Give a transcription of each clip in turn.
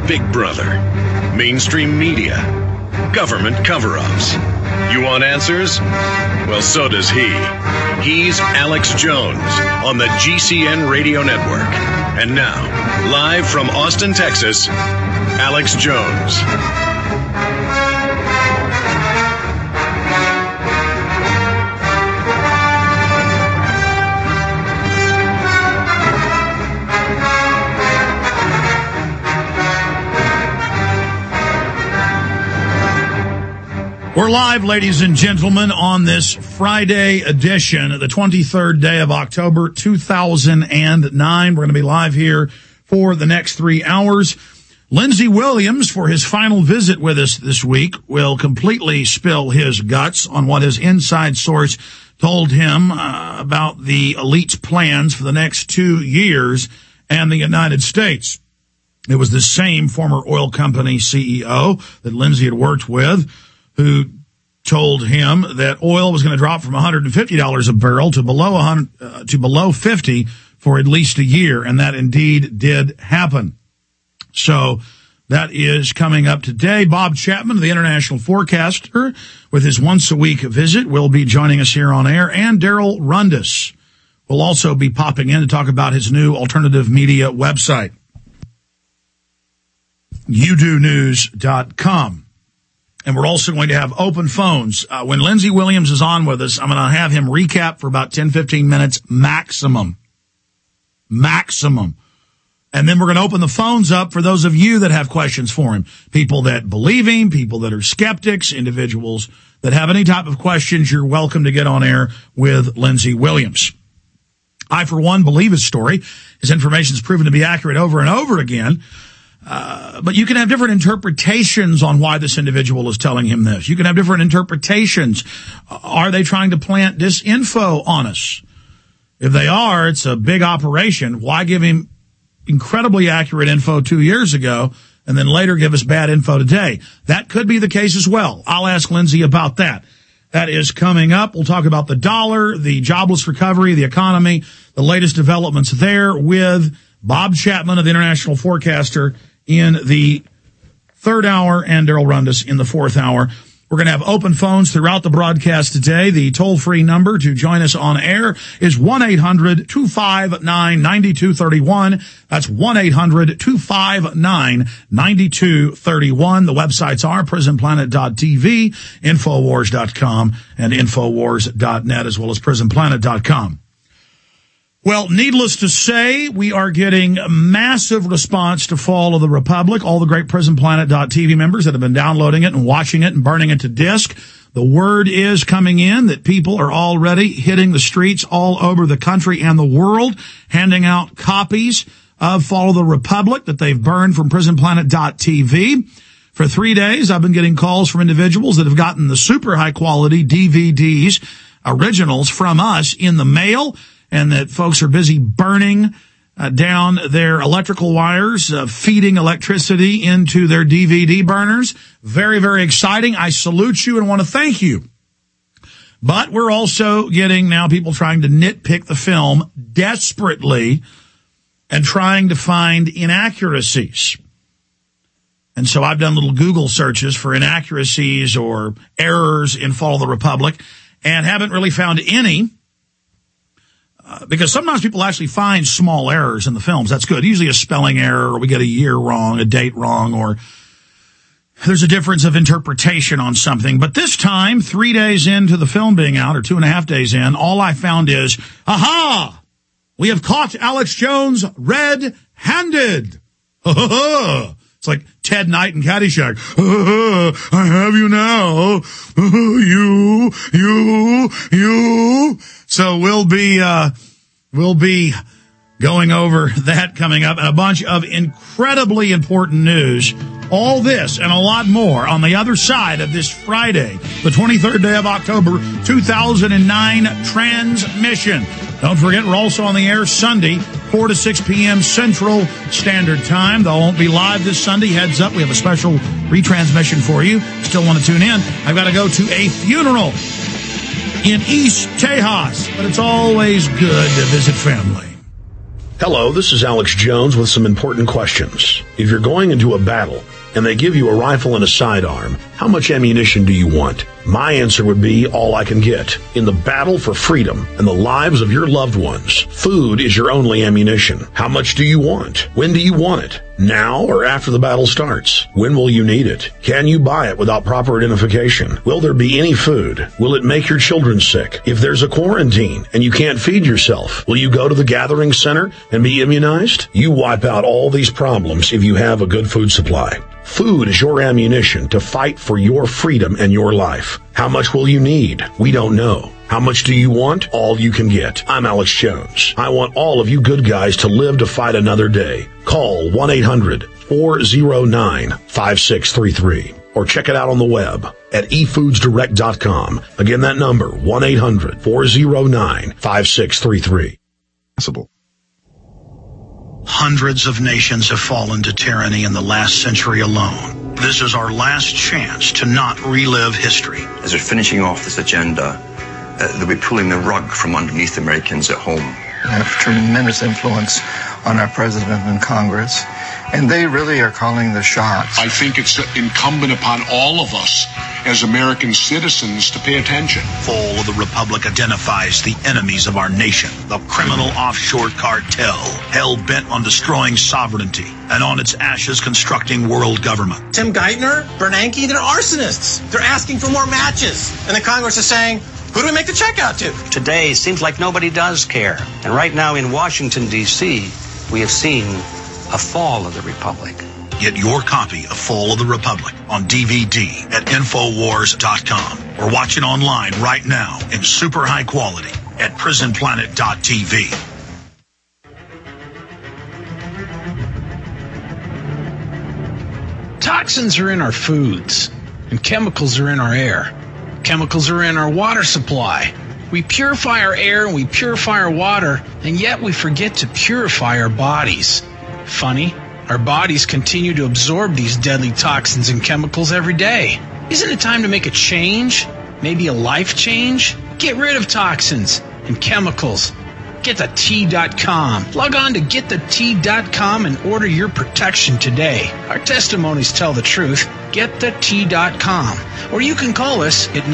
Big Brother, mainstream media, government cover-ups. You want answers? Well, so does he. He's Alex Jones on the GCN Radio Network. And now, live from Austin, Texas, Alex Jones. We're live, ladies and gentlemen, on this Friday edition, the 23rd day of October, 2009. We're going to be live here for the next 3 hours. Lindsey Williams, for his final visit with us this week, will completely spill his guts on what his inside source told him about the elite's plans for the next 2 years and the United States. It was the same former oil company CEO that Lindsey had worked with who told him that oil was going to drop from $150 a barrel to below 50 for at least a year, and that indeed did happen. So that is coming up today. Bob Chapman, the international forecaster, with his once-a-week visit, will be joining us here on air, and Daryl Rundis will also be popping in to talk about his new alternative media website, udonews.com. And we're also going to have open phones. When Lindsey Williams is on with us, I'm going to have him recap for about 10, 15 minutes maximum. And then we're going to open the phones up for those of you that have questions for him. People that believe him, people that are skeptics, individuals that have any type of questions, you're welcome to get on air with Lindsey Williams. I, for one, believe his story. His information is proven to be accurate over and over again. But you can have different interpretations on why this individual is telling him this. You can have different interpretations. Are they trying to plant disinfo on us? If they are, it's a big operation. Why give him incredibly accurate info 2 years ago and then later give us bad info today? That could be the case as well. I'll ask Lindsey about that. That is coming up. We'll talk about the dollar, the jobless recovery, the economy, the latest developments there with Bob Chapman of the International Forecaster in the third hour and Daryl Rundis in the fourth hour. We're going to have open phones throughout the broadcast today. The toll-free number to join us on air is 1-800-259-9231. That's 1-800-259-9231. The websites are prisonplanet.tv, Infowars.com, and Infowars.net, as well as prisonplanet.com. Well, needless to say, we are getting a massive response to Fall of the Republic. All the great PrisonPlanet.tv members that have been downloading it and watching it and burning it to disk. The word is coming in that people are already hitting the streets all over the country and the world, handing out copies of Fall of the Republic that they've burned from PrisonPlanet.tv. For 3 days, I've been getting calls from individuals that have gotten the super high-quality DVDs, originals from us in the mail, and that folks are busy burning down their electrical wires, feeding electricity into their DVD burners. Very, very exciting. I salute you and want to thank you. But we're also getting now people trying to nitpick the film desperately and trying to find inaccuracies. And so I've done little Google searches for inaccuracies or errors in Fall of the Republic and haven't really found any. Because sometimes people actually find small errors in the films. That's good. Usually a spelling error, or we get a year wrong, a date wrong, or there's a difference of interpretation on something. But this time, 3 days into the film being out, or 2.5 days in, all I found is, aha! We have caught Alex Jones red-handed. It's like Ted Knight and Caddyshack. I have you now. You. So we'll be going over that coming up and a bunch of incredibly important news. All this and a lot more on the other side of this Friday, the 23rd day of October, 2009 transmission. Don't forget, we're also on the air Sunday, 4 to 6 p.m. Central Standard Time. They won't be live this Sunday. Heads up, we have a special retransmission for you. Still want to tune in. I've got to go to a funeral in East Tejas, but it's always good to visit family. Hello, this is Alex Jones with some important questions. If you're going into a battle and they give you a rifle and a sidearm, how much ammunition do you want? My answer would be all I can get. In the battle for freedom and the lives of your loved ones, food is your only ammunition. How much do you want? When do you want it? Now or after the battle starts? When will you need it? Can you buy it without proper identification? Will there be any food? Will it make your children sick? If there's a quarantine and you can't feed yourself, will you go to the gathering center and be immunized? You wipe out all these problems if you have a good food supply. Food is your ammunition to fight for your freedom and your life. How much will you need? We don't know. How much do you want? All you can get. I'm Alex Jones. I want all of you good guys to live to fight another day. Call 1-800-409-5633 or check it out on the web at efoodsdirect.com. Again, that number, 1-800-409-5633. Possible. Hundreds of nations have fallen to tyranny in the last century alone. This is our last chance to not relive history. As we're finishing off this agenda, they'll be pulling the rug from underneath Americans at home. They have tremendous influence on our president and Congress, and they really are calling the shots. I think it's incumbent upon all of us as American citizens to pay attention. Fall of the Republic identifies the enemies of our nation, the criminal offshore cartel, hell-bent on destroying sovereignty, and on its ashes constructing world government. Tim Geithner, Bernanke, they're arsonists. They're asking for more matches. And the Congress is saying, who do we make the check out to? Today, it seems like nobody does care. And right now in Washington, D.C., we have seen a fall of the Republic. Get your copy of Fall of the Republic on DVD at Infowars.com or watch it online right now in super high quality at PrisonPlanet.tv. Toxins are in our foods, and chemicals are in our air. Chemicals are in our water supply. We purify our air and we purify our water, and yet we forget to purify our bodies. Funny, our bodies continue to absorb these deadly toxins and chemicals every day. Isn't it time to make a change? Maybe a life change? Get rid of toxins and chemicals. GetTheT.com. Log on to GetTheT.com and order your protection today. Our testimonies tell the truth. GetTheT.com. Or you can call us at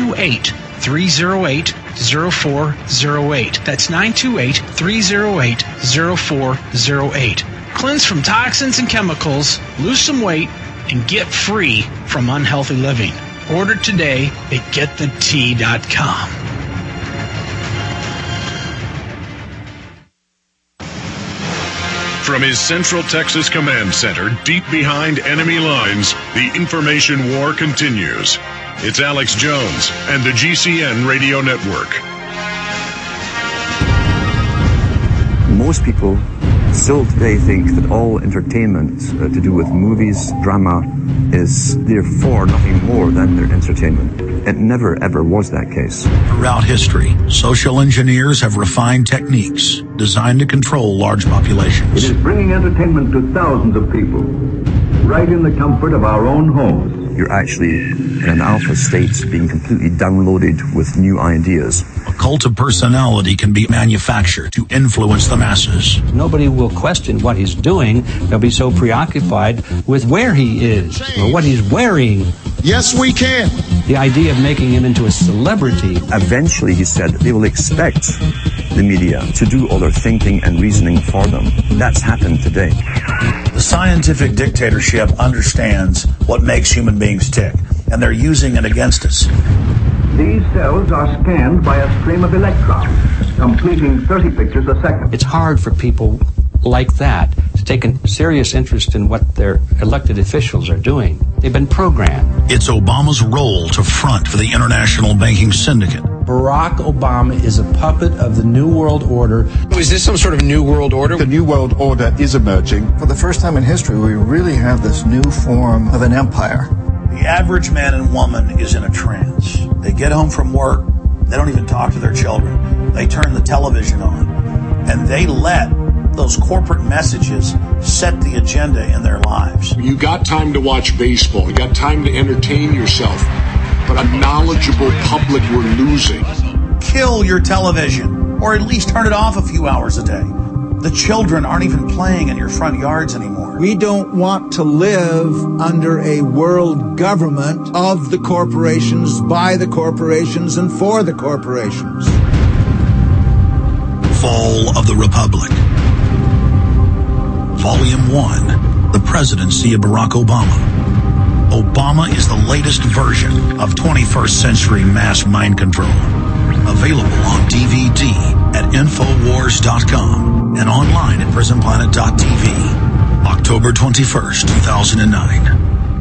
928-308-0408. That's 928-308-0408. Cleanse from toxins and chemicals, lose some weight, and get free from unhealthy living. Order today at GetTheT.com. From his Central Texas Command Center, deep behind enemy lines, the information war continues. It's Alex Jones and the GCN Radio Network. Most people still today think that all entertainment to do with movies, drama, is therefore nothing more than their entertainment. It never, ever was that case. Throughout history, social engineers have refined techniques designed to control large populations. It is bringing entertainment to thousands of people, right in the comfort of our own homes. You're actually in an alpha state being completely downloaded with new ideas. A cult of personality can be manufactured to influence the masses. Nobody will question what he's doing. They'll be so preoccupied with where he is or what he's wearing. Yes, we can. The idea of making him into a celebrity. Eventually, he said, they will expect the media to do all their thinking and reasoning for them. That's happened today. The scientific dictatorship understands what makes human beings tick, and they're using it against us. These cells are scanned by a stream of electrons, completing 30 pictures a second. It's hard for people like that to take a serious interest in what their elected officials are doing. They've been programmed. It's Obama's role to front for the international banking syndicate. Barack Obama is a puppet of the New World Order. Is this some sort of New World Order? The New World Order is emerging. For the first time in history, we really have this new form of an empire. The average man and woman is in a trance. They get home from work. They don't even talk to their children. They turn the television on, and they let those corporate messages set the agenda in their lives. You got time to watch baseball. You got time to entertain yourself. But a knowledgeable public we're losing. Kill your television, or at least turn it off a few hours a day. The children aren't even playing in your front yards anymore. We don't want to live under a world government of the corporations, by the corporations, and for the corporations. Fall of the Republic. Volume 1, The Presidency of Barack Obama. Obama is the latest version of 21st century mass mind control. Available on DVD at Infowars.com and online at PrisonPlanet.tv. October 21st, 2009.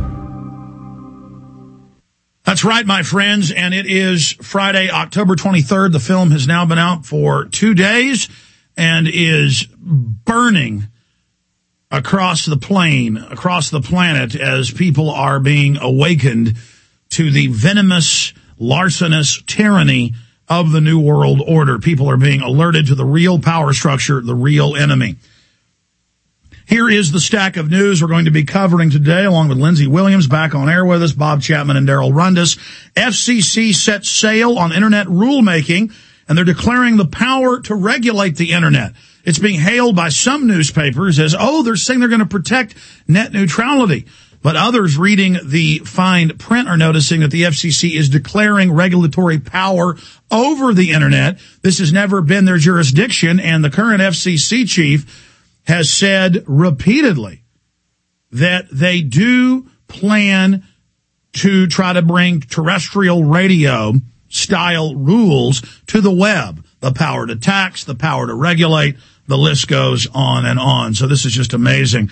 That's right, my friends, and it is Friday, October 23rd. The film has now been out for 2 days and is burning across the plane, across the planet, as people are being awakened to the venomous, larcenous tyranny of the New World Order. People are being alerted to the real power structure, the real enemy. Here is the stack of news we're going to be covering today, along with Lindsey Williams back on air with us, Bob Chapman and Daryl Rundis. FCC sets sail on internet rulemaking, and they're declaring the power to regulate the internet. It's being hailed by some newspapers as, they're saying they're going to protect net neutrality. But others reading the fine print are noticing that the FCC is declaring regulatory power over the internet. This has never been their jurisdiction, and the current FCC chief has said repeatedly that they do plan to try to bring terrestrial radio style rules to the web. The power to tax, the power to regulate, the list goes on and on. So this is just amazing.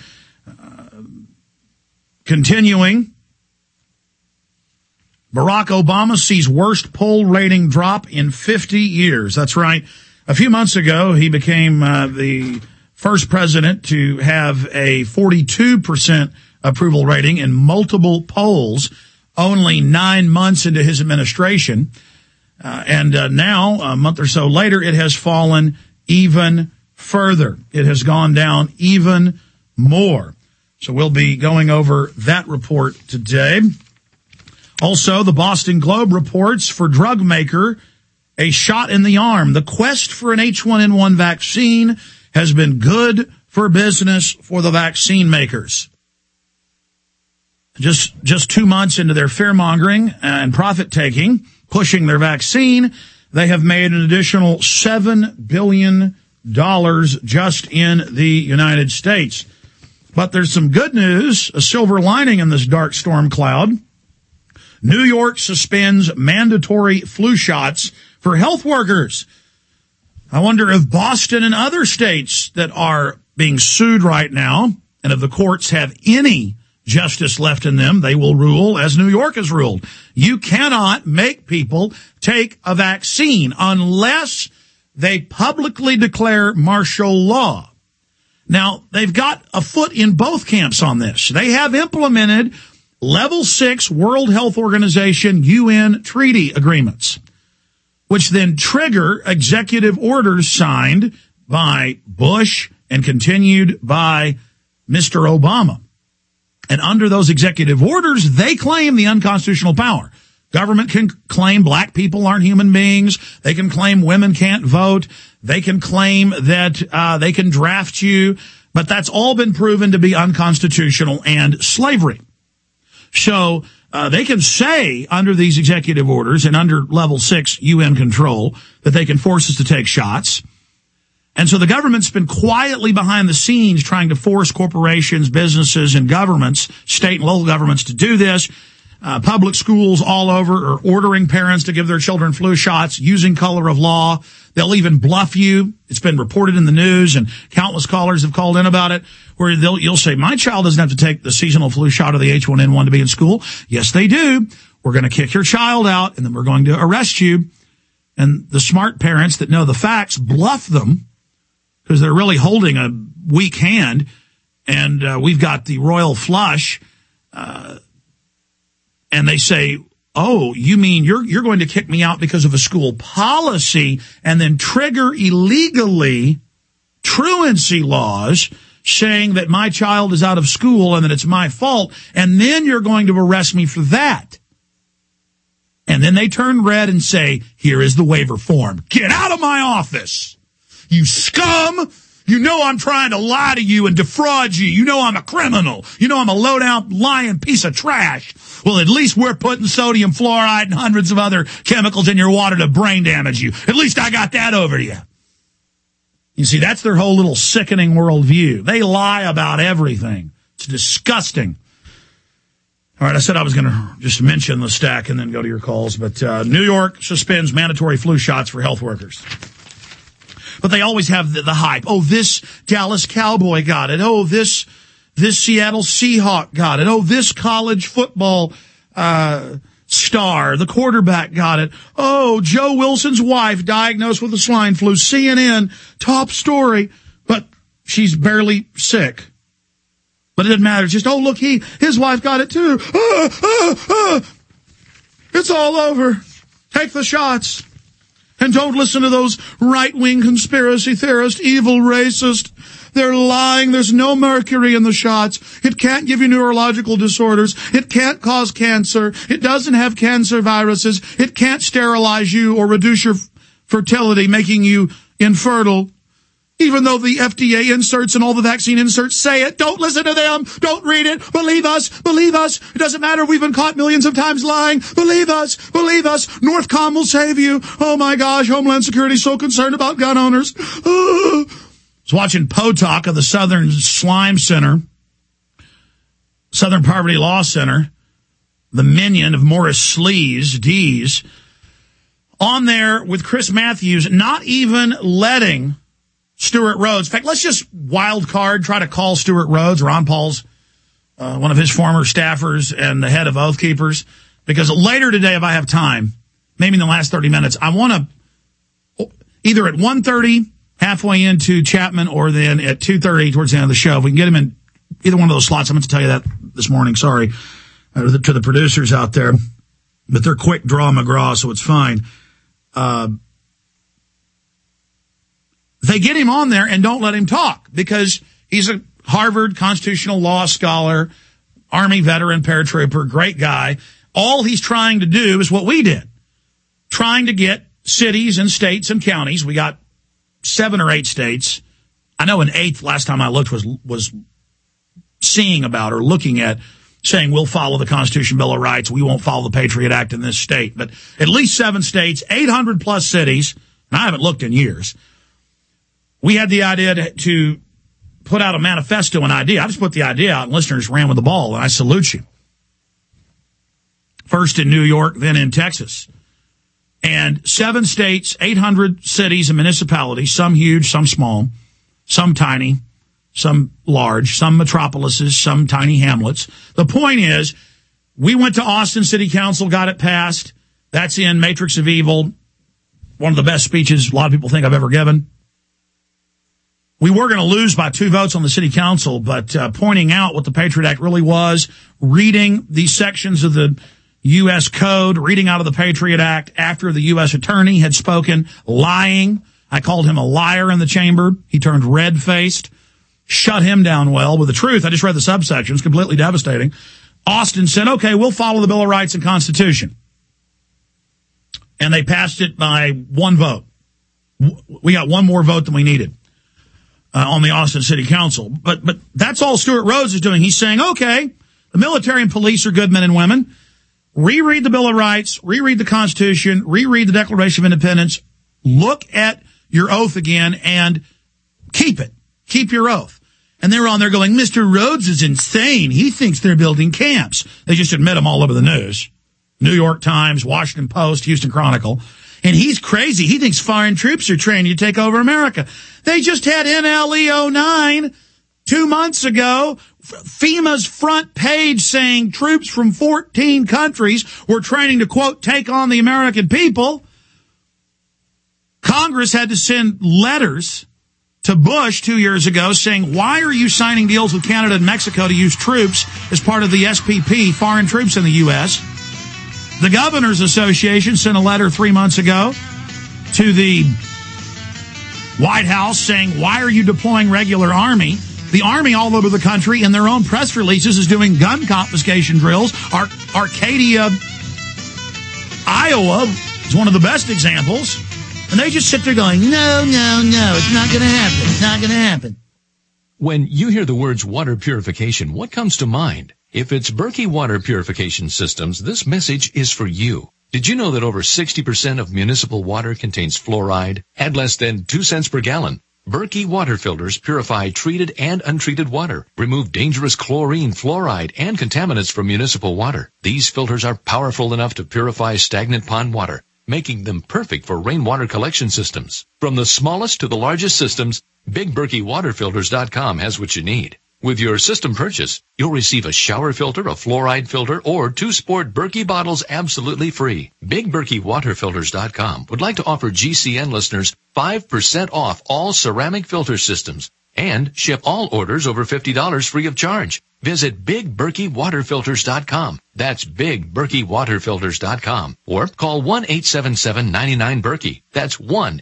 Continuing, Barack Obama sees worst poll rating drop in 50 years. That's right. A few months ago, he became the first president to have a 42% approval rating in multiple polls, only 9 months into his administration. And now, a month or so later, it has fallen even further. It has gone down even more. So we'll be going over that report today. Also, the Boston Globe reports for drug maker, a shot in the arm. The quest for an H1N1 vaccine has been good for business for the vaccine makers. Just 2 months into their fear-mongering and profit-taking, pushing their vaccine, they have made an additional $7 billion just in the United States. But there's some good news, a silver lining in this dark storm cloud. New York suspends mandatory flu shots for health workers. I wonder if Boston and other states that are being sued right now, and if the courts have any justice left in them, they will rule as New York has ruled. You cannot make people take a vaccine unless they publicly declare martial law. Now, they've got a foot in both camps on this. They have implemented Level 6 World Health Organization UN treaty agreements, which then trigger executive orders signed by Bush and continued by Mr. Obama. And under those executive orders, they claim the unconstitutional power. Government can claim black people aren't human beings. They can claim women can't vote. They can claim that they can draft you. But that's all been proven to be unconstitutional and slavery. So they can say under these executive orders and under Level 6 UN control that they can force us to take shots. And so the government's been quietly behind the scenes trying to force corporations, businesses, and governments, state and local governments, to do this. Public schools all over are ordering parents to give their children flu shots using color of law. They'll even bluff you. It's been reported in the news, and countless callers have called in about it, where you'll say, my child doesn't have to take the seasonal flu shot or the H1N1 to be in school. Yes, they do. We're going to kick your child out, and then we're going to arrest you. And the smart parents that know the facts bluff them because they're really holding a weak hand, and we've got the royal flush, and they say, oh, you mean you're going to kick me out because of a school policy, and then trigger illegally truancy laws saying that my child is out of school and that it's my fault, and then you're going to arrest me for that. And then they turn red and say, here is the waiver form. Get out of my office, you scum, You know I'm trying to lie to you and defraud you. You know I'm a criminal. You know I'm a low-down, lying piece of trash. Well, at least we're putting sodium fluoride and hundreds of other chemicals in your water to brain damage you. At least I got that over to you. You see, that's their whole little sickening worldview. They lie about everything. It's disgusting. All right, I said I was going to just mention the stack and then go to your calls, but New York suspends mandatory flu shots for health workers. But they always have the hype. Oh, this Dallas Cowboy got it. Oh, this Seattle Seahawk got it. Oh, this college football star, the quarterback, got it. Oh, Joe Wilson's wife diagnosed with the swine flu. CNN, top story. But she's barely sick. But it didn't matter. Just, oh, look, his wife got it too. It's all over. Take the shots. And don't listen to those right-wing conspiracy theorists, evil racist. They're lying. There's no mercury in the shots. It can't give you neurological disorders. It can't cause cancer. It doesn't have cancer viruses. It can't sterilize you or reduce your fertility, making you infertile. Even though the FDA inserts and all the vaccine inserts say it, don't listen to them. Don't read it. Believe us. Believe us. It doesn't matter. We've been caught millions of times lying. Believe us. Believe us. Northcom will save you. Oh my gosh. Homeland Security is so concerned about gun owners. I was watching POTOC of the Southern Slime Center, Southern Poverty Law Center, the minion of Morris Sleaze, D's, on there with Chris Matthews, not even letting Stuart Rhodes. In fact, let's just wild card, try to call Stuart Rhodes, Ron Paul's, one of his former staffers and the head of Oath Keepers, because later today, if I have time, maybe in the last 30 minutes, I want to, either at 1:30, halfway into Chapman, or then at 2:30 towards the end of the show, if we can get him in either one of those slots. I meant to tell you that this morning, sorry, to the producers out there, but they're quick draw McGraw, so it's fine. They get him on there and don't let him talk because he's a Harvard constitutional law scholar, Army veteran, paratrooper, great guy. All he's trying to do is what we did, trying to get cities and states and counties. We got 7 or 8 states. I know an 8th last time I looked was seeing about or looking at saying we'll follow the Constitution, Bill of Rights. We won't follow the Patriot Act in this state. But at least 7 states, 800 plus cities, and I haven't looked in years. We had the idea to put out a manifesto, an idea. I just put the idea out and listeners ran with the ball, and I salute you. First in New York, then in Texas. And 7 states, 800 cities and municipalities, some huge, some small, some tiny, some large, some metropolises, some tiny hamlets. The point is, we went to Austin City Council, got it passed. That's in Matrix of Evil, one of the best speeches a lot of people think I've ever given. We were going to lose by 2 votes on the city council, but pointing out what the Patriot Act really was, reading these sections of the U.S. Code, reading out of the Patriot Act after the U.S. attorney had spoken, lying. I called him a liar in the chamber. He turned red-faced. Shut him down well with the truth. I just read the subsections, completely devastating. Austin said, okay, we'll follow the Bill of Rights and Constitution. And they passed it by 1 vote. We got 1 more vote than we needed. On the Austin City Council. But that's all Stuart Rhodes is doing. He's saying, okay, the military and police are good men and women. Reread the Bill of Rights, reread the Constitution, reread the Declaration of Independence, look at your oath again and keep it. Keep your oath. And they're on there going, Mr. Rhodes is insane. He thinks they're building camps. They just admit them all over the news. New York Times, Washington Post, Houston Chronicle. And he's crazy. He thinks foreign troops are training to take over America. They just had NLE 09 2 months ago. FEMA's front page saying troops from 14 countries were training to, quote, take on the American people. Congress had to send letters to Bush 2 years ago saying, why are you signing deals with Canada and Mexico to use troops as part of the SPP, foreign troops in the U.S.? The Governors Association sent a letter 3 months ago to the White House saying, why are you deploying regular Army? The Army all over the country in their own press releases is doing gun confiscation drills. Arcadia, Iowa is one of the best examples. And they just sit there going, no, it's not going to happen. It's not going to happen. When you hear the words water purification, what comes to mind? If it's Berkey Water Purification Systems, this message is for you. Did you know that over 60% of municipal water contains fluoride at less than 2 cents per gallon? Berkey water filters purify treated and untreated water, remove dangerous chlorine, fluoride, and contaminants from municipal water. These filters are powerful enough to purify stagnant pond water, making them perfect for rainwater collection systems. From the smallest to the largest systems, BigBerkeyWaterFilters.com has what you need. With your system purchase, you'll receive a shower filter, a fluoride filter, or 2 sport Berkey bottles absolutely free. BigBerkeyWaterFilters.com would like to offer GCN listeners 5% off all ceramic filter systems and ship all orders over $50 free of charge. Visit BigBerkeyWaterFilters.com. That's BigBerkeyWaterFilters.com. Or call 1-877-99-BERKEY. That's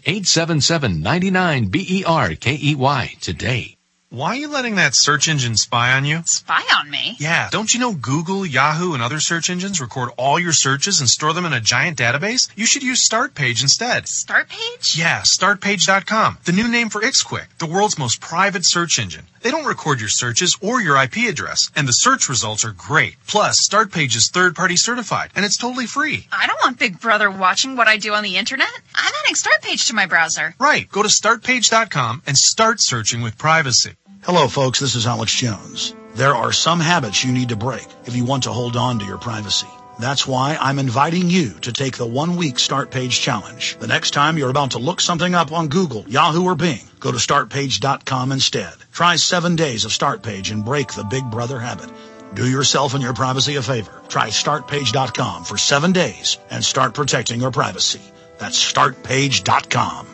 1-877-99-BERKEY today. Why are you letting that search engine spy on you? Spy on me? Yeah, don't you know Google, Yahoo, and other search engines record all your searches and store them in a giant database? You should use StartPage instead. StartPage? Yeah, StartPage.com, the new name for Ixquick, the world's most private search engine. They don't record your searches or your IP address, and the search results are great. Plus, StartPage is third-party certified, and it's totally free. I don't want Big Brother watching what I do on the internet. I'm adding StartPage to my browser. Right, go to StartPage.com and start searching with privacy. Hello, folks. This is Alex Jones. There are some habits you need to break if you want to hold on to your privacy. That's why I'm inviting you to take the 1-week StartPage challenge. The next time you're about to look something up on Google, Yahoo, or Bing, go to StartPage.com instead. Try 7 days of StartPage and break the Big Brother habit. Do yourself and your privacy a favor. Try StartPage.com for 7 days and start protecting your privacy. That's StartPage.com.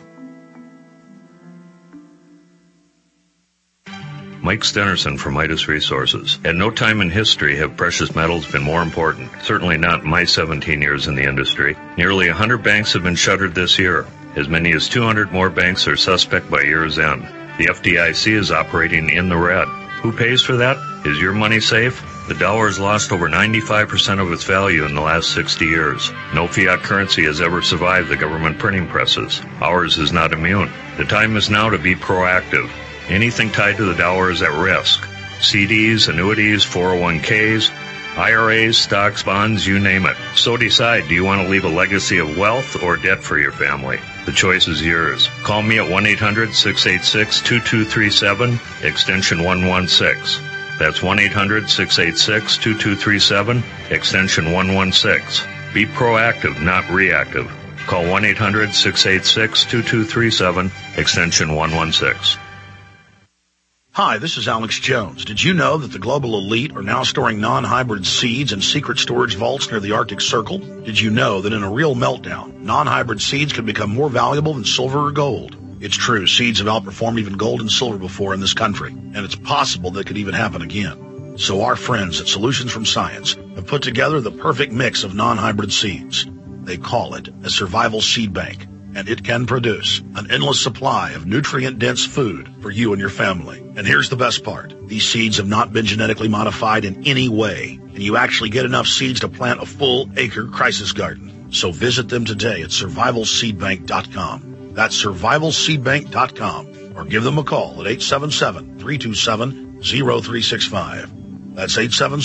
Mike Stenerson from Midas Resources. At no time in history have precious metals been more important. Certainly not in my 17 years in the industry. Nearly 100 banks have been shuttered this year. As many as 200 more banks are suspect by year's end. The FDIC is operating in the red. Who pays for that? Is your money safe? The dollar has lost over 95% of its value in the last 60 years. No fiat currency has ever survived the government printing presses. Ours is not immune. The time is now to be proactive. Anything tied to the dollar is at risk. CDs, annuities, 401ks, IRAs, stocks, bonds, you name it. So decide, do you want to leave a legacy of wealth or debt for your family? The choice is yours. Call me at 1-800-686-2237, extension 116. That's 1-800-686-2237, extension 116. Be proactive, not reactive. Call 1-800-686-2237, extension 116. Hi, this is Alex Jones. Did you know that the global elite are now storing non-hybrid seeds in secret storage vaults near the Arctic Circle? Did you know that in a real meltdown, non-hybrid seeds can become more valuable than silver or gold? It's true, seeds have outperformed even gold and silver before in this country, and it's possible that could even happen again. So our friends at Solutions from Science have put together the perfect mix of non-hybrid seeds. They call it a survival seed bank, and it can produce an endless supply of nutrient-dense food for you and your family. And here's the best part. These seeds have not been genetically modified in any way, and you actually get enough seeds to plant a full-acre crisis garden. So visit them today at survivalseedbank.com. That's survivalseedbank.com, or give them a call at 877-327-0365. That's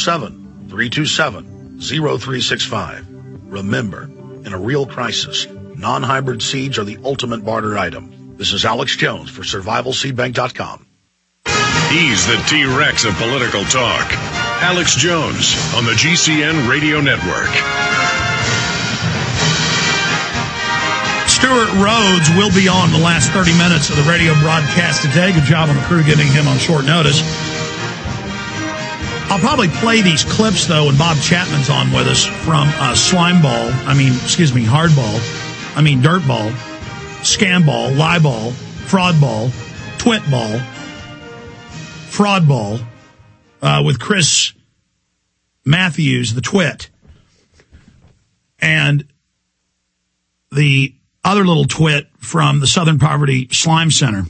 877-327-0365. Remember, in a real crisis, non-hybrid seeds are the ultimate barter item. This is Alex Jones for survivalseedbank.com. He's the T-Rex of political talk. Alex Jones on the GCN Radio Network. Stuart Rhodes will be on the last 30 minutes of the radio broadcast today. Good job on the crew getting him on short notice. I'll probably play these clips, though, when Bob Chapman's on with us from Hardball, Dirtball, Scamball, Lieball, Fraudball, Twitball, Fraudball, with Chris Matthews, the Twit, and the other little twit from the Southern Poverty Slime Center.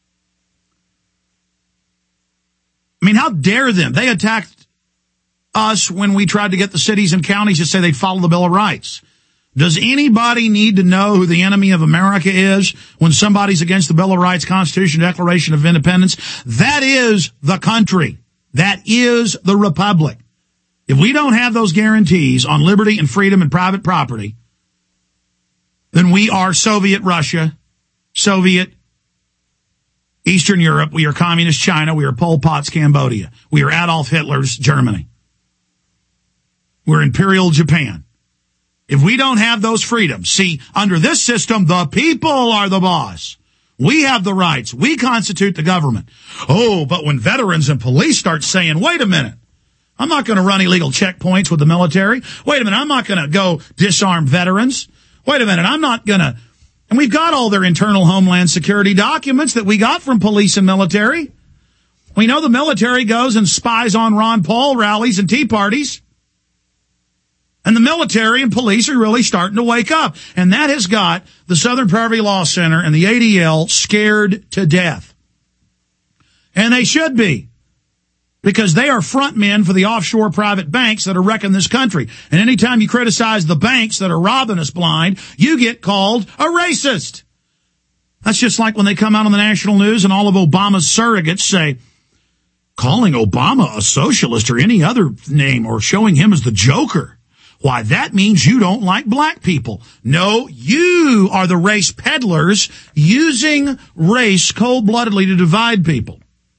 I mean, how dare them? They attacked us when we tried to get the cities and counties to say they'd follow the Bill of Rights. Does anybody need to know who the enemy of America is when somebody's against the Bill of Rights, Constitution, Declaration of Independence? That is the country. That is the republic. If we don't have those guarantees on liberty and freedom and private property, then we are Soviet Russia, Soviet Eastern Europe, we are Communist China, we are Pol Pot's Cambodia, we are Adolf Hitler's Germany, we're Imperial Japan. If we don't have those freedoms, see, under this system, the people are the boss. We have the rights. We constitute the government. Oh, but when veterans and police start saying, wait a minute, I'm not going to run illegal checkpoints with the military. Wait a minute, I'm not going to go disarm veterans. Wait a minute, I'm not going to. And we've got all their internal Homeland Security documents that we got from police and military. We know the military goes and spies on Ron Paul rallies and tea parties. And the military and police are really starting to wake up. And that has got the Southern Poverty Law Center and the ADL scared to death. And they should be. Because they are front men for the offshore private banks that are wrecking this country. And anytime you criticize the banks that are robbing us blind, you get called a racist. That's just like when they come out on the national news and all of Obama's surrogates say, calling Obama a socialist or any other name or showing him as the Joker. Why, that means you don't like black people. No, you are the race peddlers using race cold-bloodedly to divide people.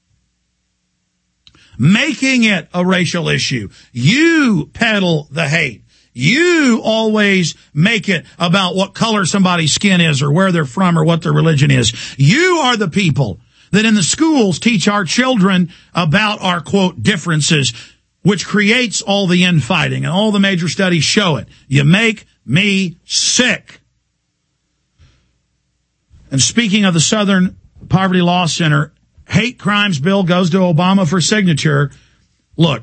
Making it a racial issue. You peddle the hate. You always make it about what color somebody's skin is or where they're from or what their religion is. You are the people that in the schools teach our children about our, quote, differences, which creates all the infighting, and all the major studies show it. You make me sick. And speaking of the Southern Poverty Law Center, hate crimes bill goes to Obama for signature. Look,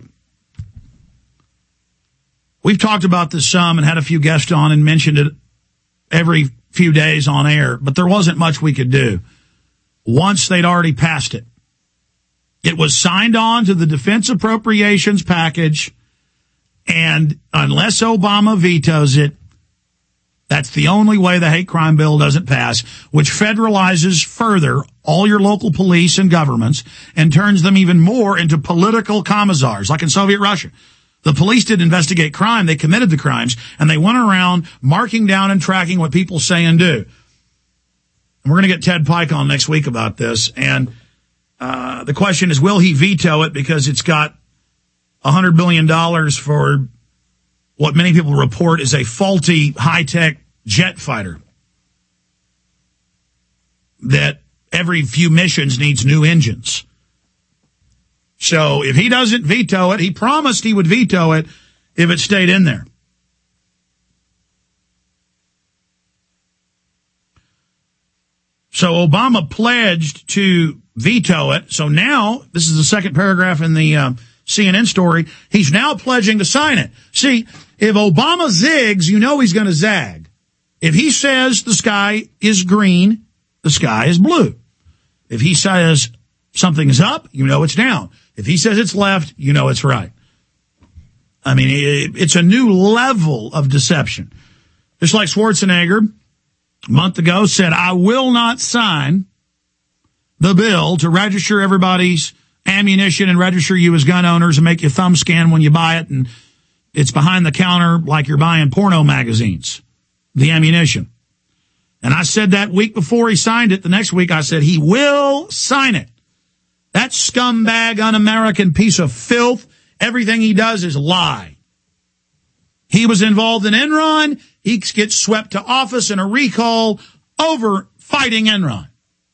we've talked about this some and had a few guests on and mentioned it every few days on air, but there wasn't much we could do once they'd already passed it. It was signed on to the defense appropriations package, and unless Obama vetoes it, that's the only way the hate crime bill doesn't pass, which federalizes further all your local police and governments and turns them even more into political commissars, like in Soviet Russia. The police didn't investigate crime, they committed the crimes, and they went around marking down and tracking what people say and do. And we're going to get Ted Pike on next week about this, and the question is, will he veto it because it's got $100 billion for what many people report is a faulty high-tech jet fighter that every few missions needs new engines. So if he doesn't veto it, he promised he would veto it if it stayed in there. So Obama pledged to veto it. So now, this is the second paragraph in the CNN story, he's now pledging to sign it. See, if Obama zigs, you know he's going to zag. If he says the sky is green, the sky is blue. If he says something is up, you know it's down. If he says it's left, you know it's right. I mean, it's a new level of deception. Just like Schwarzenegger a month ago said, I will not sign the bill to register everybody's ammunition and register you as gun owners and make you thumb scan when you buy it, and it's behind the counter like you're buying porno magazines, the ammunition. And I said that week before he signed it. The next week I said he will sign it. That scumbag, un-American piece of filth, everything he does is lie. He was involved in Enron. He gets swept to office in a recall over fighting Enron.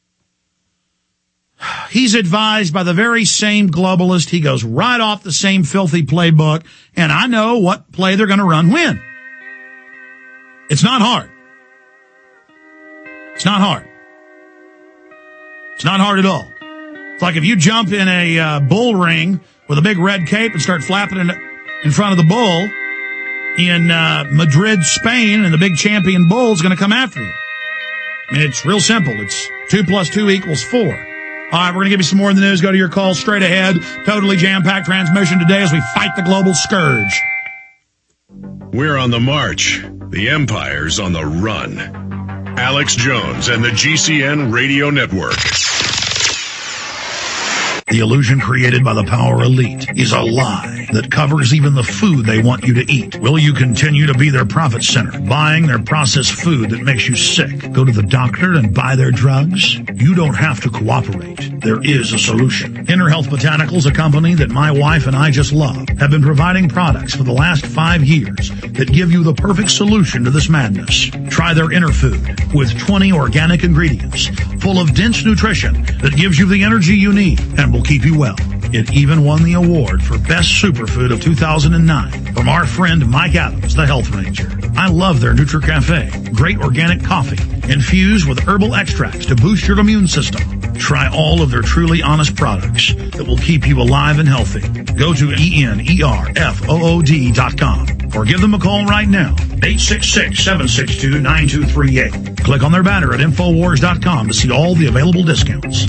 He's advised by the very same globalist. He goes right off the same filthy playbook, and I know what play they're going to run when. It's not hard. It's not hard. It's not hard at all. It's like if you jump in a bull ring with a big red cape and start flapping in front of the bull in Madrid, Spain, and the big champion bull is going to come after you. I mean, it's real simple. It's 2 + 2 = 4. All right, we're going to give you some more in the news. Go to your call straight ahead. Totally jam-packed transmission today as we fight the global scourge. We're on the march. The empire's on the run. Alex Jones and the GCN Radio Network. The illusion created by the power elite is a lie that covers even the food they want you to eat. Will you continue to be their profit center, buying their processed food that makes you sick? Go to the doctor and buy their drugs? You don't have to cooperate. There is a solution. Inner Health Botanicals, a company that my wife and I just love, have been providing products for the last 5 years that give you the perfect solution to this madness. Try their Inner Food with 20 organic ingredients full of dense nutrition that gives you the energy you need and will keep you well. It even won the award for Best Superfood of 2009 from our friend Mike Adams, the Health Ranger. I love their NutriCafe. Great organic coffee infused with herbal extracts to boost your immune system. Try all of their truly honest products that will keep you alive and healthy. Go to ENERFOOD.com or give them a call right now, 866-762-9238. Click on their banner at Infowars.com to see all the available discounts.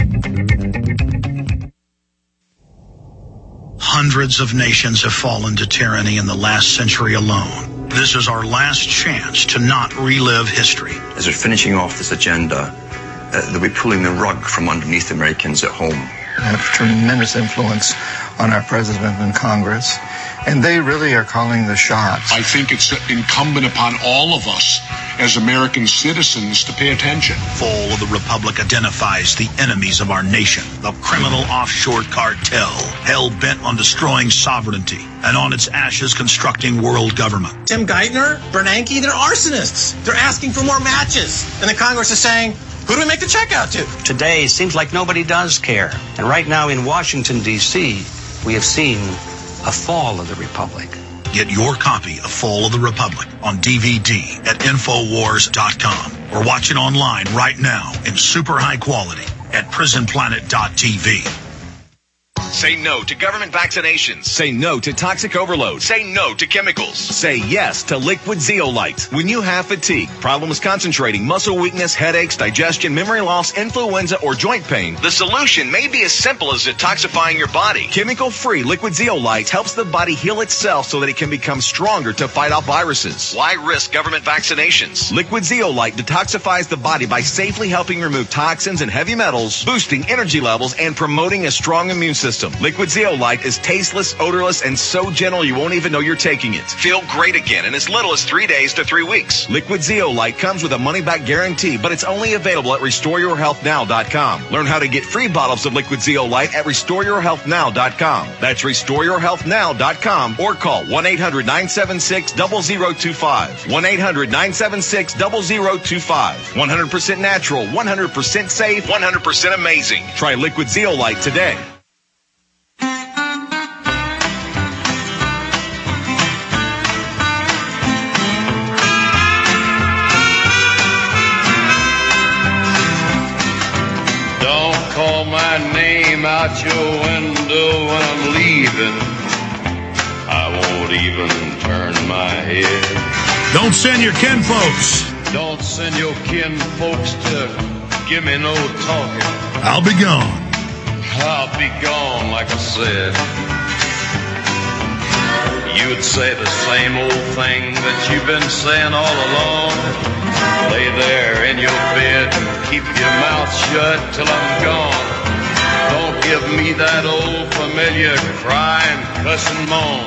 Hundreds of nations have fallen to tyranny in the last century alone. This is our last chance to not relive history. As we're finishing off this agenda, they'll be pulling the rug from underneath Americans at home. They have tremendous influence on our president and Congress, and they really are calling the shots. I think it's incumbent upon all of us as American citizens to pay attention. Fall of the Republic identifies the enemies of our nation, the criminal offshore cartel, hell-bent on destroying sovereignty and on its ashes constructing world government. Tim Geithner, Bernanke, they're arsonists. They're asking for more matches. And the Congress is saying, who do we make the check out to? Today, it seems like nobody does care. And right now in Washington, D.C., we have seen a fall of the Republic. Get your copy of Fall of the Republic on DVD at Infowars.com or watch it online right now in super high quality at PrisonPlanet.tv. Say no to government vaccinations. Say no to toxic overload. Say no to chemicals. Say yes to Liquid Zeolite. When you have fatigue, problems concentrating, muscle weakness, headaches, digestion, memory loss, influenza, or joint pain, the solution may be as simple as detoxifying your body. Chemical-free Liquid Zeolite helps the body heal itself so that it can become stronger to fight off viruses. Why risk government vaccinations? Liquid Zeolite detoxifies the body by safely helping remove toxins and heavy metals, boosting energy levels, and promoting a strong immune system. Liquid Zeolite is tasteless, odorless, and so gentle you won't even know you're taking it. Feel great again in as little as 3 days to 3 weeks. Liquid Zeolite comes with a money-back guarantee, but it's only available at RestoreYourHealthNow.com. Learn how to get free bottles of Liquid Zeolite at RestoreYourHealthNow.com. That's RestoreYourHealthNow.com or call 1-800-976-0025. 1-800-976-0025. 100% natural, 100% safe, 100% amazing. Try Liquid Zeolite today. Call my name out your window when I'm leaving. I won't even turn my head. Don't send your kinfolks. Don't send your kinfolks to give me no talking. I'll be gone. I'll be gone, like I said. You'd say the same old thing that you've been saying all along. Lay there in your bed and keep your mouth shut till I'm gone. Don't give me that old familiar cry and cuss and moan.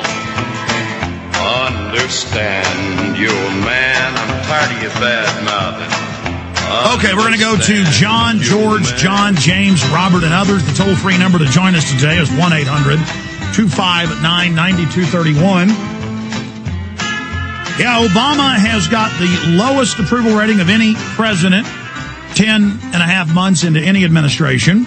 Understand, you're a man, I'm tired of your bad mouthing. Okay, we're going to go to John, George, John, James, Robert, and others. The toll-free number to join us today is 1-800-259-9231. Yeah, Obama has got the lowest approval rating of any president, 10.5 months into any administration.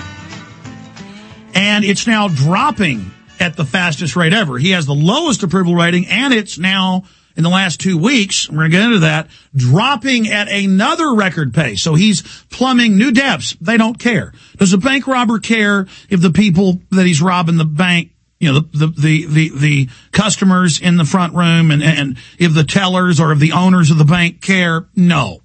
And it's now dropping at the fastest rate ever. He has the lowest approval rating, and it's now, in the last 2 weeks, we're going to get into that, dropping at another record pace. So he's plumbing new depths. They don't care. Does a bank robber care if the people that he's robbing the bank, you know, the customers in the front room and if the tellers or if the owners of the bank care? No.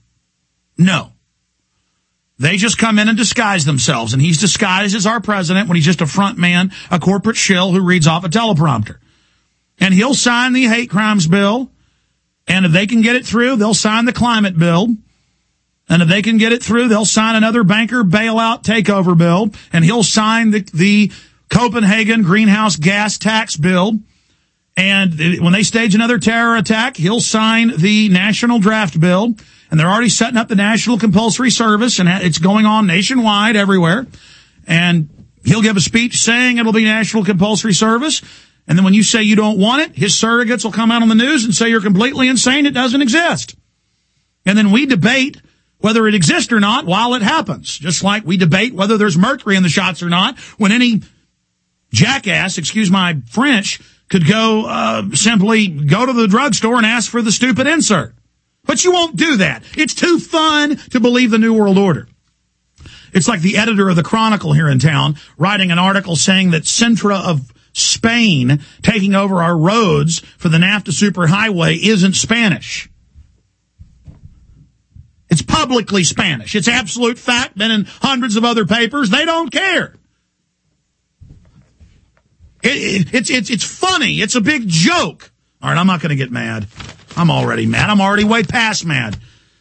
They just come in and disguise themselves, and he's disguised as our president when he's just a front man, a corporate shill who reads off a teleprompter. And he'll sign the hate crimes bill, And if they can get it through, they'll sign the climate bill. And if they can get it through, they'll sign another banker bailout takeover bill. And he'll sign the Copenhagen greenhouse gas tax bill. And when they stage another terror attack, he'll sign the national draft bill. And they're already setting up the national compulsory service, and it's going on nationwide everywhere. And he'll give a speech saying it'll be national compulsory service. And then when you say you don't want it, his surrogates will come out on the news and say you're completely insane. It doesn't exist. And then we debate whether it exists or not while it happens. Just like we debate whether there's mercury in the shots or not when any jackass, excuse my French, could simply go to the drugstore and ask for the stupid insert. But you won't do that. It's too fun to believe the New World Order. It's like the editor of the Chronicle here in town writing an article saying that Sintra of Spain taking over our roads for the NAFTA superhighway isn't Spanish. It's publicly Spanish. It's absolute fact, been in hundreds of other papers. They don't care. It's funny. It's a big joke. All right, I'm not going to get mad. I'm already mad. I'm already way past mad.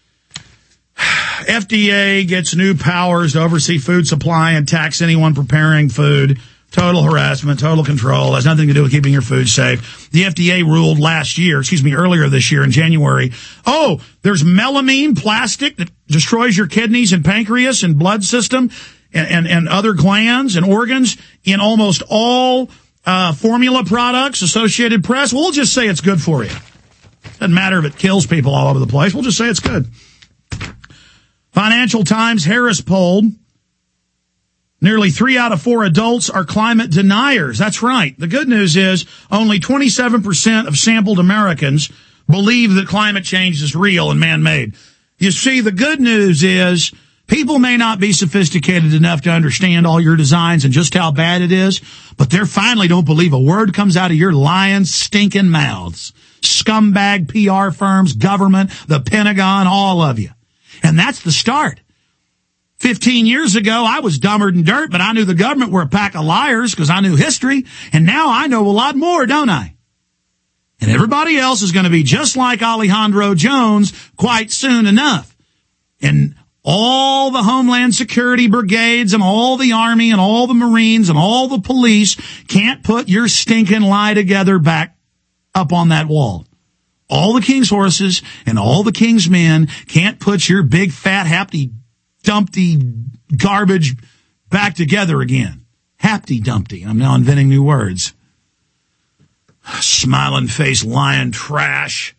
FDA gets new powers to oversee food supply and tax anyone preparing food. Total harassment, total control. Has nothing to do with keeping your food safe. The FDA ruled earlier this year in January. Oh, there's melamine plastic that destroys your kidneys and pancreas and blood system and other glands and organs in almost all formula products, Associated Press. We'll just say it's good for you. Doesn't matter if it kills people all over the place. We'll just say it's good. Financial Times Harris poll. Nearly 3 out of 4 adults are climate deniers. That's right. The good news is only 27% of sampled Americans believe that climate change is real and man-made. You see, the good news is people may not be sophisticated enough to understand all your designs and just how bad it is, but they finally don't believe a word comes out of your lying, stinking mouths. Scumbag PR firms, government, the Pentagon, all of you. And that's the start. 15 years ago, I was dumber than dirt, but I knew the government were a pack of liars because I knew history. And now I know a lot more, don't I? And everybody else is going to be just like Alejandro Jones quite soon enough. And all the Homeland Security brigades and all the Army and all the Marines and all the police can't put your stinking lie together back up on that wall. All the king's horses and all the king's men can't put your big, fat, Humpty Dumpty garbage back together again. Humpty Dumpty. I'm now inventing new words. Smiling face, lying trash.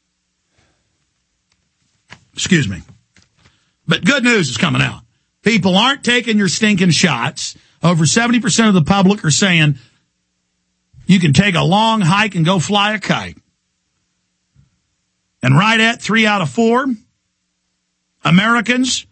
Excuse me. But good news is coming out. People aren't taking your stinking shots. Over 70% of the public are saying you can take a long hike and go fly a kite. And right at 3 out of 4 Americans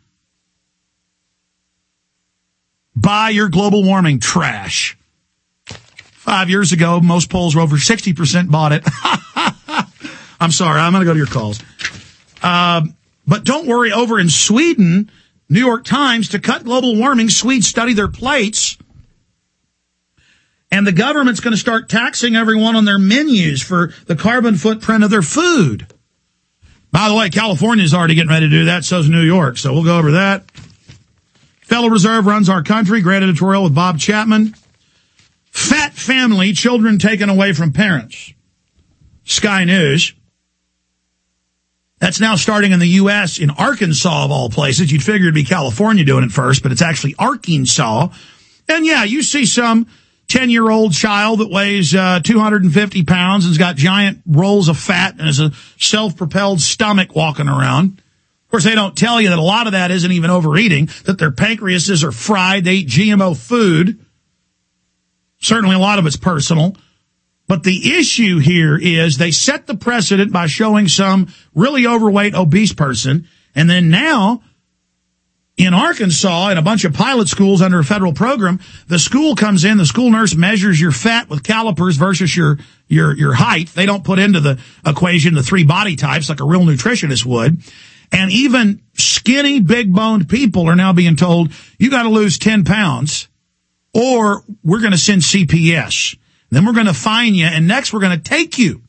buy your global warming trash. 5 years ago, most polls were over 60% bought it. I'm sorry, I'm going to go to your calls. But don't worry, over in Sweden, New York Times, to cut global warming, Swedes study their plates. And the government's going to start taxing everyone on their menus for the carbon footprint of their food. By the way, California's already getting ready to do that, so's New York, so we'll go over that. Federal Reserve runs our country, great editorial with Bob Chapman. Fat family, children taken away from parents. Sky News. That's now starting in the U.S. in Arkansas, of all places. You'd figure it'd be California doing it first, but it's actually Arkansas. And yeah, you see some 10-year-old child that weighs 250 pounds and's got giant rolls of fat and has a self-propelled stomach walking around. Of course, they don't tell you that a lot of that isn't even overeating, that their pancreases are fried, they eat GMO food. Certainly a lot of it's personal. But the issue here is they set the precedent by showing some really overweight, obese person, and then now in Arkansas, in a bunch of pilot schools under a federal program, the school comes in, the school nurse measures your fat with calipers versus your height. They don't put into the equation the 3 body types like a real nutritionist would. And even skinny, big-boned people are now being told, you got to lose 10 pounds or we're going to send CPS. Then we're going to fine you, and next we're going to take you.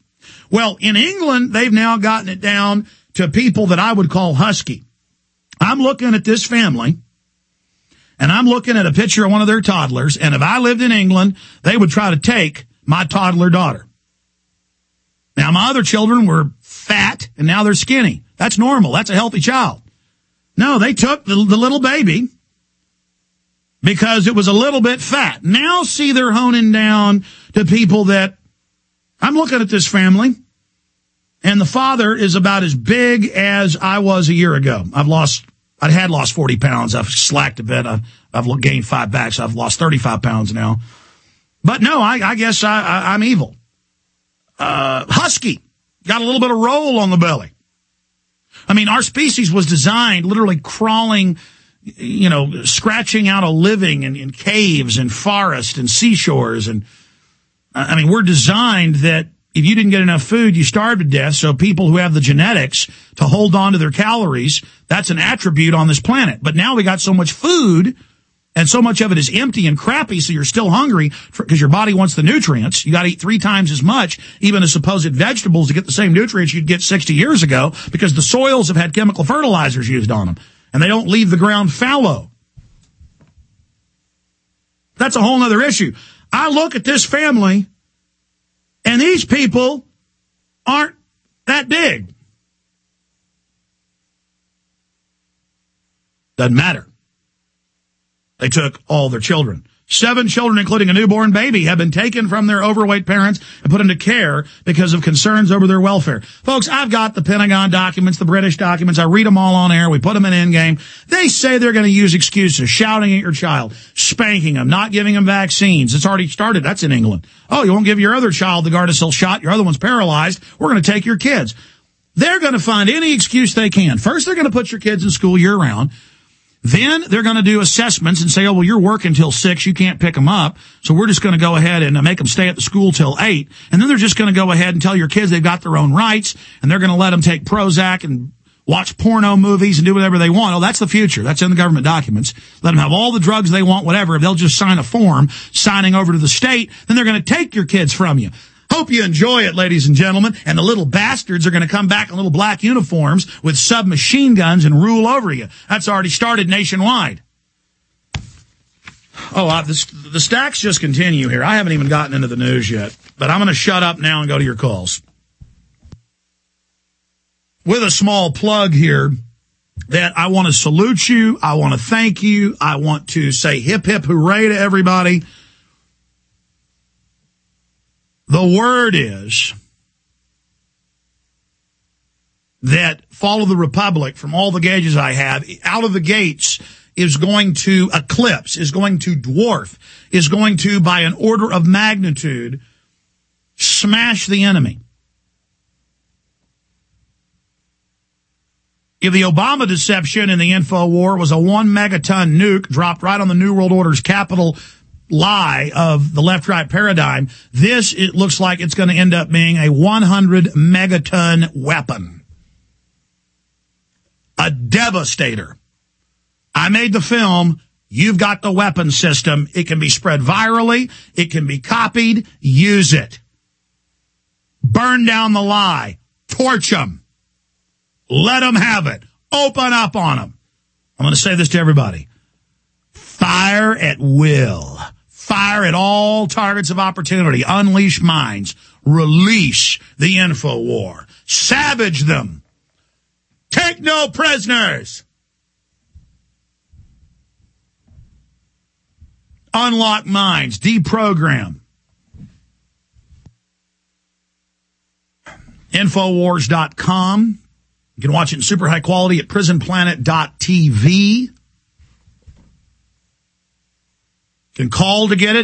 Well, in England, they've now gotten it down to people that I would call husky. I'm looking at this family, and I'm looking at a picture of one of their toddlers, and if I lived in England, they would try to take my toddler daughter. Now, my other children were fat, and now they're skinny. That's normal. That's a healthy child. No, they took the little baby because it was a little bit fat. Now, see, they're honing down to people that, I'm looking at this family, and the father is about as big as I was a year ago. I had lost 40 pounds. I've slacked a bit. I've gained 5 back, so I've lost 35 pounds now. But no, I guess I'm evil. Husky. Got a little bit of roll on the belly. I mean, our species was designed literally crawling, scratching out a living in caves and forests and seashores. And I mean, we're designed that if you didn't get enough food, you starved to death. So people who have the genetics to hold on to their calories, that's an attribute on this planet. But now we got so much food, and so much of it is empty and crappy, so you're still hungry because your body wants the nutrients. You got to eat 3 times as much, even as supposed vegetables, to get the same nutrients you'd get 60 years ago, because the soils have had chemical fertilizers used on them, and they don't leave the ground fallow. That's a whole other issue. I look at this family, and these people aren't that big. Doesn't matter. They took all their children. 7 children, including a newborn baby, have been taken from their overweight parents and put into care because of concerns over their welfare. Folks, I've got the Pentagon documents, the British documents. I read them all on air. We put them in Endgame. They say they're going to use excuses, shouting at your child, spanking them, not giving them vaccines. It's already started. That's in England. Oh, you won't give your other child the Gardasil shot. Your other one's paralyzed. We're going to take your kids. They're going to find any excuse they can. First, they're going to put your kids in school year round. Then they're going to do assessments and say, oh, well, you're working till 6. You can't pick them up. So we're just going to go ahead and make them stay at the school till 8. And then they're just going to go ahead and tell your kids they've got their own rights. And they're going to let them take Prozac and watch porno movies and do whatever they want. Oh, that's the future. That's in the government documents. Let them have all the drugs they want, whatever. If they'll just sign a form signing over to the state, then they're going to take your kids from you. Hope you enjoy it, ladies and gentlemen. And the little bastards are going to come back in little black uniforms with submachine guns and rule over you. That's already started nationwide. Oh, the stacks just continue here. I haven't even gotten into the news yet, but I'm going to shut up now and go to your calls. With a small plug here that I want to salute you. I want to thank you. I want to say hip, hip, hooray to everybody. The word is that Fall of the Republic, from all the gauges I have, out of the gates is going to eclipse, is going to dwarf, is going to, by an order of magnitude, smash the enemy. If the Obama deception in the info war was a 1 megaton nuke dropped right on the New World Order's capital lie of the left-right paradigm, this, it looks like it's going to end up being a 100 megaton weapon. A devastator. I made the film. You've got the weapon system. It can be spread virally. It can be copied. Use it. Burn down the lie. Torch them. Let them have it. Open up on them. I'm going to say this to everybody. Fire at will. Fire at all targets of opportunity. Unleash minds. Release the info war. Savage them. Take no prisoners. Unlock minds. Deprogram. Infowars.com. You can watch it in super high quality at prisonplanet.tv. You can call to get it,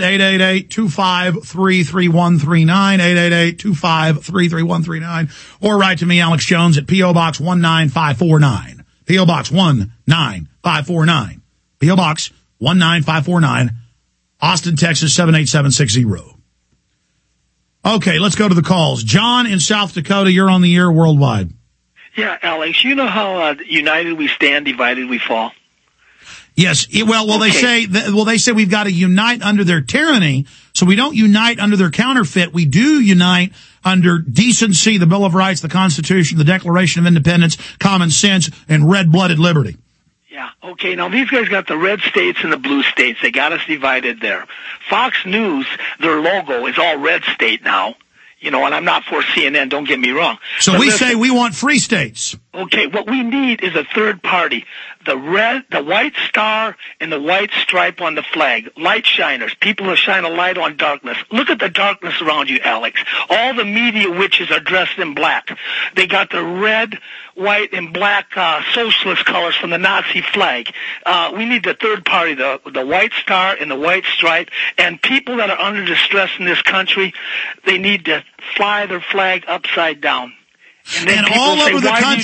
888-253-3139, 888-253-3139, or write to me, Alex Jones, at P.O. Box 19549, P.O. Box 19549, P.O. Box 19549, Austin, Texas, 78760. Okay, let's go to the calls. John in South Dakota, you're on the air worldwide. Yeah, Alex, you know how united we stand, divided we fall? Yes. They say we've got to unite under their tyranny. So we don't unite under their counterfeit. We do unite under decency, the Bill of Rights, the Constitution, the Declaration of Independence, common sense, and red-blooded liberty. Yeah. Okay. Now these guys got the red states and the blue states. They got us divided there. Fox News, their logo is all red state now. You know, and I'm not for CNN, don't get me wrong. So but we say we want free states. Okay, what we need is a third party. The white star and the white stripe on the flag. Light shiners. People who shine a light on darkness. Look at the darkness around you, Alex. All the media witches are dressed in black. They got the red, white, and black socialist colors from the Nazi flag. We need the third party, the white star and the white stripe. And people that are under distress in this country, they need to fly their flag upside down. And all over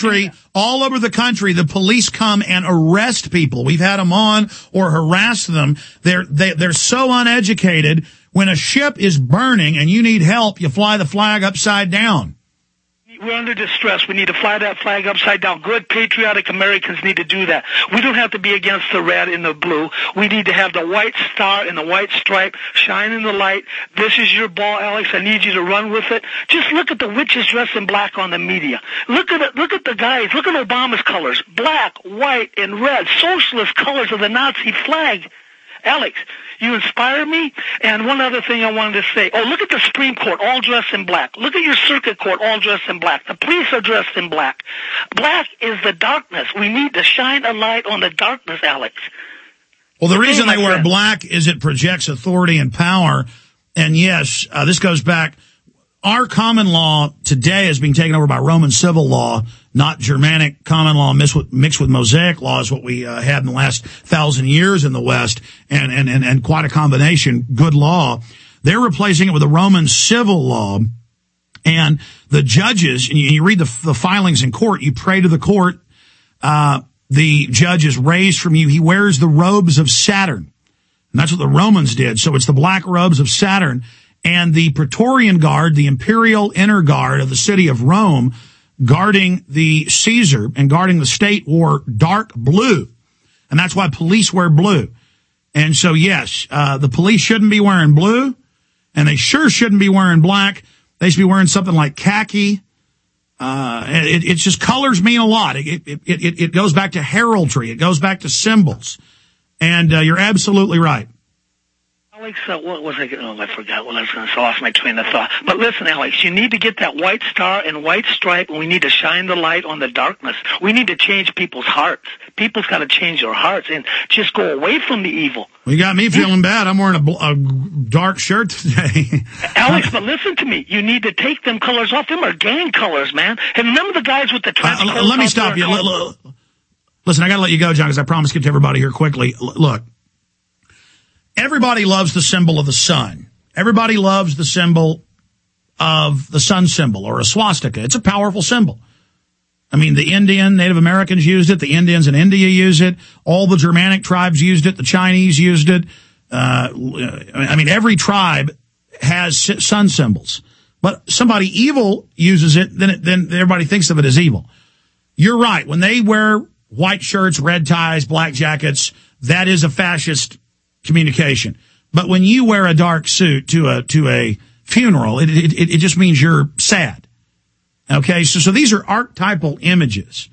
the country, the police come and arrest people. We've had them on or harass them. They're so uneducated. When a ship is burning and you need help, you fly the flag upside down. We're under distress. We need to fly that flag upside down. Good, patriotic Americans need to do that. We don't have to be against the red and the blue. We need to have the white star and the white stripe shine in the light. This is your ball, Alex. I need you to run with it. Just look at the witches dressed in black on the media. Look at it. Look at the guys. Look at Obama's colors. Black, white, and red. Socialist colors of the Nazi flag. Alex, you inspire me. And one other thing I wanted to say. Oh, look at the Supreme Court, all dressed in black. Look at your circuit court, all dressed in black. The police are dressed in black. Black is the darkness. We need to shine a light on the darkness, Alex. Well, the reason they wear black is it projects authority and power. And yes, this goes back. Our common law today is being taken over by Roman civil law, not Germanic common law mixed with Mosaic law is what we had in the last 1,000 years in the West, and quite a combination, good law. They're replacing it with a Roman civil law, and the judges, and you read the filings in court, you pray to the court, the judge is raised from you, he wears the robes of Saturn. And that's what the Romans did, so it's the black robes of Saturn. And the Praetorian Guard, the imperial inner guard of the city of Rome, guarding the Caesar and guarding the state, wore dark blue. And that's why police wear blue. And so, yes, the police shouldn't be wearing blue, and they sure shouldn't be wearing black. They should be wearing something like khaki. It's just colors mean a lot. It goes back to heraldry. It goes back to symbols. And you're absolutely right. Alex, what was I going to... Oh, I forgot what I was going to say. I lost my train of thought. But listen, Alex, you need to get that white star and white stripe, and we need to shine the light on the darkness. We need to change people's hearts. People's got to change their hearts and just go away from the evil. Well, you got me feeling bad. I'm wearing a dark shirt today. Alex, but listen to me. You need to take them colors off. Them are gang colors, man. And remember the guys with the trench coats? Let me stop you. Listen, I got to let you go, John, because I promised to get to everybody here quickly. Look. Everybody loves the symbol of the sun. Everybody loves the symbol of the sun symbol or a swastika. It's a powerful symbol. I mean, the Native Americans used it. The Indians in India use it. All the Germanic tribes used it. The Chinese used it. I mean, every tribe has sun symbols. But somebody evil uses it, then everybody thinks of it as evil. You're right. When they wear white shirts, red ties, black jackets, that is a fascist communication. But when you wear a dark suit to a funeral, it just means you're sad. Okay, so these are archetypal images.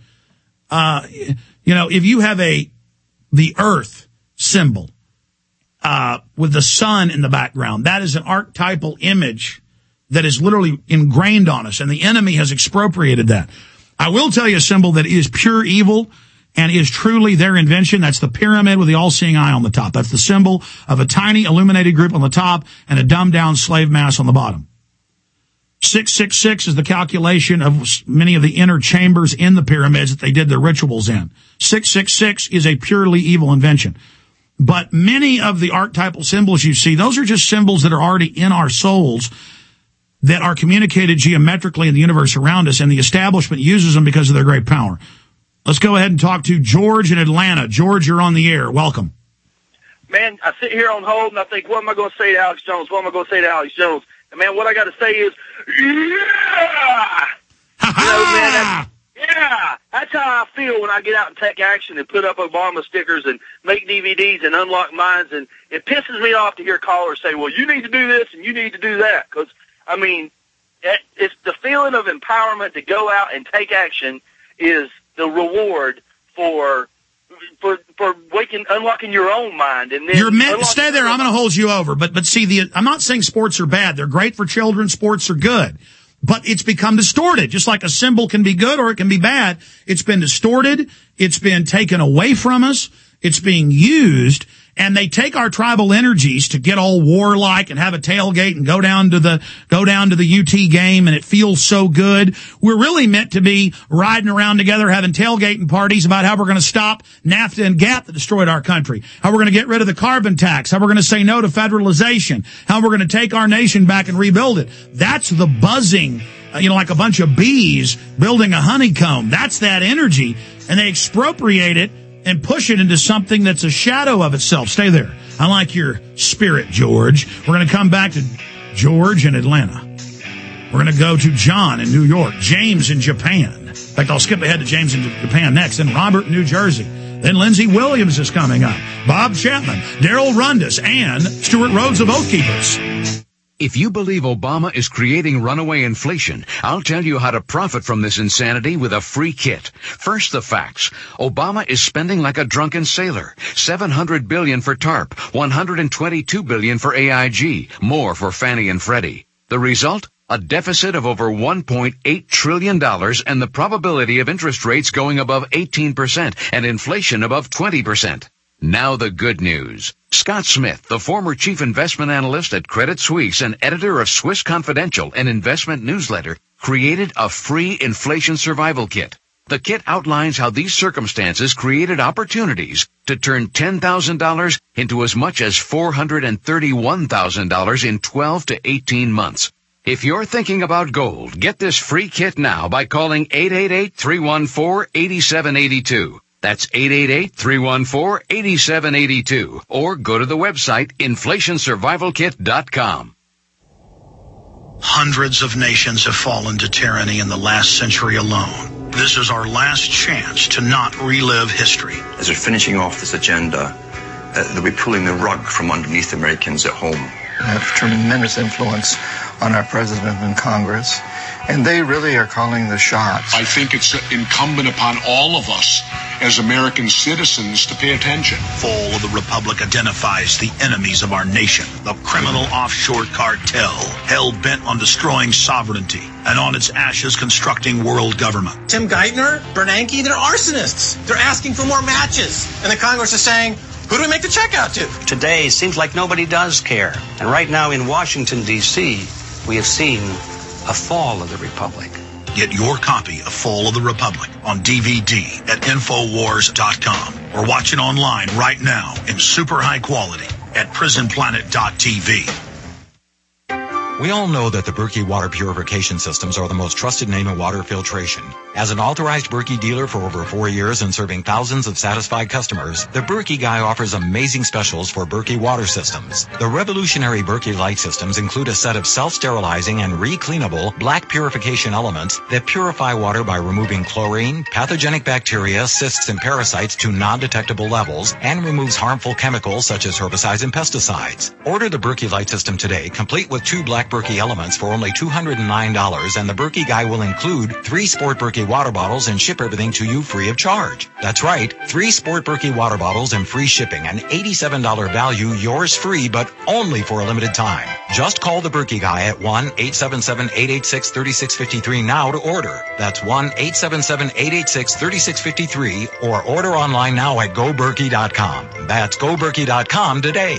If you have the earth symbol with the sun in the background, that is an archetypal image that is literally ingrained on us, and the enemy has expropriated that. I will tell you a symbol that is pure evil and is truly their invention. That's the pyramid with the all-seeing eye on the top. That's the symbol of a tiny illuminated group on the top and a dumbed-down slave mass on the bottom. 666 is the calculation of many of the inner chambers in the pyramids that they did their rituals in. 666 is a purely evil invention. But many of the archetypal symbols you see, those are just symbols that are already in our souls that are communicated geometrically in the universe around us, and the establishment uses them because of their great power. Let's go ahead and talk to George in Atlanta. George, you're on the air. Welcome. Man, I sit here on hold, and I think, what am I going to say to Alex Jones? What am I going to say to Alex Jones? And, man, what I got to say is, yeah! Yeah! That's how I feel when I get out and take action and put up Obama stickers and make DVDs and unlock mines. And it pisses me off to hear callers say, well, you need to do this and you need to do that. Because, I mean, it's the feeling of empowerment to go out and take action is the reward for unlocking your own mind. And then you're meant stay there. I'm going to hold you over. But see, I'm not saying sports are bad. They're great for children. Sports are good. But it's become distorted. Just like a symbol can be good or it can be bad. It's been distorted. It's been taken away from us. It's being used. And they take our tribal energies to get all warlike and have a tailgate and go down to the UT game, and it feels so good. We're really meant to be riding around together having tailgating parties about how we're going to stop NAFTA and GATT that destroyed our country, how we're going to get rid of the carbon tax, how we're going to say no to federalization, how we're going to take our nation back and rebuild it. That's the buzzing, like a bunch of bees building a honeycomb. That's that energy, and they expropriate it and push it into something that's a shadow of itself. Stay there. I like your spirit, George. We're going to come back to George in Atlanta. We're going to go to John in New York, James in Japan. In fact, I'll skip ahead to James in Japan next, then Robert in New Jersey. Then Lindsey Williams is coming up, Bob Chapman, Daryl Rundis, and Stuart Rhodes of Oath Keepers. If you believe Obama is creating runaway inflation, I'll tell you how to profit from this insanity with a free kit. First, the facts. Obama is spending like a drunken sailor. $700 billion for TARP, $122 billion for AIG, more for Fannie and Freddie. The result? A deficit of over $1.8 trillion and the probability of interest rates going above 18% and inflation above 20%. Now the good news. Scott Smith, the former chief investment analyst at Credit Suisse and editor of Swiss Confidential, an investment newsletter, created a free inflation survival kit. The kit outlines how these circumstances created opportunities to turn $10,000 into as much as $431,000 in 12 to 18 months. If you're thinking about gold, get this free kit now by calling 888-314-8782. That's 888-314-8782. Or go to the website inflationsurvivalkit.com. Hundreds of nations have fallen to tyranny in the last century alone. This is our last chance to not relive history. As they're finishing off this agenda, they'll be pulling the rug from underneath Americans at home. They have tremendous influence on our president and Congress, and they really are calling the shots. I think it's incumbent upon all of us as American citizens to pay attention. Fall of the Republic identifies the enemies of our nation, the criminal offshore cartel, hell-bent on destroying sovereignty, and on its ashes constructing world government. Tim Geithner, Bernanke, they're arsonists. They're asking for more matches. And the Congress is saying, who do we make the check out to? Today seems like nobody does care. And right now in Washington, D.C., we have seen a fall of the Republic. Get your copy of Fall of the Republic on DVD at Infowars.com or watch it online right now in super high quality at PrisonPlanet.tv. We all know that the Berkey water purification systems are the most trusted name in water filtration. As an authorized Berkey dealer for over 4 years and serving thousands of satisfied customers, the Berkey Guy offers amazing specials for Berkey water systems. The revolutionary Berkey Light systems include a set of self-sterilizing and re-cleanable black purification elements that purify water by removing chlorine, pathogenic bacteria, cysts, and parasites to non-detectable levels, and removes harmful chemicals such as herbicides and pesticides. Order the Berkey Light system today, complete with 2 black Berkey elements for only $209, and the Berkey Guy will include 3 Sport Berkey water bottles and ship everything to you free of charge. That's right, 3 Sport Berkey water bottles and free shipping, an $87 value, yours free, but only for a limited time. Just call the Berkey Guy at 1-877-886-3653 now to order. That's 1-877-886-3653, or order online now at GoBerkey.com. That's GoBerkey.com today.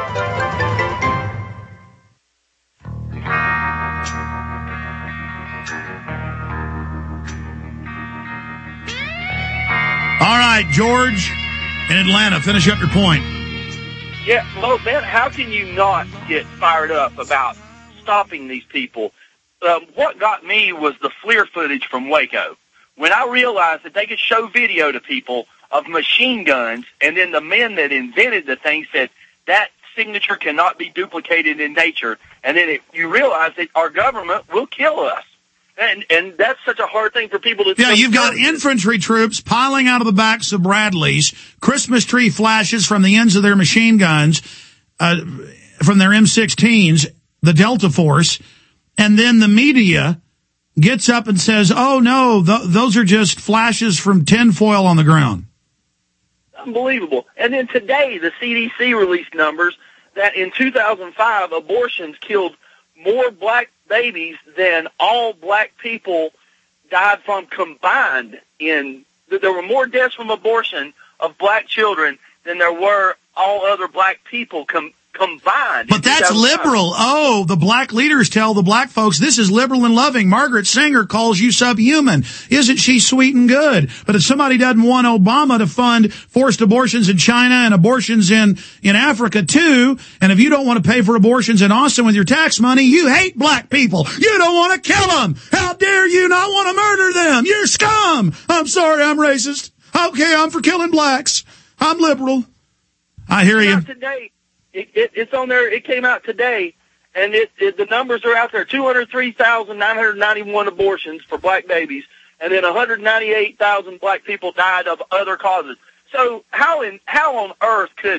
All right, George in Atlanta, finish up your point. Yeah, well, man, how can you not get fired up about stopping these people? What got me was the FLIR footage from Waco. When I realized that they could show video to people of machine guns, and then the men that invented the thing said that signature cannot be duplicated in nature, and then you realize that our government will kill us. And that's such a hard thing for people to... Yeah, you've got infantry troops piling out of the backs of Bradleys, Christmas tree flashes from the ends of their machine guns, from their M16s, the Delta Force, and then the media gets up and says, oh, no, those are just flashes from tinfoil on the ground. Unbelievable. And then today, the CDC released numbers that in 2005, abortions killed more black babies than all black people died from combined. There were more deaths from abortion of black children than there were all other black people combined. But that's liberal. Oh, the black leaders tell the black folks, this is liberal and loving. Margaret Sanger calls you subhuman. Isn't she sweet and good? But if somebody doesn't want Obama to fund forced abortions in China and abortions in Africa too, and if you don't want to pay for abortions in Austin with your tax money, you hate black people. You don't want to kill them. How dare you not want to murder them? You're scum. I'm sorry, I'm racist. Okay, I'm for killing blacks. I'm liberal. I hear you. Today. It's on there. It came out today, and the numbers are out there. 203,991 abortions for black babies, and then 198,000 black people died of other causes. So how on earth can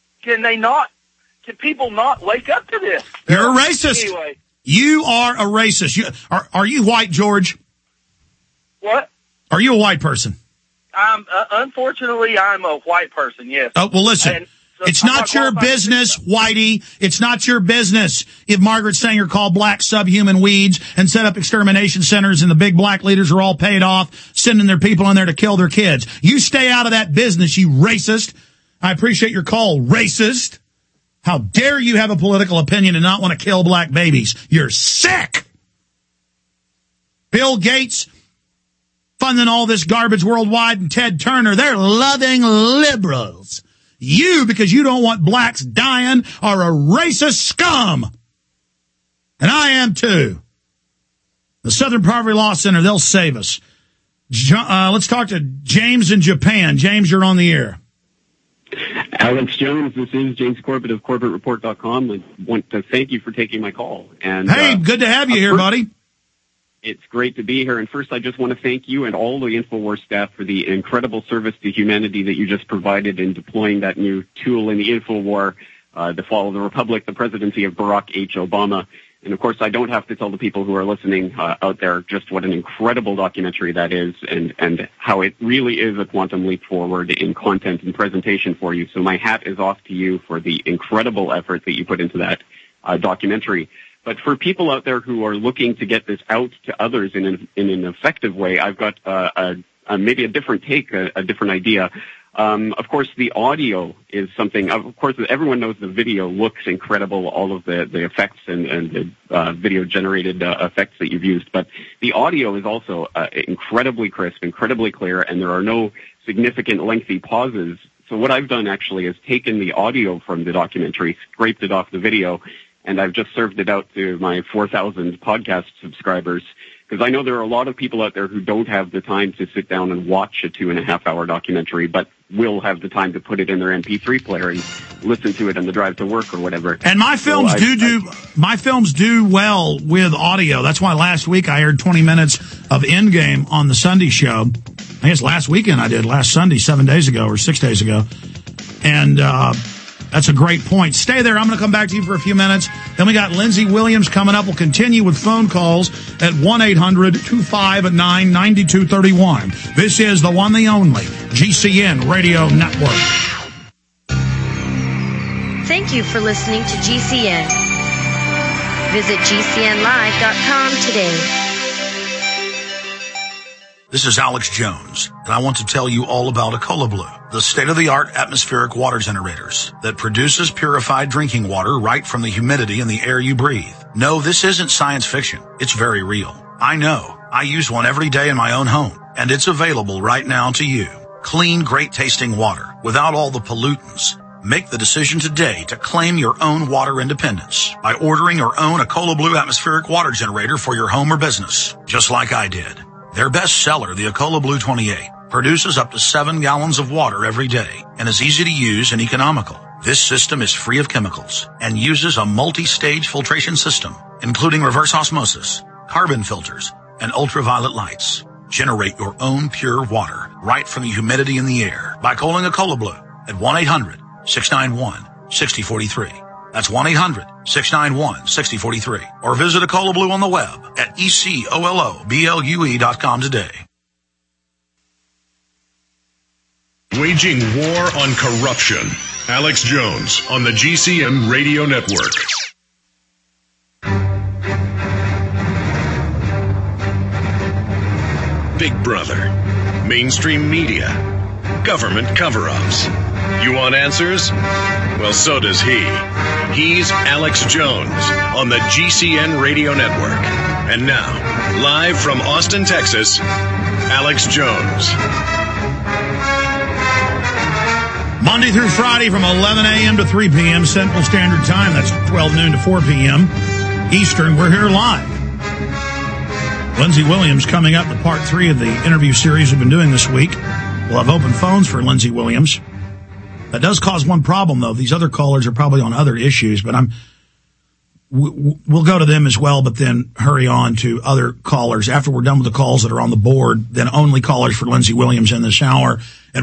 people not wake up to this? You're a racist. Anyway. You are a racist. Are you white, George? What? Are you a white person? Unfortunately, I'm a white person, yes. Oh, well, listen. It's not your business, Whitey. It's not your business if Margaret Sanger called blacks subhuman weeds and set up extermination centers and the big black leaders are all paid off, sending their people in there to kill their kids. You stay out of that business, you racist. I appreciate your call, racist. How dare you have a political opinion and not want to kill black babies? You're sick. Bill Gates funding all this garbage worldwide and Ted Turner, they're loving liberals. You, because you don't want blacks dying, are a racist scum. And I am too. The Southern Poverty Law Center, they'll save us. Let's talk to James in Japan. James, you're on the air. Alex Jones, this is James Corbett of CorbettReport.com. I want to thank you for taking my call. And hey, good to have you here, buddy. It's great to be here. And first, I just want to thank you and all the InfoWars staff for the incredible service to humanity that you just provided in deploying that new tool in the InfoWar, the fall of the Republic, the presidency of Barack H. Obama. And, of course, I don't have to tell the people who are listening out there just what an incredible documentary that is and how it really is a quantum leap forward in content and presentation for you. So my hat is off to you for the incredible effort that you put into that documentary. But for people out there who are looking to get this out to others in an effective way, I've got maybe a different take, a different idea. Of course, the audio is something. Of course, everyone knows the video looks incredible, all of the effects and the video-generated effects that you've used. But the audio is also incredibly crisp, incredibly clear, and there are no significant lengthy pauses. So what I've done actually is taken the audio from the documentary, scraped it off the video, and I've just served it out to my 4,000 podcast subscribers, because I know there are a lot of people out there who don't have the time to sit down and watch a 2.5-hour documentary, but will have the time to put it in their MP3 player and listen to it on the drive to work or whatever. And my films my films do well with audio. That's why last week I aired 20 minutes of Endgame on the Sunday show. I guess last weekend I did, last Sunday, 7 days ago or 6 days ago. And that's a great point. Stay there. I'm going to come back to you for a few minutes. Then we got Lindsey Williams coming up. We'll continue with phone calls at 1-800-259-9231. This is the one, the only GCN Radio Network. Thank you for listening to GCN. Visit GCNlive.com today. This is Alex Jones, and I want to tell you all about Ecola Blue, the state-of-the-art atmospheric water generators that produces purified drinking water right from the humidity in the air you breathe. No, this isn't science fiction. It's very real. I know. I use one every day in my own home, and it's available right now to you. Clean, great-tasting water without all the pollutants. Make the decision today to claim your own water independence by ordering your own Ecola Blue atmospheric water generator for your home or business, just like I did. Their best seller, the Ecola Blue 28, produces up to 7 gallons of water every day and is easy to use and economical. This system is free of chemicals and uses a multi-stage filtration system, including reverse osmosis, carbon filters, and ultraviolet lights. Generate your own pure water right from the humidity in the air by calling a Cola Blue at 1-800-691-6043. That's 1-800-691-6043. Or visit a Cola Blue on the web at ECOLOBLUE.com today. Waging war on corruption. Alex Jones on the GCN Radio Network. Big Brother, mainstream media, government cover-ups. You want answers? Well, so does he. He's Alex Jones on the GCN Radio Network. And now, live from Austin, Texas, Alex Jones. Monday through Friday from 11 a.m. to 3 p.m. Central Standard Time. That's 12 noon to 4 p.m. Eastern. We're here live. Lindsey Williams coming up with part 3 of the interview series we've been doing this week. We'll have open phones for Lindsey Williams. That does cause one problem, though. These other callers are probably on other issues, but we'll go to them as well, but then hurry on to other callers. After we're done with the calls that are on the board, then only callers for Lindsey Williams in this hour at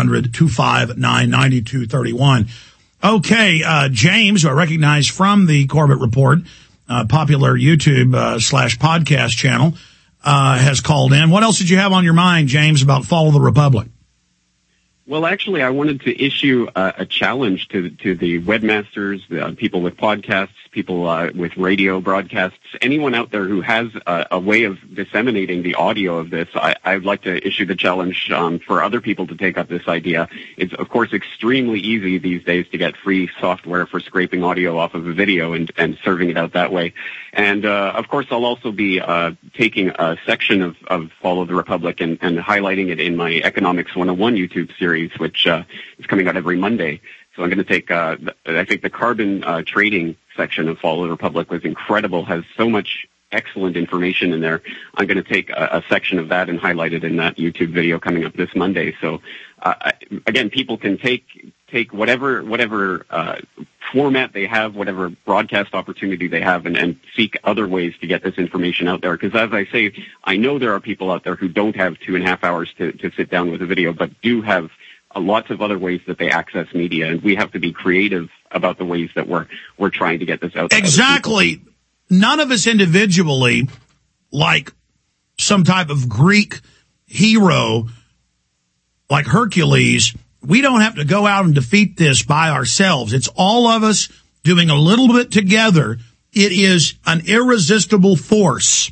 1-800-259-9231. Okay, James, who I recognize from the Corbett Report, popular YouTube / podcast channel, has called in. What else did you have on your mind, James, about Follow the Republic? Well, actually, I wanted to issue a challenge to the webmasters, people with podcasts, people with radio broadcasts, anyone out there who has a way of disseminating the audio of this. I'd like to issue the challenge for other people to take up this idea. It's, of course, extremely easy these days to get free software for scraping audio off of a video and serving it out that way. And, of course, I'll also be taking a section of Follow the Republic and highlighting it in my Economics 101 YouTube series, which is coming out every Monday. So I'm going to take, I think the carbon trading section of Follow the Republic was incredible, has so much excellent information in there. I'm going to take a section of that and highlight it in that YouTube video coming up this Monday. So, again, people can take whatever format they have, whatever broadcast opportunity they have, and seek other ways to get this information out there. Because as I say, I know there are people out there who don't have 2.5 hours to sit down with a video, but do have lots of other ways that they access media, and we have to be creative about the ways that we're trying to get this out there. Exactly. None of us individually, like some type of Greek hero like Hercules, we don't have to go out and defeat this by ourselves. It's all of us doing a little bit together. It is an irresistible force.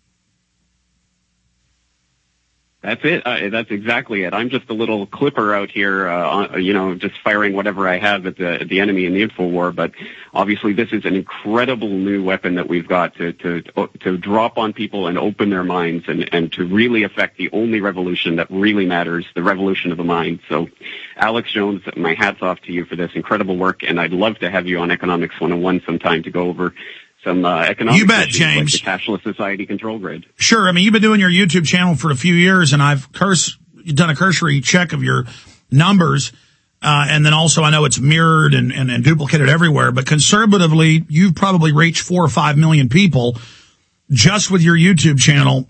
That's it. That's exactly it. I'm just a little clipper out here, just firing whatever I have at the enemy in the InfoWar. But obviously, this is an incredible new weapon that we've got to drop on people and open their minds and to really affect the only revolution that really matters, the revolution of the mind. So, Alex Jones, my hat's off to you for this incredible work, and I'd love to have you on Economics 101 sometime to go over some economic you bet, issues James. like the cashless society control grid. Sure. I mean, you've been doing your YouTube channel for a few years, and I've done a cursory check of your numbers, and then also I know it's mirrored and duplicated everywhere, but conservatively, you've probably reached 4 or 5 million people just with your YouTube channel.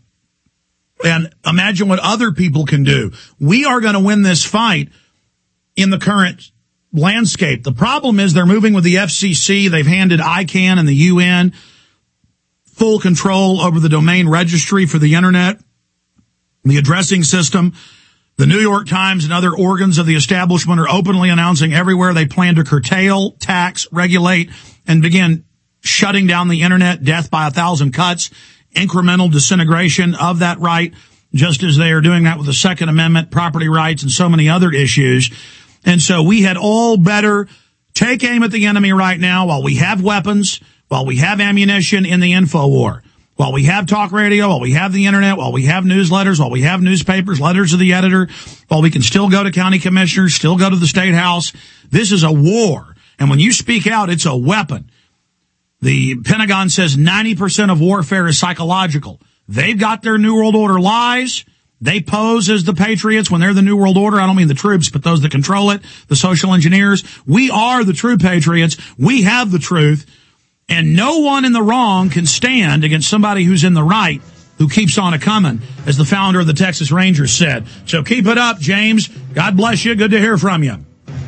And imagine what other people can do. We are going to win this fight in the current landscape. The problem is they're moving with the FCC. They've handed ICANN and the UN full control over the domain registry for the internet, the addressing system. The New York Times and other organs of the establishment are openly announcing everywhere they plan to curtail, tax, regulate, and begin shutting down the internet, death by 1,000 cuts, incremental disintegration of that right, just as they are doing that with the Second Amendment, property rights, and so many other issues. And so we had all better take aim at the enemy right now while we have weapons, while we have ammunition in the InfoWar, while we have talk radio, while we have the internet, while we have newsletters, while we have newspapers, letters to the editor, while we can still go to county commissioners, still go to the state house. This is a war. And when you speak out, it's a weapon. The Pentagon says 90% of warfare is psychological. They've got their New World Order lies. They pose as the patriots when they're the New World Order. I don't mean the troops, but those that control it, the social engineers. We are the true patriots. We have the truth. And no one in the wrong can stand against somebody who's in the right, who keeps on a-coming, as the founder of the Texas Rangers said. So keep it up, James. God bless you. Good to hear from you.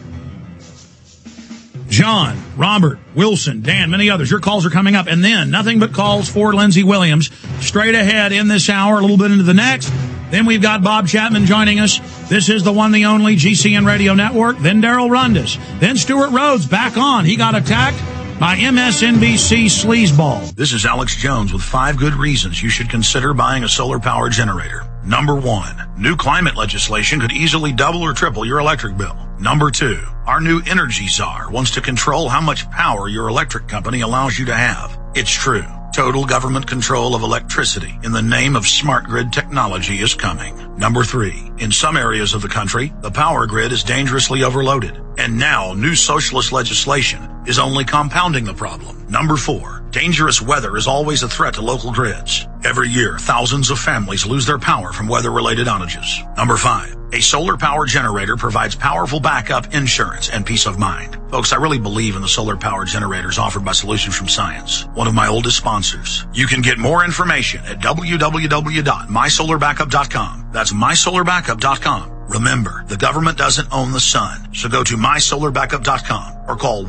John, Robert, Wilson, Dan, many others. Your calls are coming up. And then nothing but calls for Lindsey Williams. Straight ahead in this hour, a little bit into the next. Then we've got Bob Chapman joining us. This is the one, the only GCN Radio Network. Then Darrell Rundis. Then Stuart Rhodes back on. He got attacked by MSNBC sleazeball. This is Alex Jones with 5 good reasons you should consider buying a solar power generator. Number 1, new climate legislation could easily double or triple your electric bill. Number 2, our new energy czar wants to control how much power your electric company allows you to have. It's true. Total government control of electricity in the name of smart grid technology is coming. Number 3, in some areas of the country, the power grid is dangerously overloaded. And now new socialist legislation is only compounding the problem. Number 4, dangerous weather is always a threat to local grids. Every year, thousands of families lose their power from weather-related outages. Number 5, a solar power generator provides powerful backup insurance and peace of mind. Folks, I really believe in the solar power generators offered by Solutions from Science, one of my oldest sponsors. You can get more information at www.mysolarbackup.com. That's mysolarbackup.com. Remember, the government doesn't own the sun, so go to mysolarbackup.com or call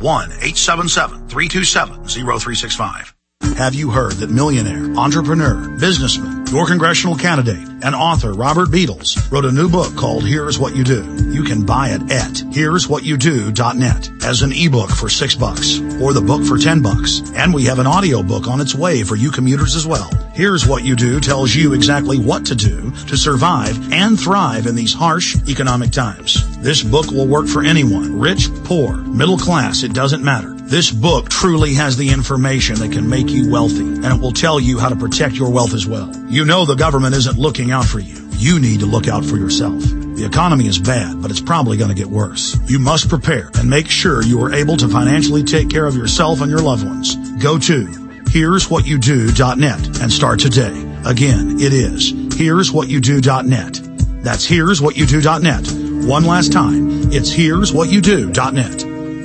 1-877-327-0365. Have you heard that millionaire, entrepreneur, businessman, your congressional candidate, and author Robert Beadles wrote a new book called Here's What You Do? You can buy it at here'swhatyoudO.net as an ebook for $6 or the book for $10. And we have an audio book on its way for you commuters as well. Here's What You Do tells you exactly what to do to survive and thrive in these harsh economic times. This book will work for anyone, rich, poor, middle class, it doesn't matter. This book truly has the information that can make you wealthy, and it will tell you how to protect your wealth as well. You know the government isn't looking out for you. You need to look out for yourself. The economy is bad, but it's probably going to get worse. You must prepare and make sure you are able to financially take care of yourself and your loved ones. Go to here'swhatyoudO.net and start today. Again, it is here'swhatyoudO.net. That's here'swhatyoudO.net. One last time, it's here'swhatyoudO.net.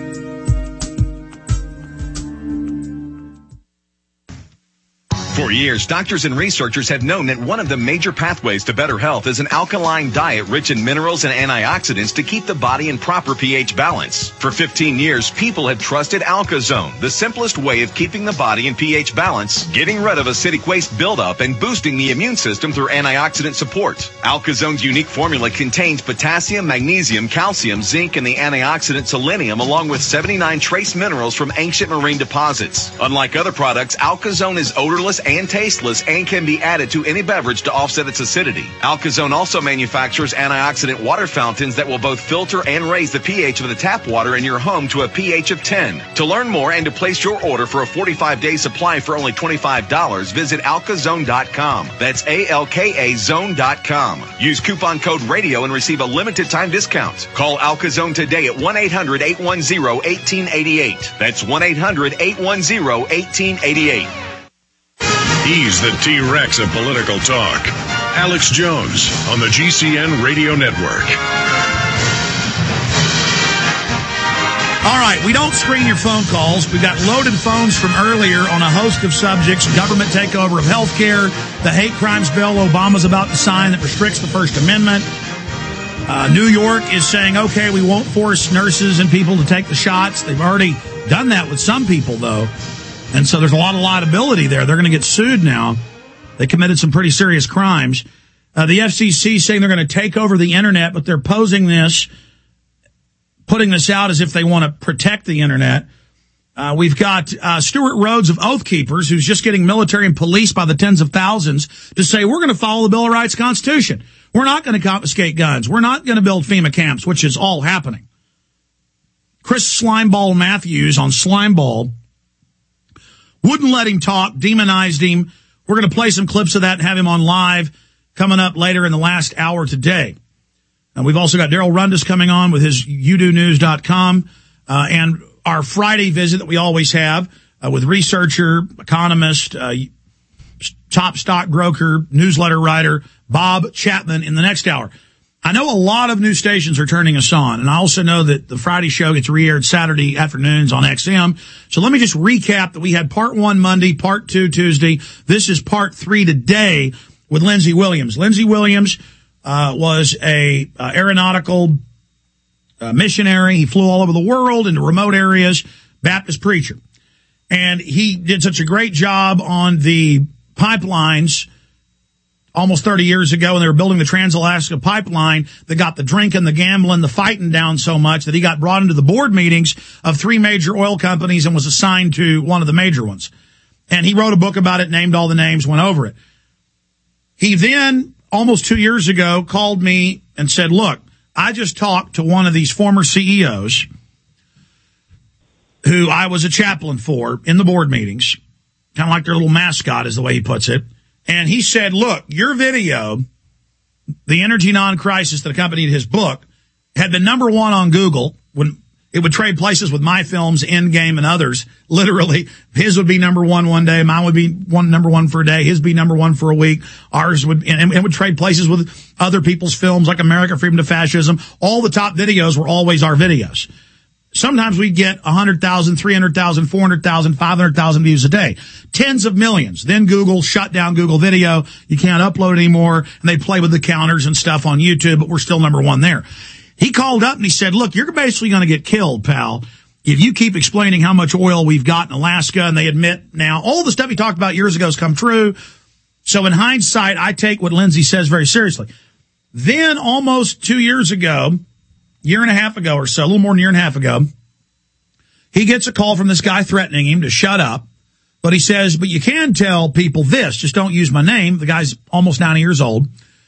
For years, doctors and researchers have known that one of the major pathways to better health is an alkaline diet rich in minerals and antioxidants to keep the body in proper pH balance. For 15 years, people have trusted AlkaZone, the simplest way of keeping the body in pH balance, getting rid of acidic waste buildup, and boosting the immune system through antioxidant support. AlkaZone's unique formula contains potassium, magnesium, calcium, zinc, and the antioxidant selenium, along with 79 trace minerals from ancient marine deposits. Unlike other products, AlkaZone is odorless and tasteless and can be added to any beverage to offset its acidity. AlkaZone also manufactures antioxidant water fountains that will both filter and raise the pH of the tap water in your home to a pH of 10. To learn more and to place your order for a 45-day supply for only $25, visit alkazone.com. That's ALKA zone.com. Use coupon code RADIO and receive a limited time discount. Call AlkaZone today at 1-800-810-1888. That's 1-800-810-1888. He's the T-Rex of political talk. Alex Jones on the GCN Radio Network. All right, we don't screen your phone calls. We've got loaded phones from earlier on a host of subjects: government takeover of health care, the hate crimes bill Obama's about to sign that restricts the First Amendment. New York is saying, okay, we won't force nurses and people to take the shots. They've already done that with some people, though. And so there's a lot of liability there. They're going to get sued now. They committed some pretty serious crimes. The FCC saying they're going to take over the Internet, but they're putting this out as if they want to protect the Internet. We've got Stuart Rhodes of Oath Keepers, who's just getting military and police by the tens of thousands to say, we're going to follow the Bill of Rights Constitution. We're not going to confiscate guns. We're not going to build FEMA camps, which is all happening. Chris Slimeball Matthews on Slimeball wouldn't let him talk, demonized him. We're going to play some clips of that and have him on live coming up later in the last hour today. And we've also got Darrell Rundis coming on with his youdonews.com, and our Friday visit that we always have with researcher, economist, top stockbroker, newsletter writer, Bob Chapman in the next hour. I know a lot of new stations are turning us on, and I also know that the Friday show gets re-aired Saturday afternoons on XM. So let me just recap that we had part 1 Monday, part 2 Tuesday. This is part 3 today. with Lindsey Williams. Lindsey Williams was a aeronautical missionary. He flew all over the world into remote areas, Baptist preacher. And he did such a great job on the pipelines almost 30 years ago when they were building the Trans-Alaska Pipeline that got the drinking, the gambling, the fighting down so much that he got brought into the board meetings of 3 major oil companies and was assigned to one of the major ones. And he wrote a book about it, named all the names, went over it. He then, almost 2 years ago, called me and said, look, I just talked to one of these former CEOs who I was a chaplain for in the board meetings, kind of like their little mascot is the way he puts it. And he said, look, your video, The Energy Non-Crisis that accompanied his book, had been number 1 on Google when it would trade places with my films, Endgame, and others. Literally, his would be number 1 one day, mine would be number 1 for a day, his be number 1 for a week, ours would, and it would trade places with other people's films like America, Freedom to Fascism. All the top videos were always our videos. Sometimes we get 100,000, 300,000, 400,000, 500,000 views a day. Tens of millions. Then Google shut down Google Video. You can't upload anymore. And they play with the counters and stuff on YouTube, but we're still number 1 there. He called up and he said, look, you're basically going to get killed, pal, if you keep explaining how much oil we've got in Alaska. And they admit now all the stuff he talked about years ago has come true. So in hindsight, I take what Lindsey says very seriously. Then almost 2 years ago, year and a half ago or so, a little more than a year and a half ago, he gets a call from this guy threatening him to shut up. But he says, but you can tell people this, just don't use my name. The guy's almost 90 years old,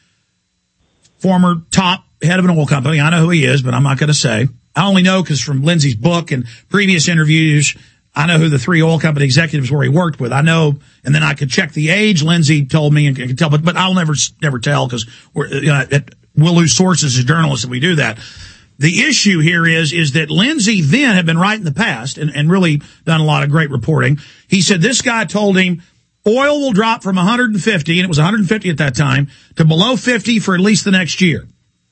former top head of an oil company. I know who he is, but I'm not going to say. I only know because from Lindsey's book and previous interviews, I know who the 3 oil company executives were he worked with. I know, and then I could check the age. Lindsey told me and could tell, but I'll never tell because we'll lose sources as journalists if we do that. The issue here is that Lindsey then had been right in the past and really done a lot of great reporting. He said this guy told him oil will drop from 150, and it was 150 at that time, to below 50 for at least the next year.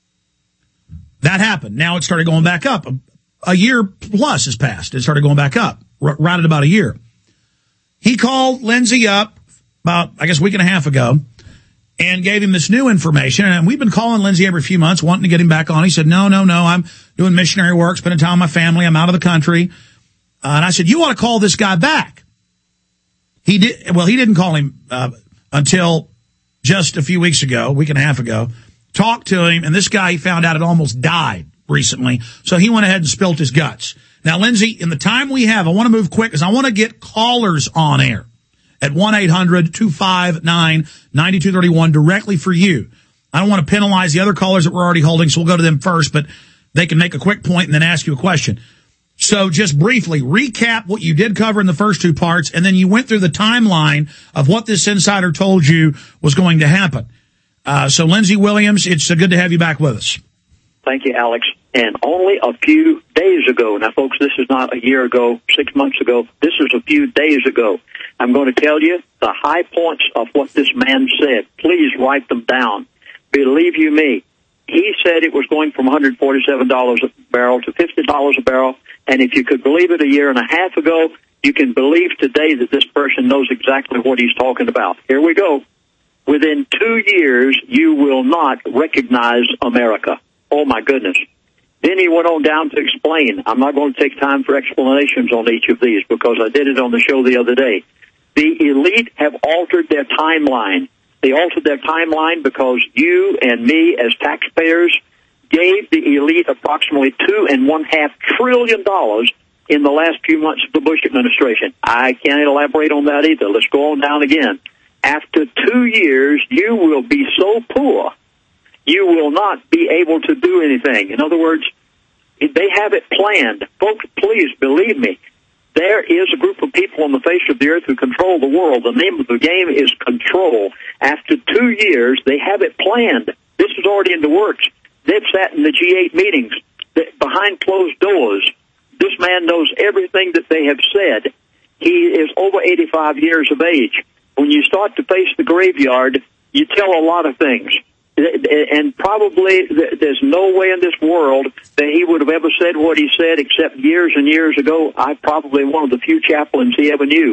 That happened. Now it started going back up. A year plus has passed. It started going back up right at about a year. He called Lindsey up about, I guess, a week and a half ago and gave him this new information. And we've been calling Lindsey every few months, wanting to get him back on. He said, no, I'm doing missionary work, spending time with my family. I'm out of the country. And I said, you want to call this guy back? He did. Well, he didn't call him until just a few weeks ago, a week and a half ago. Talked to him, and this guy, he found out, had almost died recently. So he went ahead and spilt his guts. Now, Lindsey, in the time we have, I want to move quick because I want to get callers on air at 1-800-259-9231 directly for you. I don't want to penalize the other callers that we're already holding, so we'll go to them first, but they can make a quick point and then ask you a question. So just briefly, recap what you did cover in the first 2 parts, and then you went through the timeline of what this insider told you was going to happen. So Lindsey Williams, it's good to have you back with us. Thank you, Alex. And only a few days ago, now folks, this is not a year ago, 6 months ago, this is a few days ago. I'm going to tell you the high points of what this man said. Please write them down. Believe you me, he said it was going from $147 a barrel to $50 a barrel. And if you could believe it a year and a half ago, you can believe today that this person knows exactly what he's talking about. Here we go. Within 2 years, you will not recognize America. Oh, my goodness. Then he went on down to explain. I'm not going to take time for explanations on each of these because I did it on the show the other day. The elite have altered their timeline. They altered their timeline because you and me as taxpayers gave the elite approximately $2.5 trillion in the last few months of the Bush administration. I can't elaborate on that either. Let's go on down again. After 2 years, you will be so poor, you will not be able to do anything. In other words, they have it planned. Folks, please believe me. There is a group of people on the face of the earth who control the world. The name of the game is control. After 2 years, they have it planned. This is already in the works. They've sat in the G8 meetings behind closed doors. This man knows everything that they have said. He is over 85 years of age. When you start to face the graveyard, you tell a lot of things. And probably there's no way in this world that he would have ever said what he said except years and years ago. I'm probably one of the few chaplains he ever knew.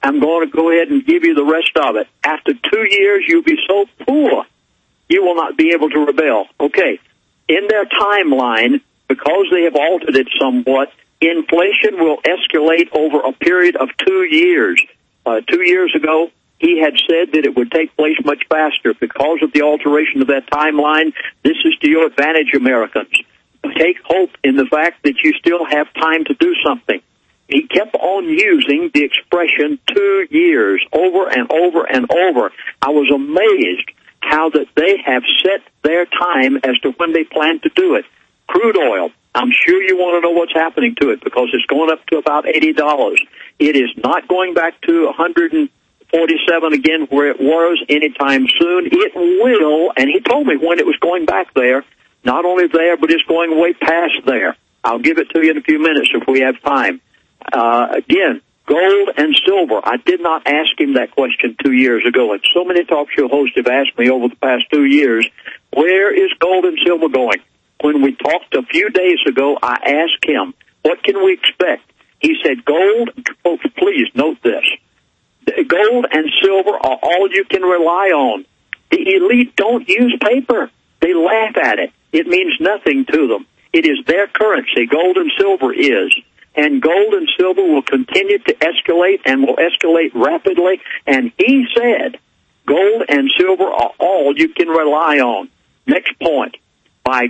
I'm going to go ahead and give you the rest of it. After 2 years, you'll be so poor, you will not be able to rebel. Okay. In their timeline, because they have altered it somewhat, inflation will escalate over a period of 2 years. 2 years ago, he had said that it would take place much faster. Because of the alteration of that timeline, this is to your advantage, Americans. Take hope in the fact that you still have time to do something. He kept on using the expression 2 years over and over and over. I was amazed how that they have set their time as to when they plan to do it. Crude oil, I'm sure you want to know what's happening to it because it's going up to about $80. It is not going back to 147 again where it was anytime soon. It will, and he told me when it was going back there, not only there, but it's going way past there. I'll give it to you in a few minutes if we have time. Again, gold and silver. I did not ask him that question 2 years ago, and so many talk show hosts have asked me over the past 2 years, where is gold and silver going? When we talked a few days ago, I asked him, what can we expect? He said, gold, folks, please note this. Gold and silver are all you can rely on. The elite don't use paper. They laugh at it. It means nothing to them. It is their currency. Gold and silver is. And gold and silver will continue to escalate and will escalate rapidly. And he said, gold and silver are all you can rely on. Next point. By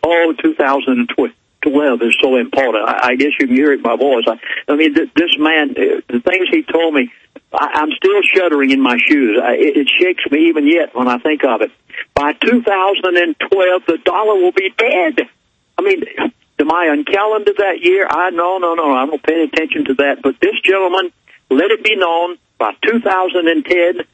2012 is so important. I guess you can hear it in my voice. I mean, this man, the things he told me, I'm still shuddering in my shoes. It shakes me even yet when I think of it. By 2012, the dollar will be dead. I mean, am I on calendar that year? No, I don't pay attention to that. But this gentleman, let it be known, by 2012,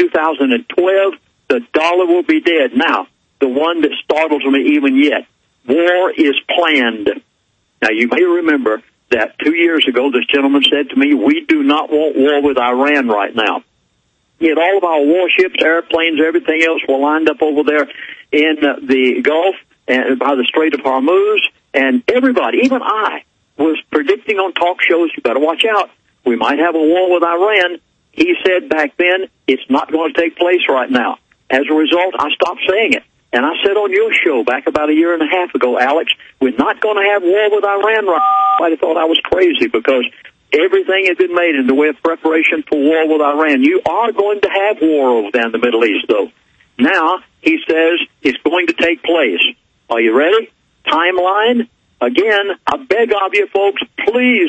the dollar will be dead. Now, the one that startles me even yet, war is planned. Now, you may remember that 2 years ago, this gentleman said to me, we do not want war with Iran right now. Yet all of our warships, airplanes, everything else were lined up over there in the Gulf and by the Strait of Hormuz, and everybody, even I, was predicting on talk shows, you better watch out. We might have a war with Iran. He said back then, it's not going to take place right now. As a result, I stopped saying it. And I said on your show back about a year and a half ago, Alex, we're not going to have war with Iran right now. Everybody thought I was crazy because everything had been made in the way of preparation for war with Iran. You are going to have war over there in the Middle East, though. Now, he says it's going to take place. Are you ready? Timeline? Again, I beg of you folks, please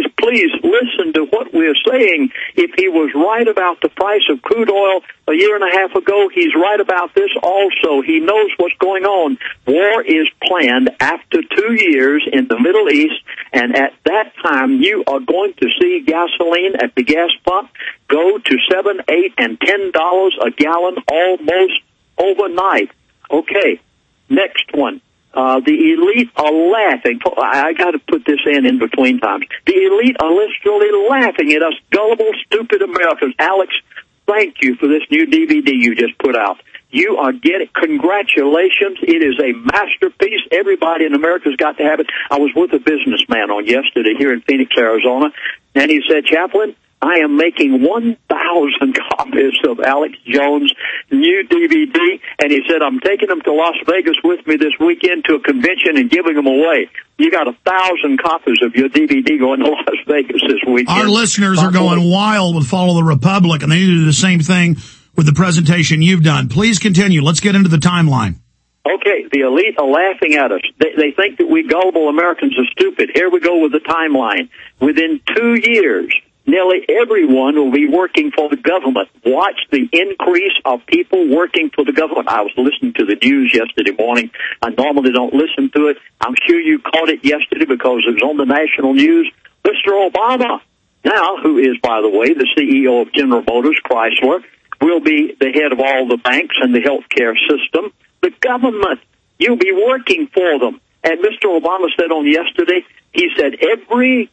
listen to what we're saying. If he was right about the price of crude oil a year and a half ago, he's right about this also. He knows what's going on. War is planned after 2 years in the Middle East, and at that time you are going to see gasoline at the gas pump go to $7, $8, and $10 a gallon almost overnight. Okay, next one. The elite are laughing. I got to put this in between times. The elite are literally laughing at us gullible, stupid Americans. Alex, thank you for this new DVD you just put out. You are getting, congratulations. It is a masterpiece. Everybody in America's got to have it. I was with a businessman on yesterday here in Phoenix, Arizona, and he said, Chaplain, I am making 1,000 copies of Alex Jones' new DVD, and he said, I'm taking them to Las Vegas with me this weekend to a convention and giving them away. You got 1,000 copies of your DVD going to Las Vegas this weekend. Our listeners are going wild with Follow the Republic, and they need to do the same thing with the presentation you've done. Please continue. Let's get into the timeline. Okay, the elite are laughing at us. They think that we gullible Americans are stupid. Here we go with the timeline. Within 2 years, nearly everyone will be working for the government. Watch the increase of people working for the government. I was listening to the news yesterday morning. I normally don't listen to it. I'm sure you caught it yesterday because it was on the national news. Mr. Obama, now, who is, by the way, the CEO of General Motors, Chrysler, will be the head of all the banks and the healthcare system. The government, you'll be working for them. And Mr. Obama said on yesterday, he said every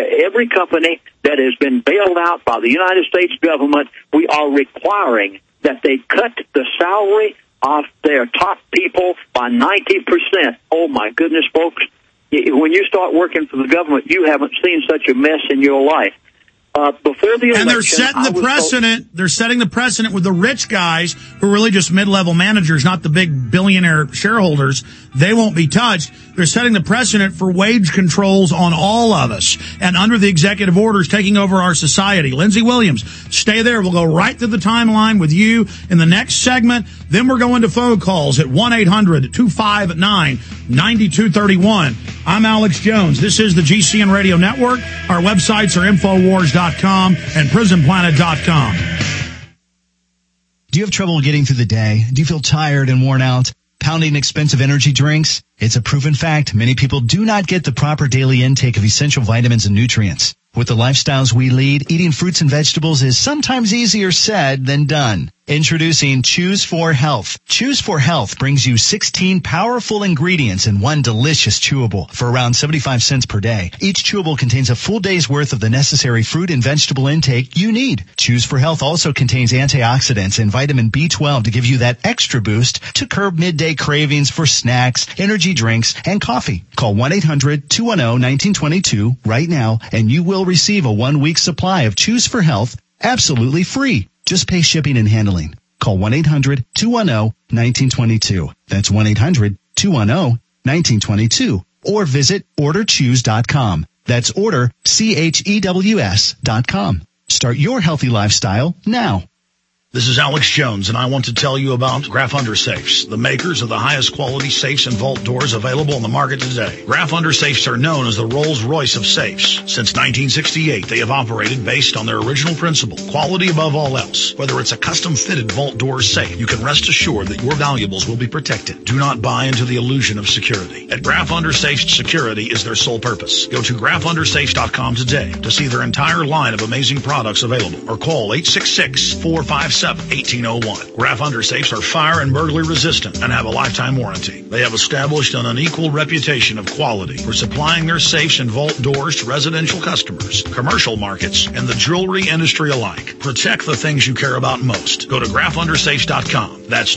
company that has been bailed out by the United States government, we are requiring that they cut the salary of their top people by 90%. Oh, my goodness, folks. When you start working for the government, you haven't seen such a mess in your life. Before the election, and they're setting the precedent. They're setting the precedent with the rich guys who are really just mid-level managers, not the big billionaire shareholders. They won't be touched. They're setting the precedent for wage controls on all of us and under the executive orders taking over our society. Lindsey Williams, stay there. We'll go right to the timeline with you in the next segment. Then we're going to phone calls at 1-800-259-9231. I'm Alex Jones. This is the GCN Radio Network. Our websites are Infowars.com and PrisonPlanet.com. Do you have trouble getting through the day? Do you feel tired and worn out? Pounding expensive energy drinks? It's a proven fact. Many people do not get the proper daily intake of essential vitamins and nutrients. With the lifestyles we lead, eating fruits and vegetables is sometimes easier said than done. Introducing Choose 4 Health. Choose 4 Health brings you 16 powerful ingredients in one delicious chewable for around 75 cents per day. Each chewable contains a full day's worth of the necessary fruit and vegetable intake you need. Choose 4 Health also contains antioxidants and vitamin B12 to give you that extra boost to curb midday cravings for snacks, energy drinks, and coffee. Call 1-800-210-1922 right now and you will receive a 1-week supply of Choose 4 Health absolutely free. Just pay shipping and handling. Call 1-800-210-1922. That's 1-800-210-1922. Or visit orderchoose.com. That's order, CHEWS.com. Start your healthy lifestyle now. This is Alex Jones, and I want to tell you about Graf Undersafes, the makers of the highest quality safes and vault doors available on the market today. Graf Undersafes are known as the Rolls-Royce of safes. Since 1968, they have operated based on their original principle, quality above all else. Whether it's a custom-fitted vault door safe, you can rest assured that your valuables will be protected. Do not buy into the illusion of security. At Graf Undersafes, security is their sole purpose. Go to grafundrsafes.com today to see their entire line of amazing products available, or call 866-457-1801. Graf Undersafes are fire and burglary resistant and have a lifetime warranty. They have established an unequal reputation of quality for supplying their safes and vault doors to residential customers, commercial markets, and the jewelry industry alike. Protect the things you care about most. Go to grafundrsafes.com. That's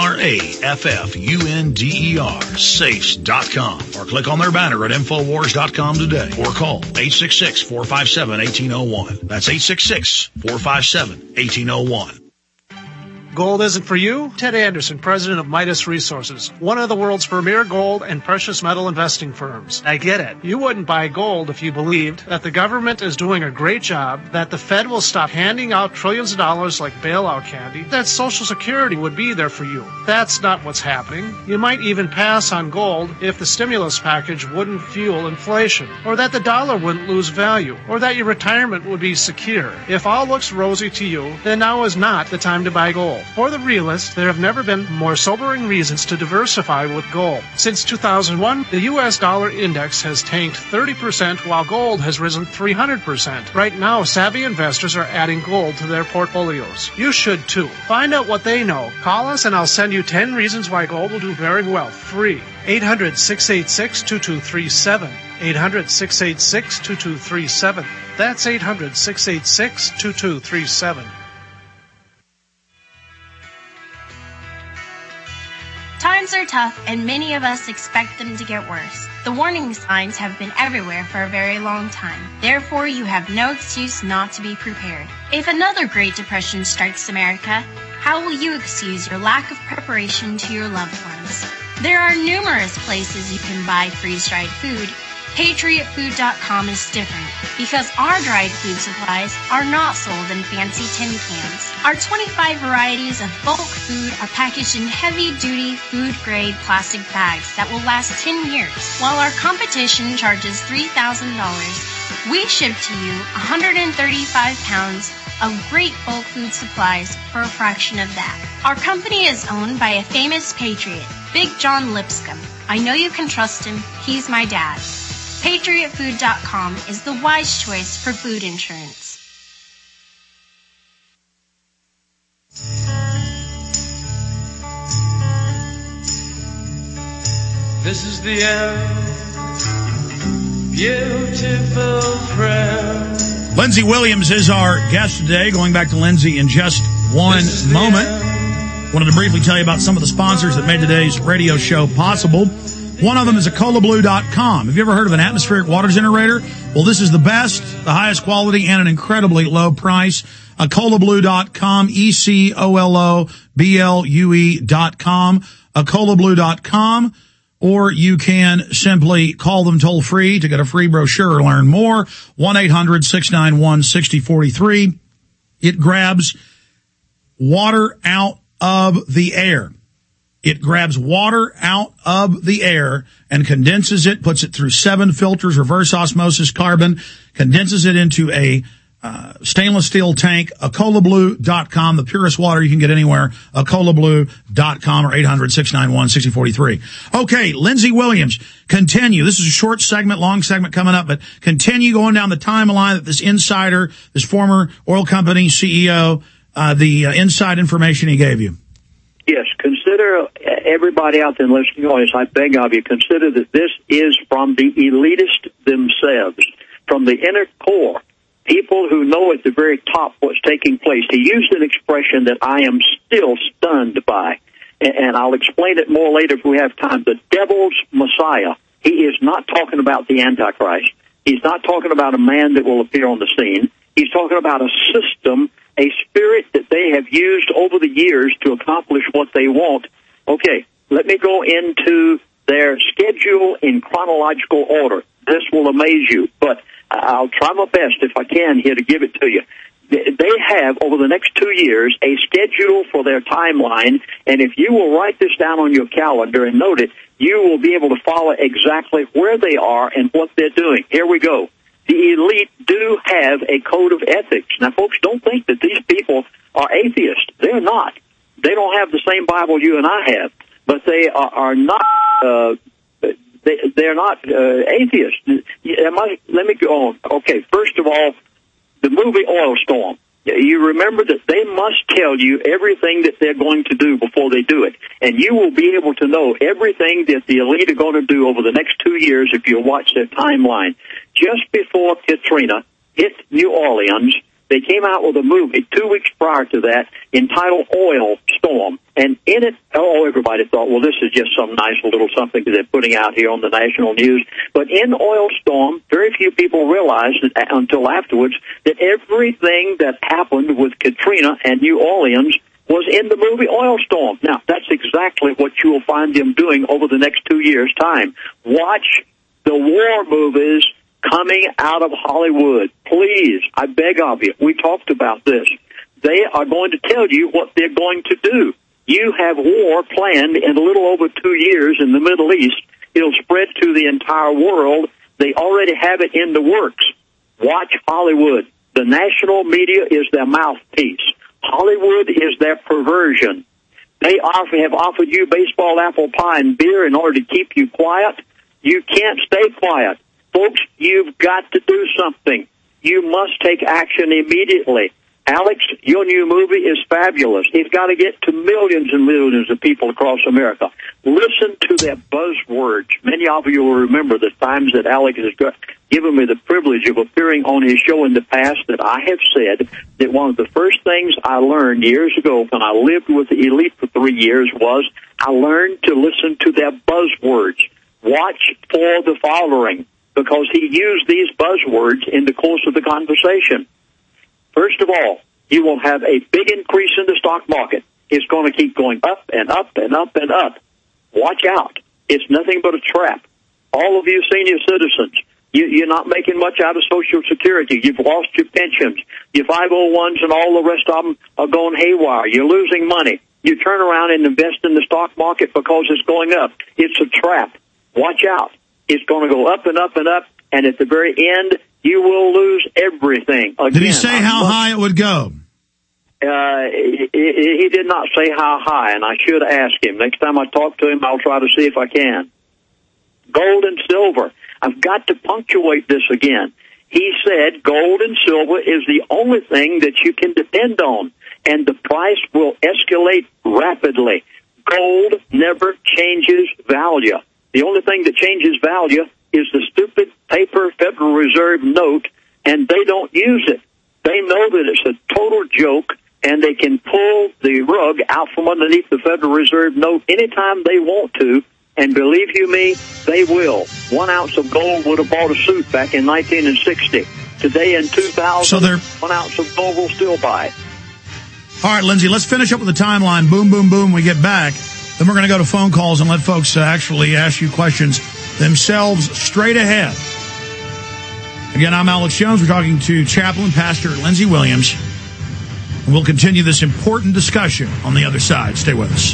GRAFFUNDER, safes.com. Or click on their banner at Infowars.com today. Or call 866-457-1801. That's 866-457-1801. Gold isn't for you? Ted Anderson, president of Midas Resources, one of the world's premier gold and precious metal investing firms. I get it. You wouldn't buy gold if you believed that the government is doing a great job, that the Fed will stop handing out trillions of dollars like bailout candy, that Social Security would be there for you. That's not what's happening. You might even pass on gold if the stimulus package wouldn't fuel inflation, or that the dollar wouldn't lose value, or that your retirement would be secure. If all looks rosy to you, then now is not the time to buy gold. For the realist, there have never been more sobering reasons to diversify with gold. Since 2001, the U.S. dollar index has tanked 30% while gold has risen 300%. Right now, savvy investors are adding gold to their portfolios. You should too. Find out what they know. Call us and I'll send you 10 reasons why gold will do very well. Free. 800-686-2237. 800-686-2237. That's 800-686-2237. Times are tough, and many of us expect them to get worse. The warning signs have been everywhere for a very long time. Therefore, you have no excuse not to be prepared. If another Great Depression strikes America, how will you excuse your lack of preparation to your loved ones? There are numerous places you can buy freeze-dried food. PatriotFood.com is different because our dried food supplies are not sold in fancy tin cans. Our 25 varieties of bulk food are packaged in heavy-duty food-grade plastic bags that will last 10 years. While our competition charges $3,000, we ship to you 135 pounds of great bulk food supplies for a fraction of that. Our company is owned by a famous patriot, Big John Lipscomb. I know you can trust him. He's my dad. PatriotFood.com is the wise choice for food insurance. This is the end, beautiful friend. Lindsey Williams is our guest today. Going back to Lindsey in just one moment. Wanted to briefly tell you about some of the sponsors that made today's radio show possible. One of them is EcoloBlue.com. Have you ever heard of an atmospheric water generator? Well, this is the best, the highest quality, and an incredibly low price. EcoloBlue.com, EcoloBlue.com, EcoloBlue.com, or you can simply call them toll free to get a free brochure or learn more. 1-800-691-6043. It grabs water out of the air. It grabs water out of the air and condenses it, puts it through 7 filters, reverse osmosis carbon, condenses it into a stainless steel tank. EcoloBlue.com, the purest water you can get anywhere. EcoloBlue.com or 800-691-6043. Okay, Lindsey Williams, continue. This is a short segment, long segment coming up, but continue going down the timeline that this insider, this former oil company CEO, the inside information he gave you. Yes, consider everybody out there listening audience, I beg of you, consider that this is from the elitist themselves, from the inner core, people who know at the very top what's taking place. He used an expression that I am still stunned by, and I'll explain it more later if we have time. The devil's Messiah. He is not talking about the Antichrist. He's not talking about a man that will appear on the scene. He's talking about a system, a spirit that they have used over the years to accomplish what they want. Okay, let me go into their schedule in chronological order. This will amaze you, but I'll try my best if I can here to give it to you. They have, over the next 2 years, a schedule for their timeline, and if you will write this down on your calendar and note it, you will be able to follow exactly where they are and what they're doing. Here we go. The elite do have a code of ethics. Now, folks, don't think that these people are atheists. They're not. They don't have the same Bible you and I have, but they are not. They're not atheists. Let me go on. Okay, first of all, the movie Oil Storm. You remember that they must tell you everything that they're going to do before they do it. And you will be able to know everything that the elite are going to do over the next 2 years if you watch their timeline. Just before Katrina hit New Orleans, they came out with a movie 2 weeks prior to that entitled Oil Storm. And in it, everybody thought, well, this is just some nice little something that they're putting out here on the national news. But in Oil Storm, very few people realized that, until afterwards, that everything that happened with Katrina and New Orleans was in the movie Oil Storm. Now, that's exactly what you will find them doing over the next 2 years' time. Watch the war movies coming out of Hollywood. Please, I beg of you. We talked about this. They are going to tell you what they're going to do. You have war planned in a little over 2 years in the Middle East. It'll spread to the entire world. They already have it in the works. Watch Hollywood. The national media is their mouthpiece. Hollywood is their perversion. They have offered you baseball, apple pie, and beer in order to keep you quiet. You can't stay quiet. Folks, you've got to do something. You must take action immediately. Alex, your new movie is fabulous. It's got to get to millions and millions of people across America. Listen to their buzzwords. Many of you will remember the times that Alex has given me the privilege of appearing on his show in the past that I have said that one of the first things I learned years ago when I lived with the elite for 3 years was I learned to listen to their buzzwords. Watch for the following, because he used these buzzwords in the course of the conversation. First of all, you will have a big increase in the stock market. It's going to keep going up and up and up and up. Watch out. It's nothing but a trap. All of you senior citizens, you're not making much out of Social Security. You've lost your pensions. Your 501s and all the rest of them are going haywire. You're losing money. You turn around and invest in the stock market because it's going up. It's a trap. Watch out. It's going to go up and up and up, and at the very end, you will lose everything. Again, did he say how high it would go? He did not say how high, and I should ask him. Next time I talk to him, I'll try to see if I can. Gold and silver. I've got to punctuate this again. He said gold and silver is the only thing that you can depend on, and the price will escalate rapidly. Gold never changes value. The only thing that changes value is the stupid paper Federal Reserve note, and they don't use it. They know that it's a total joke, and they can pull the rug out from underneath the Federal Reserve note anytime they want to, And believe you me, they will. 1 ounce of gold would have bought a suit back in 1960. Today in 2000, 1 ounce of gold will still buy it. All right, Lindsay, let's finish up with the timeline. Boom, boom, boom. We get back. Then we're going to go to phone calls and let folks actually ask you questions themselves straight ahead. Again, I'm Alex Jones. We're talking to Chaplain Pastor Lindsey Williams. And we'll continue this important discussion on the other side. Stay with us.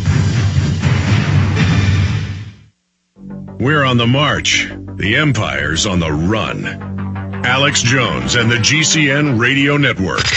We're on the march. The Empire's on the run. Alex Jones and the GCN Radio Network.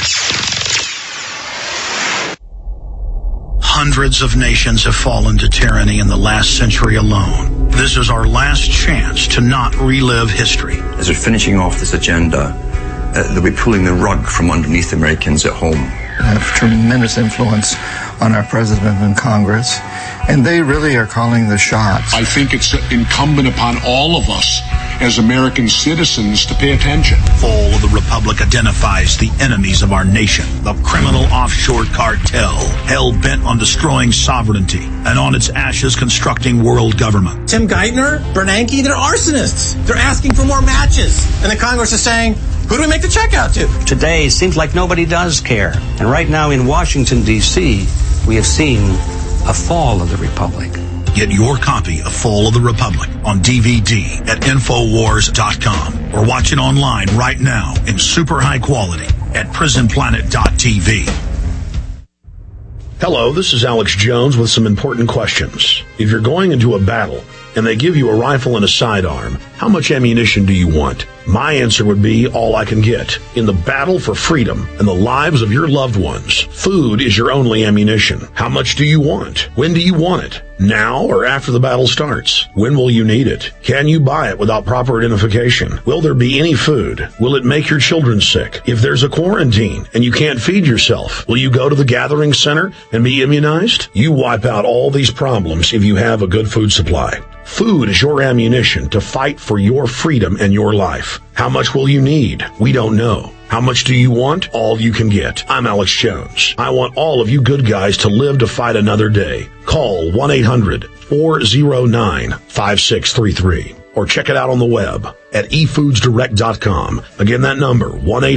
Hundreds of nations have fallen to tyranny in the last century alone. This is our last chance to not relive history. As we're finishing off this agenda, they'll be pulling the rug from underneath Americans at home. Have tremendous influence on our president and Congress, and they really are calling the shots. I think it's incumbent upon all of us as American citizens to pay attention. Fall of the Republic identifies the enemies of our nation, the criminal offshore cartel, hell-bent on destroying sovereignty, and on its ashes constructing world government. Tim Geithner, Bernanke, they're arsonists. They're asking for more matches. And the Congress is saying, who do we make the check out to? Today seems like nobody does care. And right now in Washington, D.C., we have seen a fall of the Republic. Get your copy of Fall of the Republic on DVD at Infowars.com or watch it online right now in super high quality at PrisonPlanet.tv. Hello, this is Alex Jones with some important questions. If you're going into a battle and they give you a rifle and a sidearm, how much ammunition do you want? My answer would be all I can get. In the battle for freedom and the lives of your loved ones, food is your only ammunition. How much do you want? When do you want it? Now or after the battle starts? When will you need it? Can you buy it without proper identification? Will there be any food? Will it make your children sick? If there's a quarantine and you can't feed yourself, will you go to the gathering center and be immunized? You wipe out all these problems if you have a good food supply. Food is your ammunition to fight for your freedom and your life. How much will you need? We don't know. How much do you want? All you can get. I'm Alex Jones. I want all of you good guys to live to fight another day. Call 1-800-409-5633 or check it out on the web at efoodsdirect.com. Again, that number,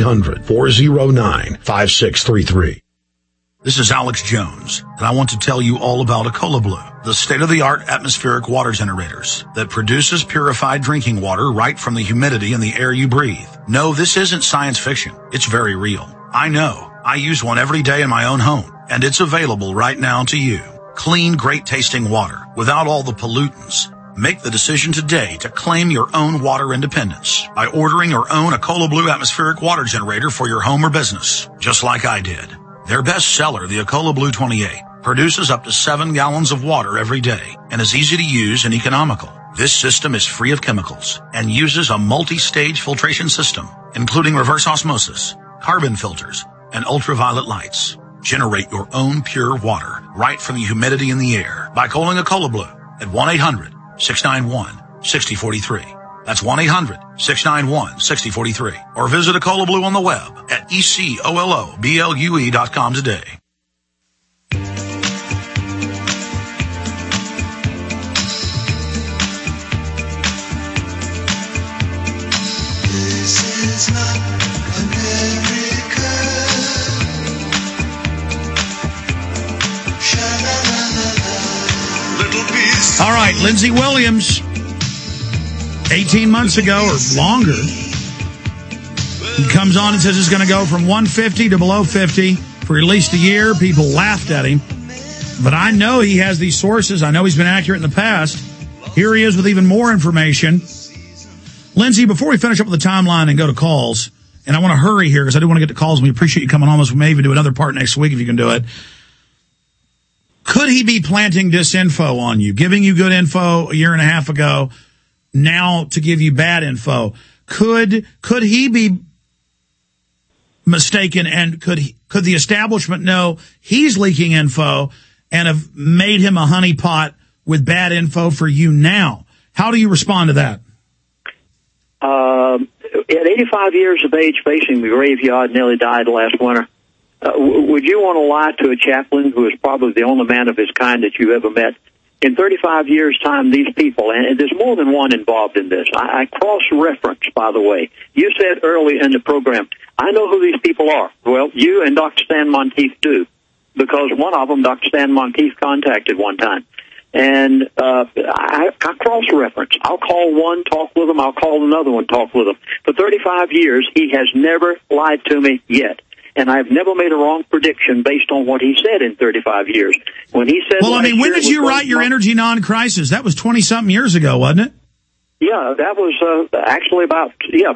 1-800-409-5633. This is Alex Jones, and I want to tell you all about Ecola Blue, the state-of-the-art atmospheric water generators that produces purified drinking water right from the humidity in the air you breathe. No, this isn't science fiction. It's very real. I know. I use one every day in my own home, and it's available right now to you. Clean, great-tasting water without all the pollutants. Make the decision today to claim your own water independence by ordering your own Ecola Blue atmospheric water generator for your home or business, just like I did. Their best seller, the Ecola Blue 28, produces up to 7 gallons of water every day and is easy to use and economical. This system is free of chemicals and uses a multi-stage filtration system, including reverse osmosis, carbon filters, and ultraviolet lights. Generate your own pure water right from the humidity in the air by calling Ecola Blue at 1-800-691-6043. That's 1-800-691-6043. Or visit Ecola Blue on the web at ECOLOBLUE.com today. This is not America. Little piece. All right, Lindsey Williams. 18 months ago or longer, he comes on and says it's going to go from 150 to below 50 for at least a year. People laughed at him. But I know he has these sources. I know he's been accurate in the past. Here he is with even more information. Lindsey, before we finish up with the timeline and go to calls, and I want to hurry here because I do want to get to calls, and we appreciate you coming on. We may even do another part next week if you can do it. Could he be planting disinfo on you, giving you good info a year and a half ago, now to give you bad info? Could he be mistaken, and could the establishment know he's leaking info and have made him a honeypot with bad info for you now? How do you respond to that? At 85 years of age, facing the graveyard, nearly died last winter. Would you want to lie to a chaplain who is probably the only man of his kind that you ever met In 35 years' time, these people, and there's more than one involved in this. I cross-reference, by the way. You said early in the program, I know who these people are. Well, you and Dr. Stan Monteith do, because one of them, Dr. Stan Monteith, contacted one time. And I cross-reference. I'll call one, talk with him. I'll call another one, talk with him. For 35 years, he has never lied to me yet. And I've never made a wrong prediction based on what he said in 35 years. When he said, well, I mean, when did you write your Energy Non-Crisis? That was 20-something years ago, wasn't it? Yeah, that was actually about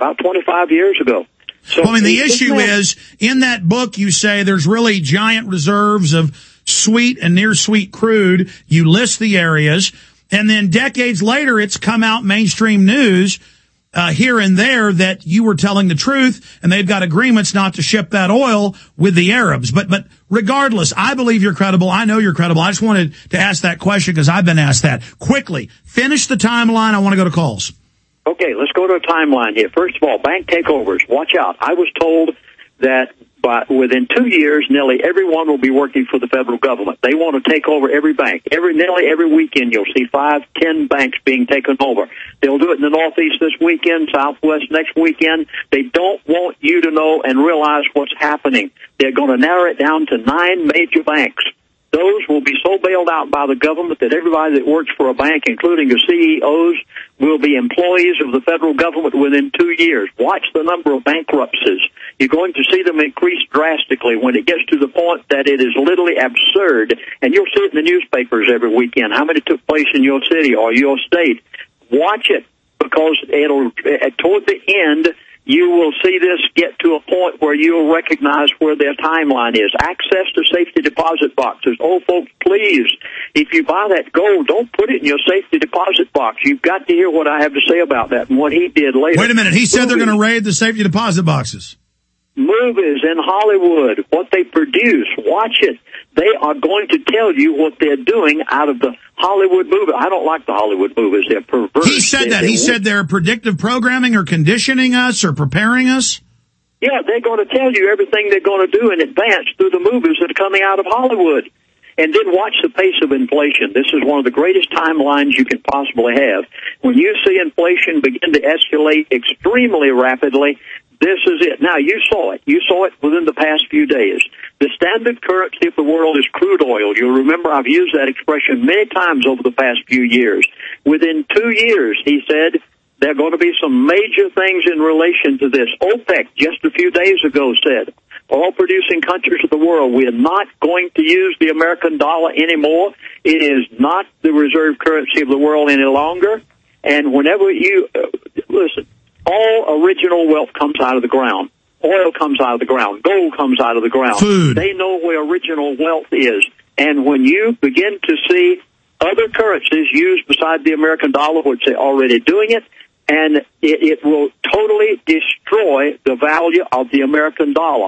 25 years ago. So, well, I mean, the issue is, in that book, you say there's really giant reserves of sweet and near sweet crude. You list the areas, and then decades later, it's come out mainstream news here and there that you were telling the truth, and they've got agreements not to ship that oil with the Arabs. But regardless, I believe you're credible. I know you're credible. I just wanted to ask that question because I've been asked that. Quickly, finish the timeline. I want to go to calls. Okay, let's go to a timeline here. First of all, bank takeovers. Watch out. I was told that within 2 years, nearly everyone will be working for the federal government. They want to take over every bank. Nearly every weekend, you'll see 5-10 banks being taken over. They'll do it in the Northeast this weekend, Southwest next weekend. They don't want you to know and realize what's happening. They're going to narrow it down to 9 major banks. Those will be so bailed out by the government that everybody that works for a bank, including the CEOs, will be employees of the federal government within 2 years. Watch the number of bankruptcies. You're going to see them increase drastically when it gets to the point that it is literally absurd. And you'll see it in the newspapers every weekend. How many took place in your city or your state? Watch it, because it'll, toward the end, you will see this get to a point where you'll recognize where their timeline is. Access to safety deposit boxes. Oh, folks, please, if you buy that gold, don't put it in your safety deposit box. You've got to hear what I have to say about that and what he did later. Wait a minute. He said they're going to raid the safety deposit boxes. Movies in Hollywood, what they produce, watch it. They are going to tell you what they're doing out of the Hollywood movie. I don't like the Hollywood movies. They're perverse. He said that. He said they're predictive programming or conditioning us or preparing us. Yeah, they're going to tell you everything they're going to do in advance through the movies that are coming out of Hollywood. And then watch the pace of inflation. This is one of the greatest timelines you can possibly have. When you see inflation begin to escalate extremely rapidly, this is it. Now, you saw it. You saw it within the past few days. The standard currency of the world is crude oil. You'll remember I've used that expression many times over the past few years. Within 2 years, he said, there are going to be some major things in relation to this. OPEC, just a few days ago, said, oil-producing countries of the world, we are not going to use the American dollar anymore. It is not the reserve currency of the world any longer. And whenever you, listen, all original wealth comes out of the ground. Oil comes out of the ground. Gold comes out of the ground. Food. They know where original wealth is. And when you begin to see other currencies used beside the American dollar, which they're already doing it, and it will totally destroy the value of the American dollar.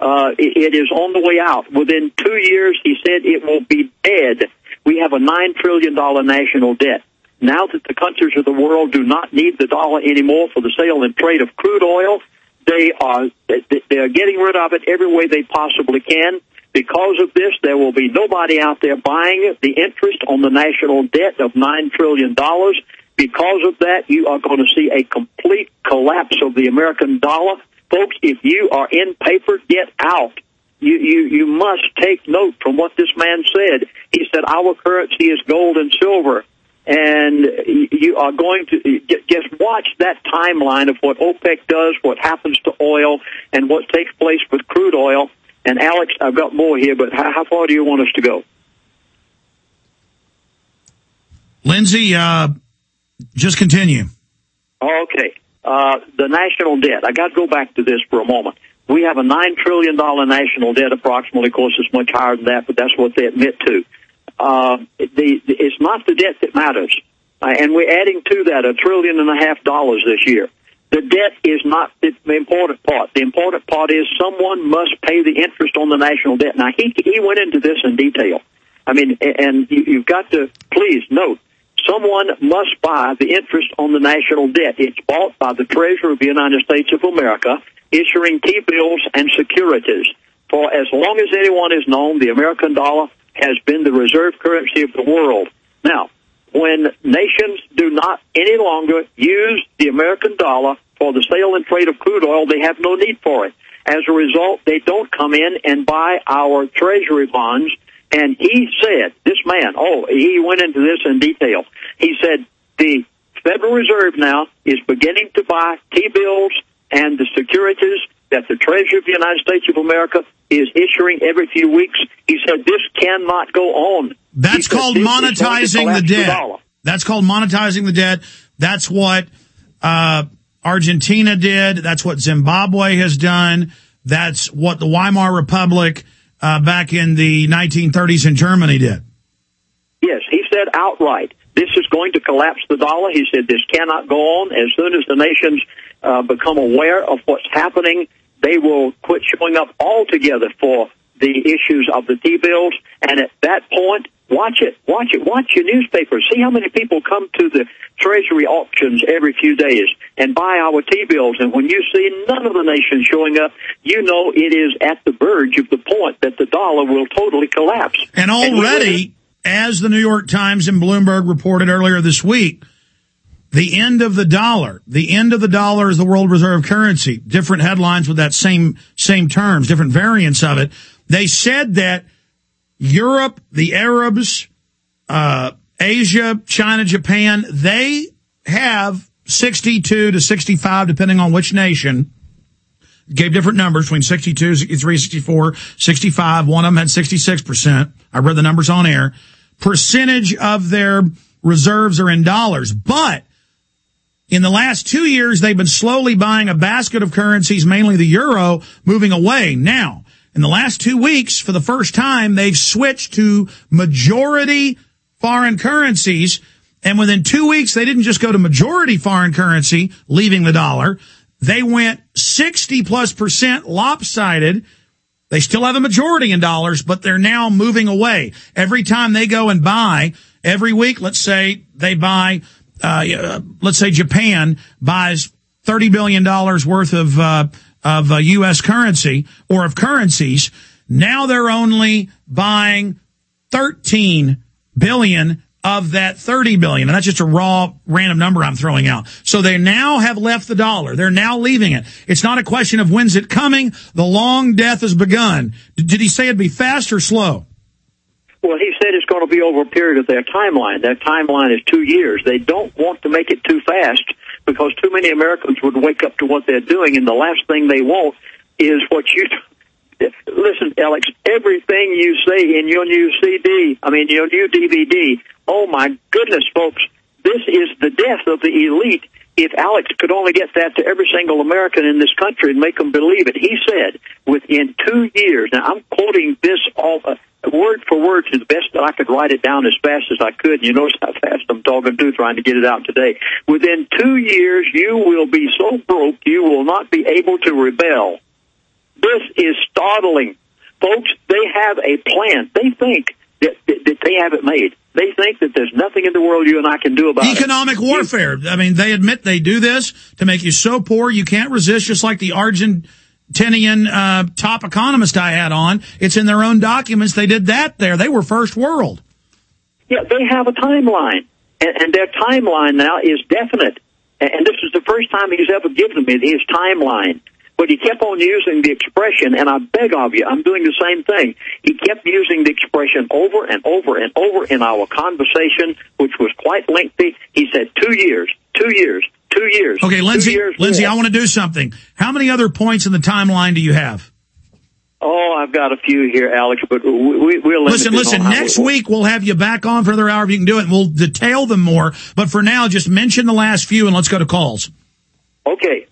It is on the way out. Within 2 years, he said it will be dead. We have a $9 trillion national debt. Now that the countries of the world do not need the dollar anymore for the sale and trade of crude oil, they are getting rid of it every way they possibly can. Because of this, there will be nobody out there buying the interest on the national debt of $9 trillion. Because of that, you are going to see a complete collapse of the American dollar. Folks, if you are in paper, get out. You must take note from what this man said. He said, our currency is gold and silver. And you are going to just watch that timeline of what OPEC does, what happens to oil, and what takes place with crude oil. And, Alex, I've got more here, but how far do you want us to go? Lindsay, just continue. Okay. The national debt. I got to go back to this for a moment. We have a $9 trillion national debt approximately. Of course, it's much higher than that, but that's what they admit to. It's not the debt that matters. And we're adding to that $1.5 trillion this year. The debt is not the important part. The important part is someone must pay the interest on the national debt. Now, he went into this in detail. I mean, and you've got to please note, someone must buy the interest on the national debt. It's bought by the Treasury of the United States of America, issuing T-bills and securities. For as long as anyone is known, the American dollar has been the reserve currency of the world. Now, when nations do not any longer use the American dollar for the sale and trade of crude oil, they have no need for it. As a result, they don't come in and buy our treasury bonds. And he said, this man, he went into this in detail. He said the Federal Reserve now is beginning to buy T-bills and the securities that the Treasury of the United States of America is issuing every few weeks. He said this cannot go on. That's called monetizing the debt. That's called monetizing the debt. That's what Argentina did. That's what Zimbabwe has done. That's what the Weimar Republic back in the 1930s in Germany did. Yes, he said outright, this is going to collapse the dollar. He said this cannot go on. As soon as the nations become aware of what's happening, they will quit showing up altogether for the issues of the T-bills. And at that point, watch your newspapers. See how many people come to the Treasury auctions every few days and buy our T-bills. And when you see none of the nations showing up, you know it is at the verge of the point that the dollar will totally collapse. And already, as the New York Times and Bloomberg reported earlier this week, the end of the dollar is the world reserve currency. Different headlines with that same terms, different variants of it. They said that Europe, the Arabs, Asia, China, Japan, they have 62 to 65, depending on which nation. Gave different numbers between 62, 63, 64, 65. One of them had 66%. I read the numbers on air. Percentage of their reserves are in dollars. But in the last 2 years, they've been slowly buying a basket of currencies, mainly the euro, moving away. Now, in the last 2 weeks, for the first time, they've switched to majority foreign currencies. And within 2 weeks, they didn't just go to majority foreign currency, leaving the dollar. They went 60+% lopsided. They still have a majority in dollars, but they're now moving away. Every time they go and buy, every week, let's say they buy, let's say Japan buys $30 billion worth of U.S. currency or of currencies. Now they're only buying 13 billion of that 30 billion. And that's just a raw random number I'm throwing out. So they now have left the dollar. They're now leaving it. It's not a question of when's it coming. The long death has begun. Did he say it'd be fast or slow? Well, he said it's going to be over a period of their timeline. Their timeline is 2 years. They don't want to make it too fast because too many Americans would wake up to what they're doing, and the last thing they want is what you... Listen, Alex, everything you say in your new your new DVD, oh my goodness, folks, this is the death of the elite. If Alex could only get that to every single American in this country and make them believe it. He said within 2 years, now I'm quoting this all word for word to the best that I could write it down as fast as I could. You notice how fast I'm talking to trying to get it out today. Within 2 years, you will be so broke you will not be able to rebel. This is startling. Folks, they have a plan. They think that they have it made. They think that there's nothing in the world you and I can do about it. Economic warfare. I mean, they admit they do this to make you so poor you can't resist, just like the Argentinian top economist I had on. It's in their own documents. They did that there. They were first world. Yeah, they have a timeline. And their timeline now is definite. And this is the first time he's ever given me his timeline. But he kept on using the expression, and I beg of you, I'm doing the same thing. He kept using the expression over and over and over in our conversation, which was quite lengthy. He said 2 years, 2 years, 2 years. Okay, Lindsay, 2 years Lindsay, more. I want to do something. How many other points in the timeline do you have? Oh, I've got a few here, Alex, but we'll listen. Next week we'll have you back on for another hour if you can do it, and we'll detail them more. But for now, just mention the last few, and let's go to calls. Okay.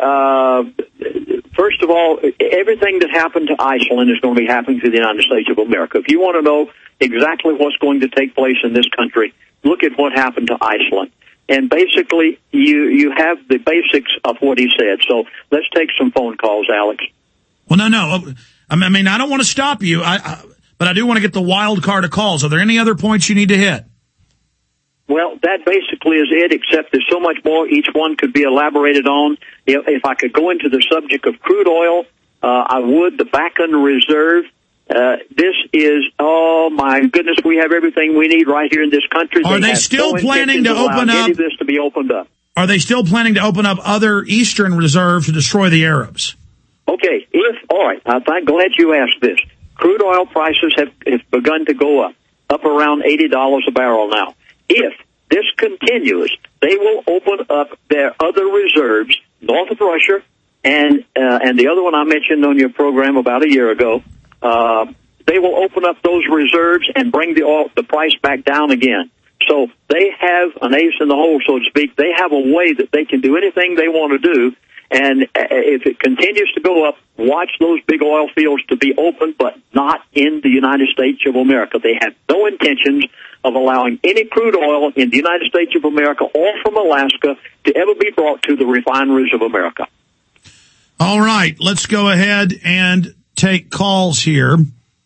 First of all, everything that happened to Iceland is going to be happening to the United States of America. If you want to know exactly what's going to take place in this country, look at what happened to Iceland. And basically, you have the basics of what he said. So let's take some phone calls, Alex. Well, no. I mean, I don't want to stop you, but I do want to get the wild card of calls. Are there any other points you need to hit? Well, that basically is it, except there's so much more each one could be elaborated on. If I could go into the subject of crude oil, I would. The Bakken Reserve This is, oh my goodness, we have everything we need right here in this country. Are they still planning to open up? Any of this to be opened up. Are they still planning to open up other eastern reserves to destroy the Arabs? Okay, all right, I'm glad you asked this. Crude oil prices have begun to go up around $80 a barrel now. If this continues, they will open up their other reserves north of Russia, and the other one I mentioned on your program about a year ago. They will open up those reserves and bring the price back down again. So they have an ace in the hole, so to speak. They have a way that they can do anything they want to do. And if it continues to go up, watch those big oil fields to be open, but not in the United States of America. They have no intentions of allowing any crude oil in the United States of America or from Alaska to ever be brought to the refineries of America. All right, let's go ahead and take calls here.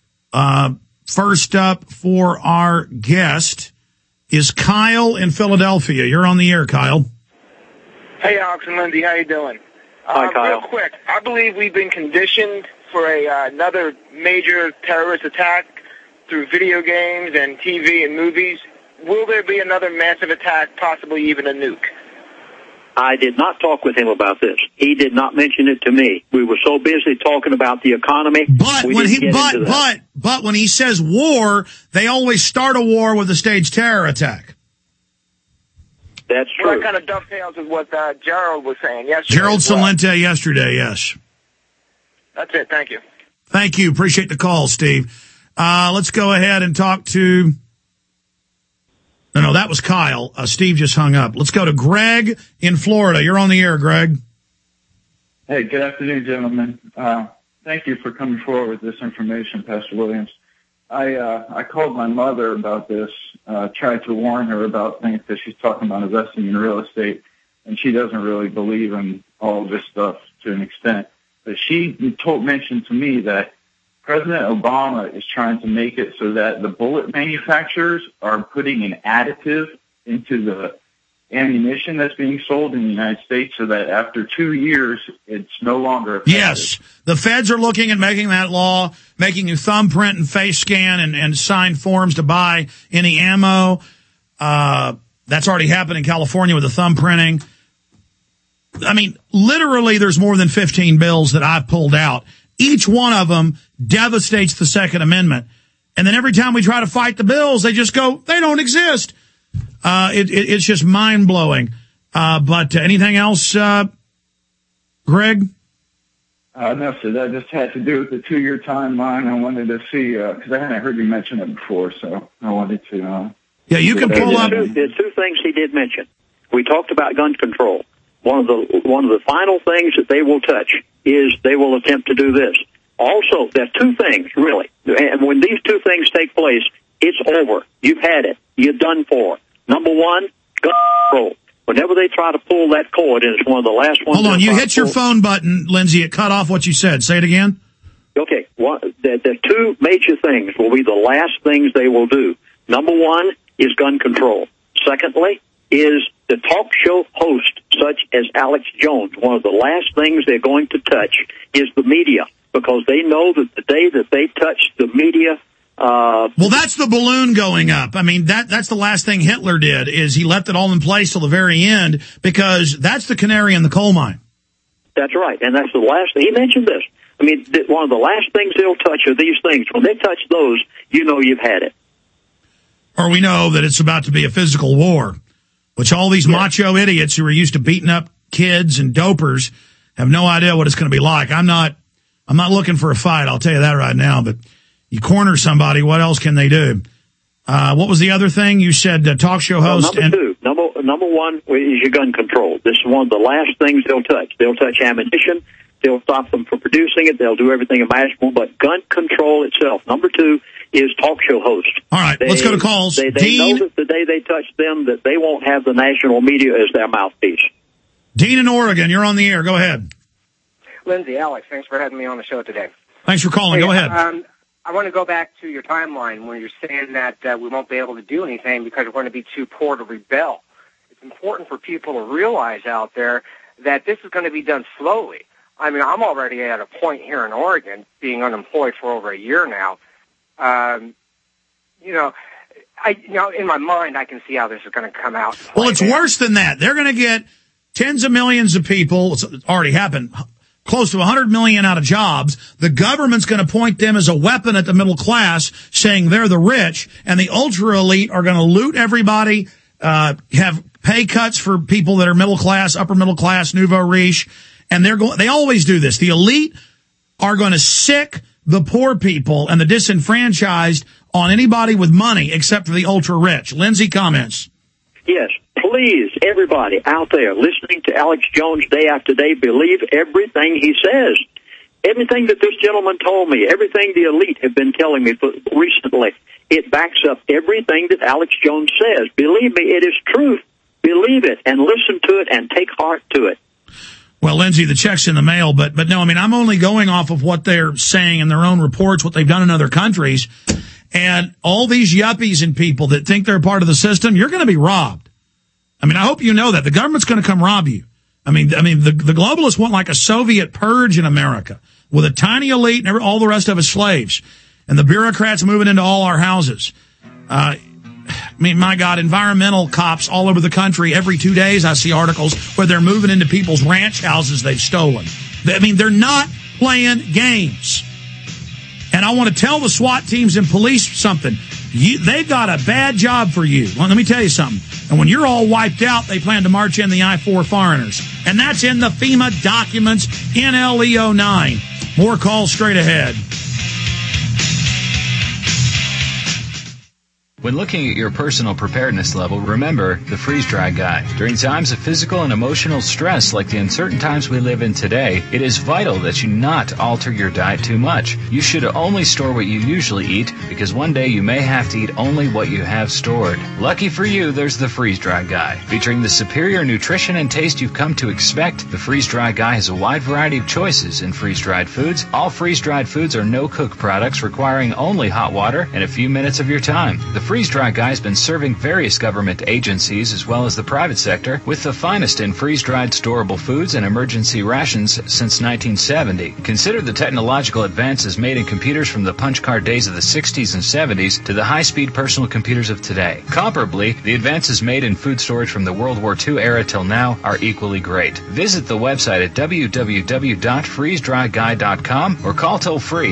First up for our guest is Kyle in Philadelphia. You're on the air, Kyle. Hey, Alex and Lindsay, how you doing? Hi, Kyle. Real quick, I believe we've been conditioned for another major terrorist attack through video games and TV and movies. Will there be another massive attack, possibly even a nuke? I did not talk with him about this. He did not mention it to me. We were so busy talking about the economy. But when he says war, they always start a war with a staged terror attack. That's true. Well, that kind of dovetails with what Gerald was saying yesterday. Gerald Salente yesterday, yes. That's it. Thank you. Thank you. Appreciate the call, Steve. Let's go ahead and talk to... No, that was Kyle. Steve just hung up. Let's go to Greg in Florida. You're on the air, Greg. Hey, good afternoon, gentlemen. Thank you for coming forward with this information, Pastor Williams. I called my mother about this, tried to warn her about things that she's talking about investing in real estate, and she doesn't really believe in all of this stuff to an extent. But she mentioned to me that President Obama is trying to make it so that the bullet manufacturers are putting an additive into the ammunition that's being sold in the United States so that after 2 years, it's no longer effective. Yes. The feds are looking at making that law, making you thumbprint and face scan and sign forms to buy any ammo. That's already happened in California with the thumbprinting. I mean, literally there's more than 15 bills that I've pulled out. Each one of them devastates the Second Amendment. And then every time we try to fight the bills, they just go, they don't exist. It's just mind-blowing. But anything else, Greg? No, sir. That just had to do with the 2-year timeline. I wanted to see, because I hadn't heard you mention it before, so I wanted to... yeah, you can pull up... There's two things he did mention. We talked about gun control. One of the final things that they will touch is they will attempt to do this. Also, there are two things, really. And when these two things take place, it's over. You've had it. You're done for. Number one, gun control. Whenever they try to pull that cord, and it's one of the last ones... Hold on, you hit your phone button, Lindsay. It cut off what you said. Say it again. Okay, the two major things will be the last things they will do. Number one is gun control. Secondly is the talk show host, such as Alex Jones. One of the last things they're going to touch is the media, because they know that the day that they touch the media... well, that's the balloon going up. I mean, that's the last thing Hitler did, is he left it all in place till the very end, because that's the canary in the coal mine. That's right, and that's the last thing. He mentioned this. I mean, one of the last things they'll touch are these things. When they touch those, you know you've had it. Or we know that it's about to be a physical war, which all these macho idiots who are used to beating up kids and dopers have no idea what it's going to be like. I'm not looking for a fight, I'll tell you that right now, but you corner somebody, what else can they do? What was the other thing? You said talk show host. Number one is your gun control. This is one of the last things they'll touch. They'll touch ammunition. They'll stop them from producing it. They'll do everything imaginable, but gun control itself. Number two is talk show host. All right, let's go to calls. They Dean, know that the day they touch them, that they won't have the national media as their mouthpiece. Dean in Oregon, you're on the air. Go ahead. Lindsay, Alex, thanks for having me on the show today. Thanks for calling. Go ahead. I want to go back to your timeline where you're saying that we won't be able to do anything because we're going to be too poor to rebel. It's important for people to realize out there that this is going to be done slowly. I mean, I'm already at a point here in Oregon, being unemployed for over a year now. In my mind, I can see how this is going to come out. Well, it's worse than that. They're going to get tens of millions of people. It's already happened. Close to 100 million out of jobs. The government's going to point them as a weapon at the middle class, saying they're the rich, and the ultra elite are going to loot everybody, have pay cuts for people that are middle class, upper middle class, nouveau riche, and they always do this. The elite are going to sick the poor people and the disenfranchised on anybody with money except for the ultra rich. Lindsay, comments. Yes, please, everybody out there listening to Alex Jones day after day, believe everything he says. Everything that this gentleman told me, everything the elite have been telling me recently, it backs up everything that Alex Jones says. Believe me, it is truth. Believe it and listen to it and take heart to it. Well, Lindsay, the check's in the mail, but no, I mean, I'm only going off of what they're saying in their own reports, what they've done in other countries. And all these yuppies and people that think they're part of the system, you're going to be robbed. I mean, I hope you know that. The government's going to come rob you. I mean, the globalists want like a Soviet purge in America with a tiny elite and all the rest of us slaves. And the bureaucrats moving into all our houses. I mean, my God, environmental cops all over the country. Every 2 days I see articles where they're moving into people's ranch houses they've stolen. I mean, they're not playing games. And I want to tell the SWAT teams and police something. They've got a bad job for you. Well, let me tell you something. And when you're all wiped out, they plan to march in the I-4 foreigners. And that's in the FEMA documents, NLE09. More calls straight ahead. When looking at your personal preparedness level, remember the freeze-dry guide. During times of physical and emotional stress like the uncertain times we live in today, it is vital that you not alter your diet too much. You should only store what you usually eat because one day you may have to eat only what you have stored. Lucky for you, there's the freeze-dry guide. Featuring the superior nutrition and taste you've come to expect, the freeze-dry guide has a wide variety of choices in freeze-dried foods. All freeze-dried foods are no-cook products requiring only hot water and a few minutes of your time. The freeze-dry guide has been serving various government agencies as well as the private sector with the finest in freeze-dried storable foods and emergency rations since 1970. Consider the technological advances made in computers from the punch card days of the 60s and 70s to the high-speed personal computers of today. Comparably, the advances made in food storage from the World War II era till now are equally great. Visit the website at www.freezedryguide.com or call toll-free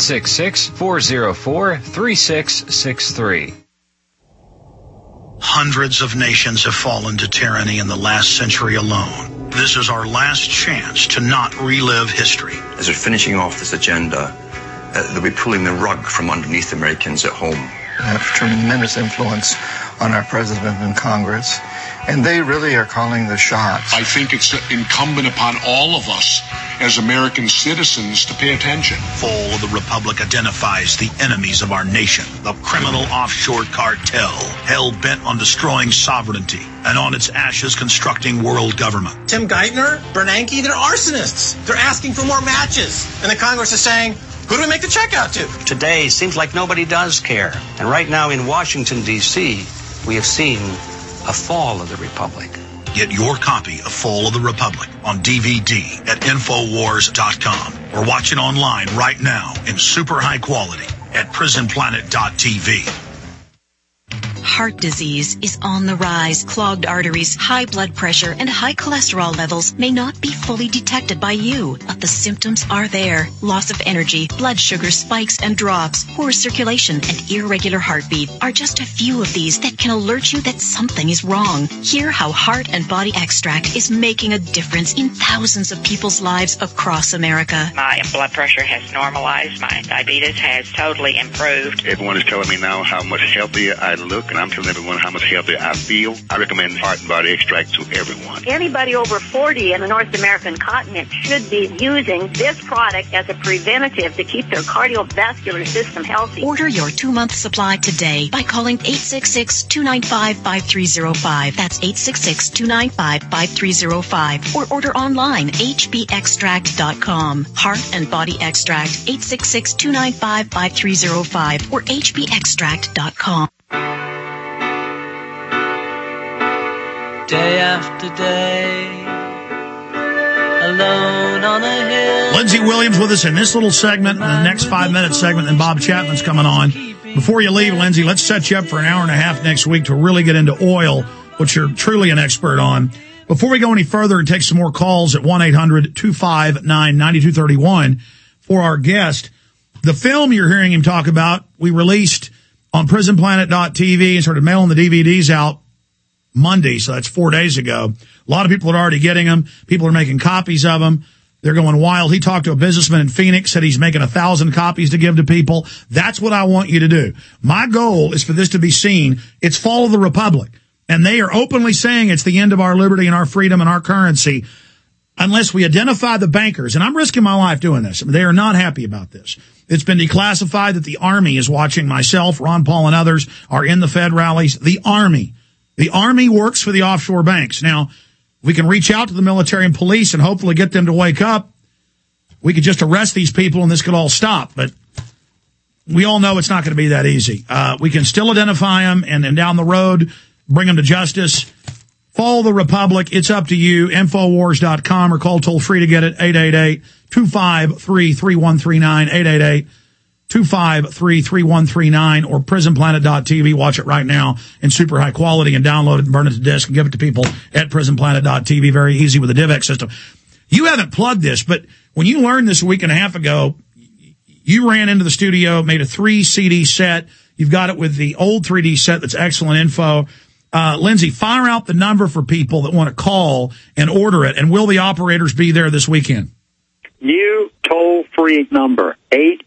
866-404-3663. Hundreds of nations have fallen to tyranny in the last century alone. This is our last chance to not relive history. As they're finishing off this agenda, they'll be pulling the rug from underneath Americans at home. They have tremendous influence on our president and Congress, and they really are calling the shots. I think it's incumbent upon all of us as American citizens to pay attention. Fall of the Republic identifies the enemies of our nation, the criminal offshore cartel, hell-bent on destroying sovereignty, and on its ashes constructing world government. Tim Geithner, Bernanke, they're arsonists. They're asking for more matches. And the Congress is saying, who do we make the check out to? Today seems like nobody does care. And right now in Washington, D.C., we have seen a fall of the Republic. Get your copy of Fall of the Republic on DVD at Infowars.com or watch it online right now in super high quality at PrisonPlanet.tv. Heart disease is on the rise. Clogged arteries, high blood pressure, and high cholesterol levels may not be fully detected by you, but the symptoms are there. Loss of energy, blood sugar spikes and drops, poor circulation, and irregular heartbeat are just a few of these that can alert you that something is wrong. Hear how Heart and Body Extract is making a difference in thousands of people's lives across America. My blood pressure has normalized. My diabetes has totally improved. Everyone is telling me now how much healthier I look, and I'm telling everyone how much healthier I feel. I recommend Heart and Body Extract to everyone. Anybody over 40 in the North American continent should be using this product as a preventative to keep their cardiovascular system healthy. Order your 2-month supply today by calling 866-295-5305. That's 866-295-5305. Or order online, hbextract.com. Heart and Body Extract, 866-295-5305 or hbextract.com. Day after day, alone on a hill. Lindsey Williams with us in this little segment, the next 5-minute segment, and Bob Chapman's coming on. Before you leave, Lindsey, let's set you up for an hour and a half next week to really get into oil, which you're truly an expert on. Before we go any further and take some more calls at 1-800-259-9231 for our guest, the film you're hearing him talk about, we released on prisonplanet.tv and started mailing the DVDs out Monday, so that's 4 days ago. A lot of people are already getting them. People are making copies of them. They're going wild. He talked to a businessman in Phoenix, said he's making 1,000 copies to give to people. That's what I want you to do. My goal is for this to be seen. It's Fall of the Republic, and they are openly saying it's the end of our liberty and our freedom and our currency unless we identify the bankers. And I'm risking my life doing this. They are not happy about this. It's been declassified that the Army is watching. Myself, Ron Paul, and others are in the Fed rallies. The Army works for the offshore banks. Now, we can reach out to the military and police and hopefully get them to wake up. We could just arrest these people and this could all stop. But we all know it's not going to be that easy. We can still identify them and down the road bring them to justice. Follow the Republic. It's up to you. Infowars.com or call toll free to get it. 888-253-3139. 888-253-3139 or prisonplanet.tv. Watch it right now in super high quality and download it and burn it to disk and give it to people at prisonplanet.tv. Very easy with the DivX system. You haven't plugged this, but when you learned this a week and a half ago, you ran into the studio, made a 3 CD set. You've got it with the old 3D set that's excellent info. Lindsey, fire out the number for people that want to call and order it. And will the operators be there this weekend? New toll-free number,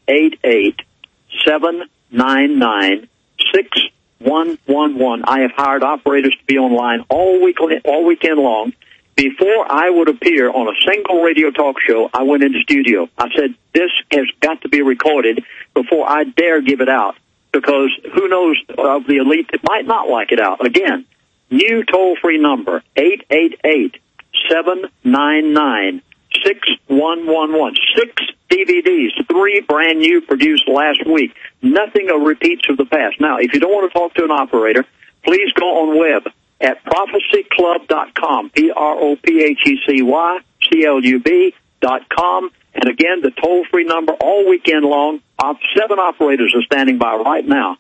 888-799-6111. I have hired operators to be online all weekend long. Before I would appear on a single radio talk show, I went into studio. I said, this has got to be recorded before I dare give it out, because who knows of the elite that might not like it out. Again, new toll-free number, 888-799-6111. 6 DVDs, 3 brand new produced last week. Nothing of repeats of the past. Now, if you don't want to talk to an operator, please go on web at prophecyclub.com, prophecyclub.com. And again, the toll-free number all weekend long. 7 operators are standing by right now.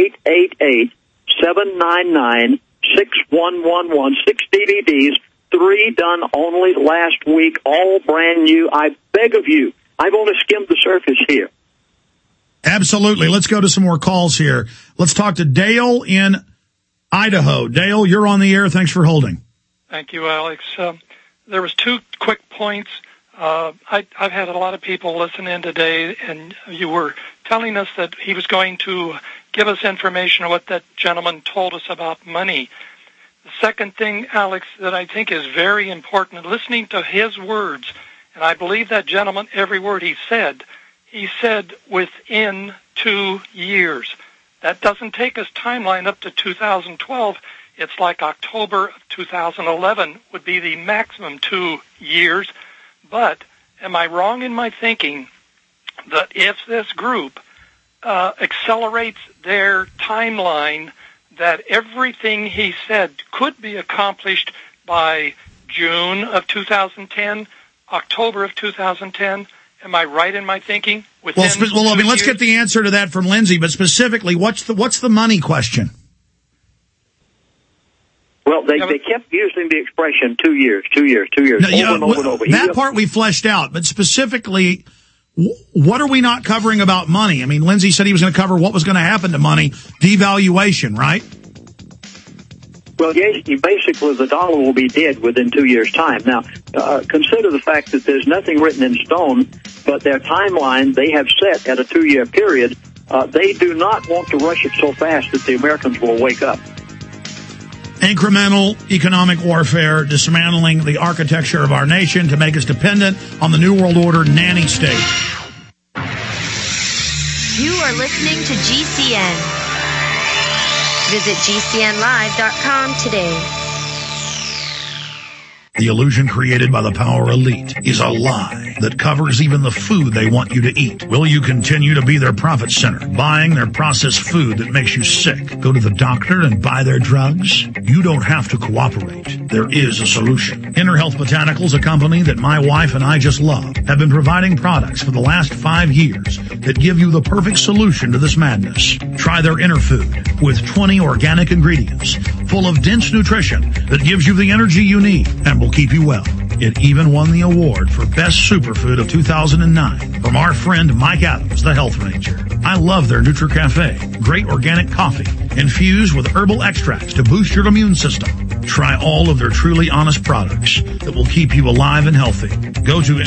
888-799-6111. 6 DVDs. 3 done only last week, all brand new. I beg of you. I've only skimmed the surface here. Absolutely. Let's go to some more calls here. Let's talk to Dale in Idaho. Dale, you're on the air. Thanks for holding. Thank you, Alex. There was 2 quick points. I've had a lot of people listen in today, and you were telling us that he was going to give us information on what that gentleman told us about money. The second thing, Alex, that I think is very important, listening to his words, and I believe that gentleman, every word he said within 2 years. That doesn't take us timeline up to 2012. It's like October of 2011 would be the maximum 2 years. But am I wrong in my thinking that if this group accelerates their timeline, that everything he said could be accomplished by June of 2010, October of 2010? Am I right in my thinking? Let's get the answer to that from Lindsey, but specifically, what's the money question? Well, they kept using the expression 2 years, over and over. That part we fleshed out, but specifically, what are we not covering about money? I mean, Lindsey said he was going to cover what was going to happen to money, devaluation, right? Well, yes, basically the dollar will be dead within 2 years' time. Now, consider the fact that there's nothing written in stone, but their timeline they have set at a 2-year period. They do not want to rush it so fast that the Americans will wake up. Incremental economic warfare, dismantling the architecture of our nation to make us dependent on the New World Order nanny state. You are listening to GCN. Visit GCNlive.com today. The illusion created by the power elite is a lie that covers even the food they want you to eat. Will you continue to be their profit center, buying their processed food that makes you sick? Go to the doctor and buy their drugs? You don't have to cooperate. There is a solution. Inner Health Botanicals, a company that my wife and I just love, have been providing products for the last 5 years that give you the perfect solution to this madness. Try their Inner Food with 20 organic ingredients full of dense nutrition that gives you the energy you need and will keep you well. It even won the award for Best Superfood of 2009 from our friend Mike Adams, the Health Ranger. I love their NutriCafe. Great organic coffee infused with herbal extracts to boost your immune system. Try all of their truly honest products that will keep you alive and healthy. Go to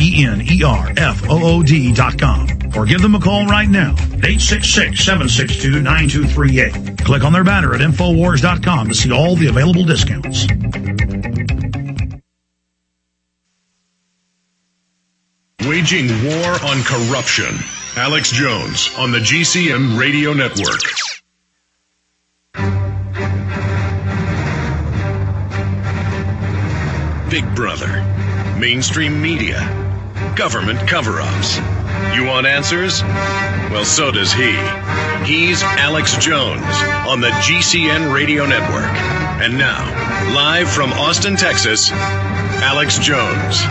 ENERFOOD.com or give them a call right now, 866-762-9238. Click on their banner at Infowars.com to see all the available discounts. Waging war on corruption. Alex Jones on the GCN Radio Network. Big Brother, mainstream media, government cover-ups. You want answers? Well, so does he. He's Alex Jones on the GCN Radio Network. And now, live from Austin, Texas, Alex Jones.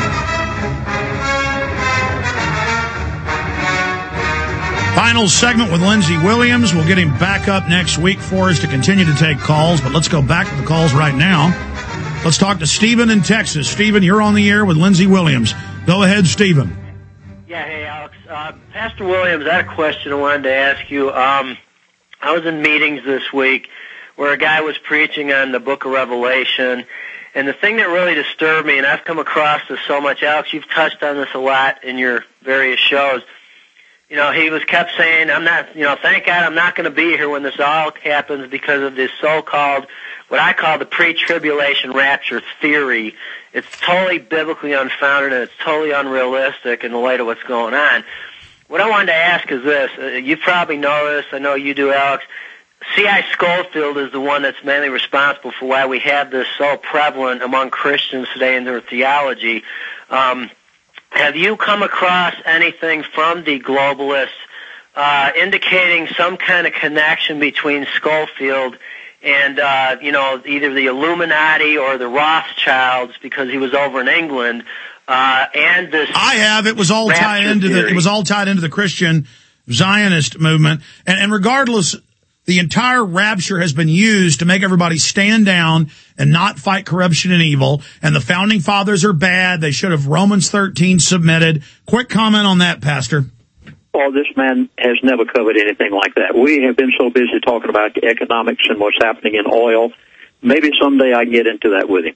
Final segment with Lindsey Williams. We'll get him back up next week for us to continue to take calls, but let's go back to the calls right now. Let's talk to Stephen in Texas. Stephen, you're on the air with Lindsey Williams. Go ahead, Stephen. Yeah, hey, Alex. Pastor Williams, I had a question I wanted to ask you. I was in meetings this week where a guy was preaching on the book of Revelation, and the thing that really disturbed me, and I've come across this so much, Alex, you've touched on this a lot in your various shows. You know, he kept saying, thank God I'm not going to be here when this all happens because of this so-called, what I call the pre-tribulation rapture theory. It's totally biblically unfounded and it's totally unrealistic in the light of what's going on. What I wanted to ask is this. You probably know this. I know you do, Alex. C.I. Scofield is the one that's mainly responsible for why we have this so prevalent among Christians today in their theology. Have you come across anything from the globalists indicating some kind of connection between Scofield and, either the Illuminati or the Rothschilds, because he was over in England, and this... I have. It was all tied into the Christian Zionist movement. And regardless, the entire rapture has been used to make everybody stand down and not fight corruption and evil. And the founding fathers are bad. They should have Romans 13 submitted. Quick comment on that, Pastor. Oh, this man has never covered anything like that. We have been so busy talking about the economics and what's happening in oil. Maybe someday I can get into that with him.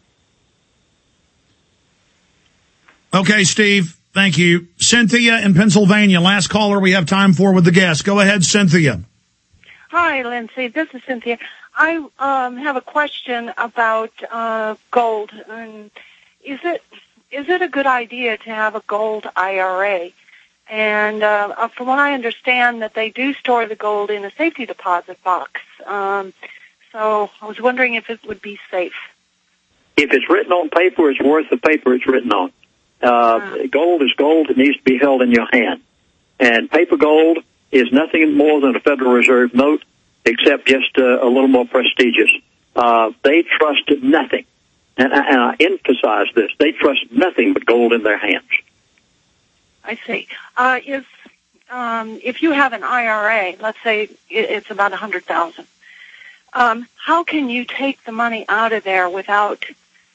Okay, Steve. Thank you. Cynthia in Pennsylvania, last caller we have time for with the guest. Go ahead, Cynthia. Hi, Lindsey. This is Cynthia. I have a question about gold. Is it a good idea to have a gold IRA? And from what I understand, that they do store the gold in a safety deposit box. So I was wondering if it would be safe. If it's written on paper, it's worth the paper it's written on. Gold is gold. It needs to be held in your hand. And paper gold is nothing more than a Federal Reserve note, except just a little more prestigious. They trust nothing. And I emphasize this. They trust nothing but gold in their hands. I see. If you have an IRA, let's say it's about $100,000, how can you take the money out of there without,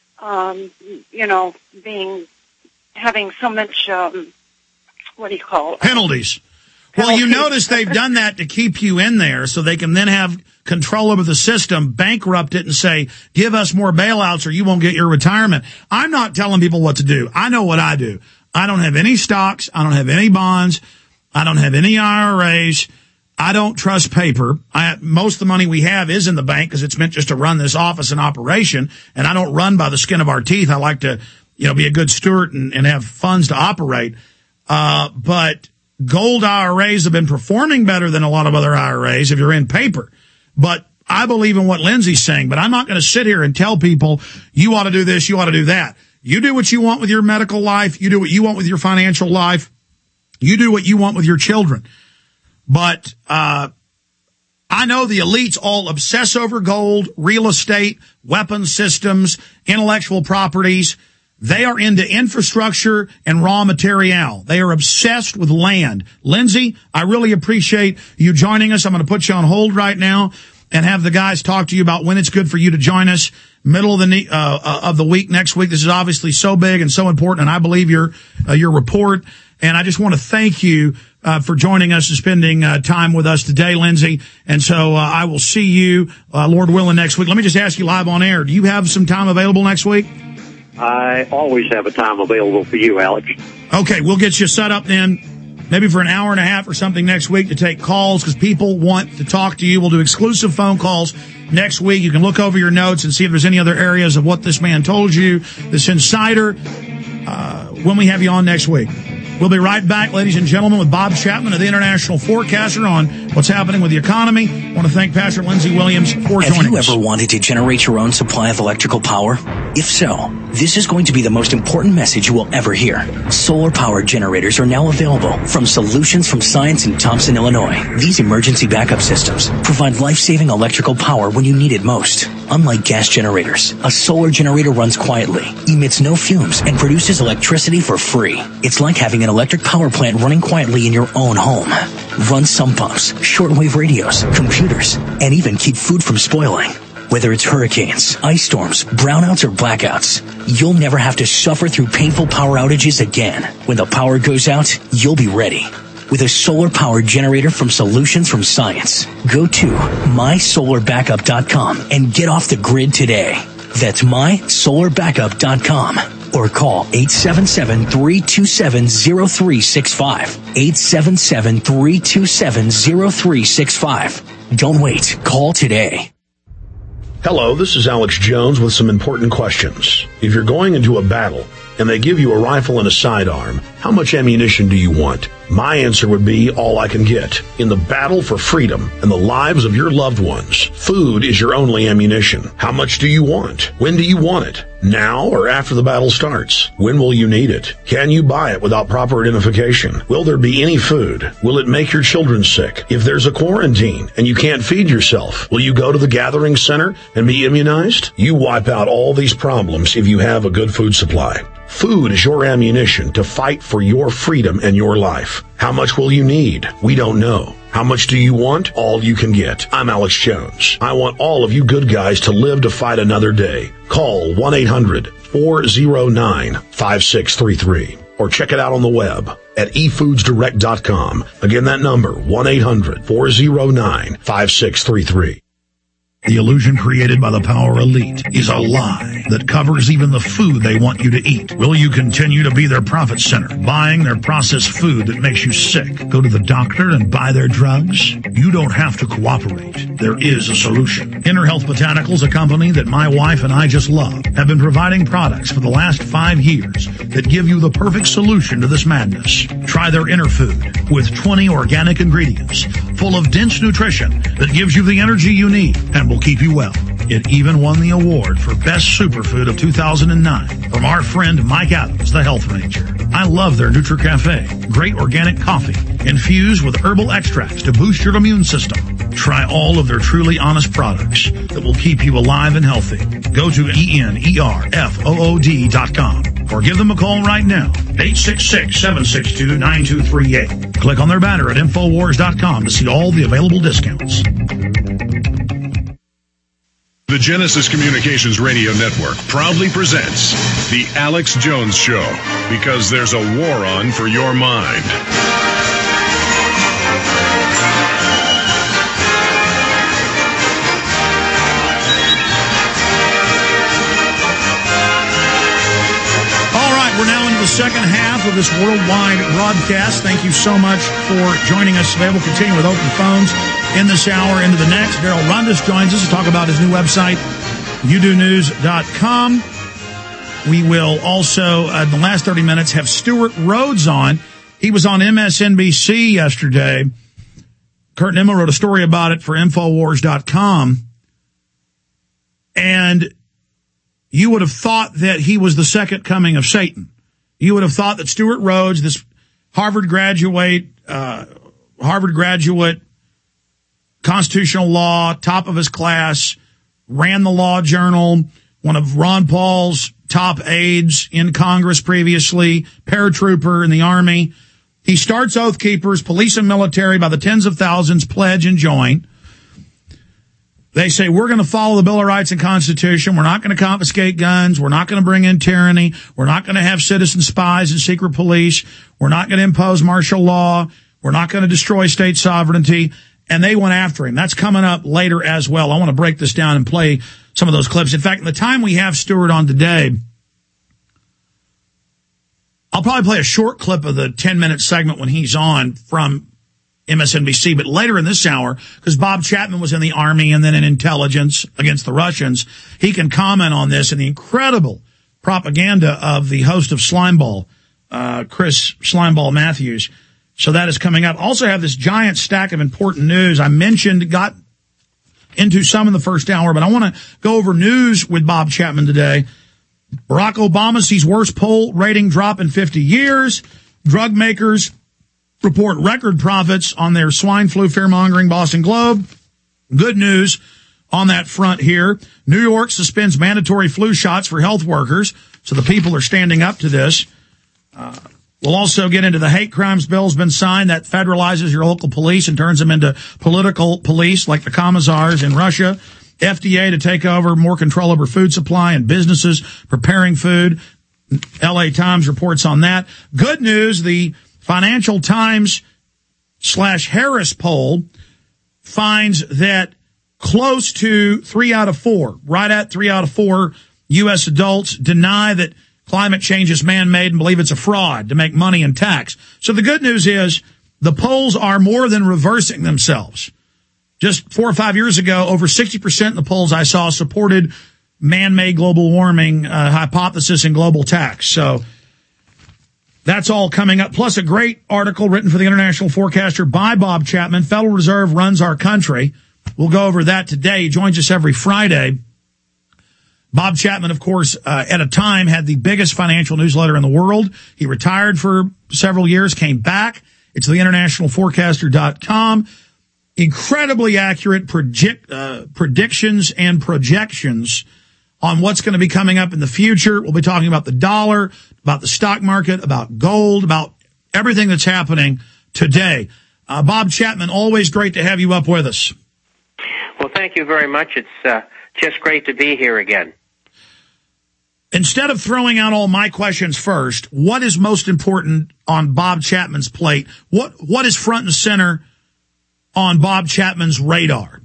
having so much, penalties? Well, you notice they've done that to keep you in there so they can then have control over the system, bankrupt it, and say, give us more bailouts or you won't get your retirement. I'm not telling people what to do. I know what I do. I don't have any stocks. I don't have any bonds. I don't have any IRAs. I don't trust paper. Most of the money we have is in the bank because it's meant just to run this office and operation, and I don't run by the skin of our teeth. I like to, be a good steward and have funds to operate. But gold IRAs have been performing better than a lot of other IRAs if you're in paper. But I believe in what Lindsay's saying, but I'm not going to sit here and tell people you ought to do this, you ought to do that. You do what you want with your medical life. You do what you want with your financial life. You do what you want with your children. But I know the elites all obsess over gold, real estate, weapon systems, intellectual properties. They are into infrastructure and raw material. They are obsessed with land. Lindsay, I really appreciate you joining us. I'm going to put you on hold right now and have the guys talk to you about when it's good for you to join us. Middle of the week next week. This is obviously so big and so important, and I believe your report. And I just want to thank you for joining us and spending time with us today, Lindsay. And so I will see you, Lord willing, next week. Let me just ask you live on air. Do you have some time available next week? I always have a time available for you, Alex. Okay, we'll get you set up then, maybe for an hour and a half or something next week to take calls because people want to talk to you. We'll do exclusive phone calls next week. You can look over your notes and see if there's any other areas of what this man told you, this insider, when we have you on next week. We'll be right back, ladies and gentlemen, with Bob Chapman of the International Forecaster on what's happening with the economy. I want to thank Pastor Lindsay Williams for joining us. Have you ever wanted to generate your own supply of electrical power? If so, this is going to be the most important message you will ever hear. Solar-powered generators are now available from Solutions from Science in Thompson, Illinois. These emergency backup systems provide life-saving electrical power when you need it most. Unlike gas generators, a solar generator runs quietly, emits no fumes, and produces electricity for free. It's like having an electric power plant running quietly in your own home. Run sump pumps, shortwave radios, computers, and even keep food from spoiling. Whether it's hurricanes, ice storms, brownouts, or blackouts, you'll never have to suffer through painful power outages again. When the power goes out, you'll be ready. With a solar-powered generator from Solutions from Science, go to mysolarbackup.com and get off the grid today. That's mysolarbackup.com. Or call 877-327-0365. 877-327-0365. Don't wait. Call today. Hello, this is Alex Jones with some important questions. If you're going into a battle and they give you a rifle and a sidearm, how much ammunition do you want? My answer would be all I can get. In the battle for freedom and the lives of your loved ones, food is your only ammunition. How much do you want? When do you want it? Now or after the battle starts? When will you need it? Can you buy it without proper identification? Will there be any food? Will it make your children sick? If there's a quarantine and you can't feed yourself, will you go to the gathering center and be immunized? You wipe out all these problems if you have a good food supply. Food is your ammunition to fight for your freedom and your life. How much will you need? We don't know. How much do you want? All you can get. I'm Alex Jones. I want all of you good guys to live to fight another day. Call 1-800-409-5633 or check it out on the web at efoodsdirect.com. Again, that number, 1-800-409-5633. The illusion created by the power elite is a lie that covers even the food they want you to eat. Will you continue to be their profit center, buying their processed food that makes you sick? Go to the doctor and buy their drugs? You don't have to cooperate. There is a solution. Inner Health Botanicals, a company that my wife and I just love, have been providing products for the last 5 years that give you the perfect solution to this madness. Try their Inner Food with 20 organic ingredients full of dense nutrition that gives you the energy you need and will keep you well. It even won the award for Best Superfood of 2009 from our friend Mike Adams, the Health Ranger. I love their NutriCafe. Great organic coffee infused with herbal extracts to boost your immune system. Try all of their truly honest products that will keep you alive and healthy. Go to ENERFOOD.com or give them a call right now, 866-762-9238. Click on their banner at Infowars.com to see all the available discounts. The Genesis Communications Radio Network proudly presents The Alex Jones Show, because there's a war on for your mind. All right, we're now into the second half of this worldwide broadcast. Thank you so much for joining us today. We'll continue with open phones in this hour, into the next. Daryl Rundis joins us to talk about his new website, udonews.com. We will also, in the last 30 minutes, have Stuart Rhodes on. He was on MSNBC yesterday. Kurt Nimmo wrote a story about it for Infowars.com. And you would have thought that he was the second coming of Satan. You would have thought that Stuart Rhodes, this Harvard graduate, constitutional law, top of his class, ran the Law Journal, one of Ron Paul's top aides in Congress previously, paratrooper in the Army. He starts Oath Keepers, police and military by the tens of thousands pledge and join. They say, we're going to follow the Bill of Rights and Constitution. We're not going to confiscate guns. We're not going to bring in tyranny. We're not going to have citizen spies and secret police. We're not going to impose martial law. We're not going to destroy state sovereignty. And they went after him. That's coming up later as well. I want to break this down and play some of those clips. In fact, in the time we have Stuart on today, I'll probably play a short clip of the 10-minute segment when he's on from MSNBC, but later in this hour, because Bob Chapman was in the Army and then in intelligence against the Russians, he can comment on this and the incredible propaganda of the host of Slimeball, Chris Slimeball Matthews. So that is coming up. Also have this giant stack of important news. I mentioned, got into some in the first hour, but I want to go over news with Bob Chapman today. Barack Obama sees worst poll rating drop in 50 years. Drug makers report record profits on their swine flu fear-mongering Boston Globe. Good news on that front here. New York suspends mandatory flu shots for health workers, so the people are standing up to this. We'll also get into the hate crimes bill's been signed that federalizes your local police and turns them into political police like the commissars in Russia. FDA to take over more control over food supply and businesses preparing food. LA Times reports on that. Good news, the Financial Times / Harris poll finds that close to 3 out of 4, right at 3 out of 4 U.S. adults deny that climate change is man-made and believe it's a fraud to make money in tax. So the good news is the polls are more than reversing themselves. Just 4 or 5 years ago, over 60% in the polls I saw supported man-made global warming hypothesis and global tax. So that's all coming up. Plus a great article written for the International Forecaster by Bob Chapman. Federal Reserve runs our country. We'll go over that today. He joins us every Friday. Bob Chapman, of course, at a time had the biggest financial newsletter in the world. He retired for several years, came back. It's theinternationalforecaster.com. Incredibly accurate predictions and projections on what's going to be coming up in the future. We'll be talking about the dollar, about the stock market, about gold, about everything that's happening today. Bob Chapman, always great to have you up with us. Well, thank you very much. It's just great to be here again. Instead of throwing out all my questions first, what is most important on Bob Chapman's plate? What is front and center on Bob Chapman's radar?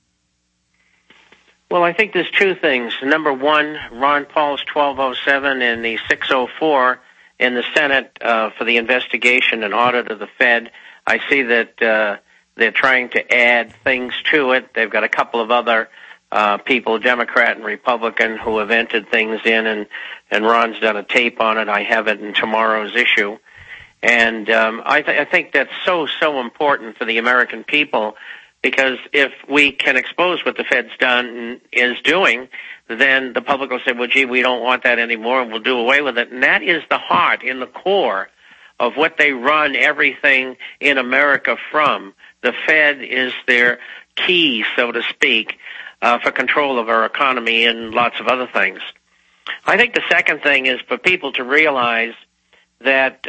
Well, I think there's two things. Number one, Ron Paul's 1207 and the 604 in the Senate for the investigation and audit of the Fed. I see that they're trying to add things to it. They've got a couple of other people, Democrat and Republican, who have entered things in, and Ron's done a tape on it. I have it in tomorrow's issue. And I think that's so important for the American people, because if we can expose what the Fed's done and is doing, then the public will say, well, gee, we don't want that anymore, and we'll do away with it. And that is the heart, in the core of what they run everything in America from. The Fed is their key, so to speak, for control of our economy and lots of other things. I think the second thing is for people to realize that,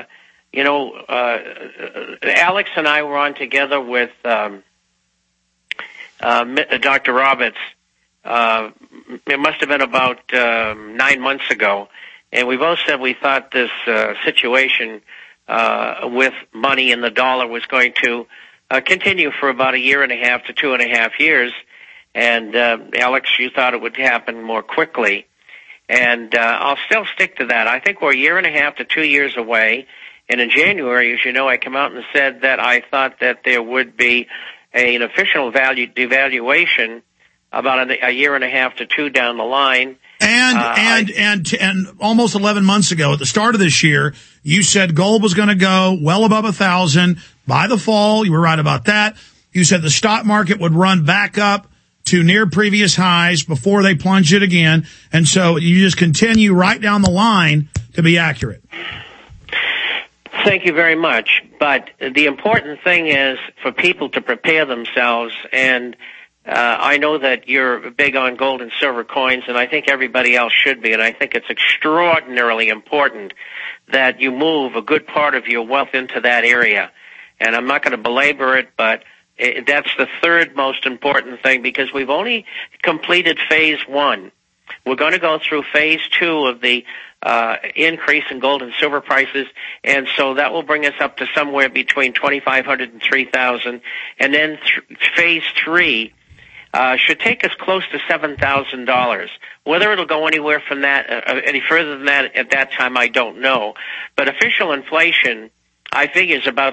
Alex and I were on together with Dr. Roberts. It must have been about 9 months ago, and we both said we thought this situation with money in the dollar was going to continue for about 1.5 to 2.5 years. And Alex, you thought it would happen more quickly, and I'll still stick to that. I think we're 1.5 to 2 years away. And in January, as you know, I came out and said that I thought that there would be an official value devaluation about 1.5 to 2 down the line. And almost 11 months ago, at the start of this year, you said gold was going to go well above 1,000 by the fall. You were right about that. You said the stock market would run back up to near previous highs before they plunge it again. And so you just continue right down the line to be accurate. Thank you very much. But the important thing is for people to prepare themselves. And I know that you're big on gold and silver coins, and I think everybody else should be. And I think it's extraordinarily important that you move a good part of your wealth into that area. And I'm not going to belabor it, but that's the third most important thing, because we've only completed phase 1. We're going to go through phase 2 of the increase in gold and silver prices, and so that will bring us up to somewhere between $2,500 and $3,000. And then phase 3 should take us close to $7,000. Whether it'll go anywhere from that, any further than that at that time, I don't know. But official inflation, I figure, is about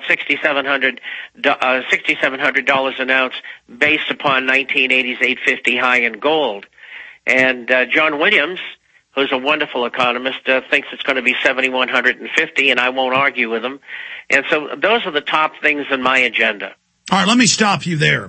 $6,700 an ounce based upon 1980's 850 high in gold. And John Williams, who's a wonderful economist, thinks it's going to be 7,150, and I won't argue with him. And so those are the top things in my agenda. All right, let me stop you there.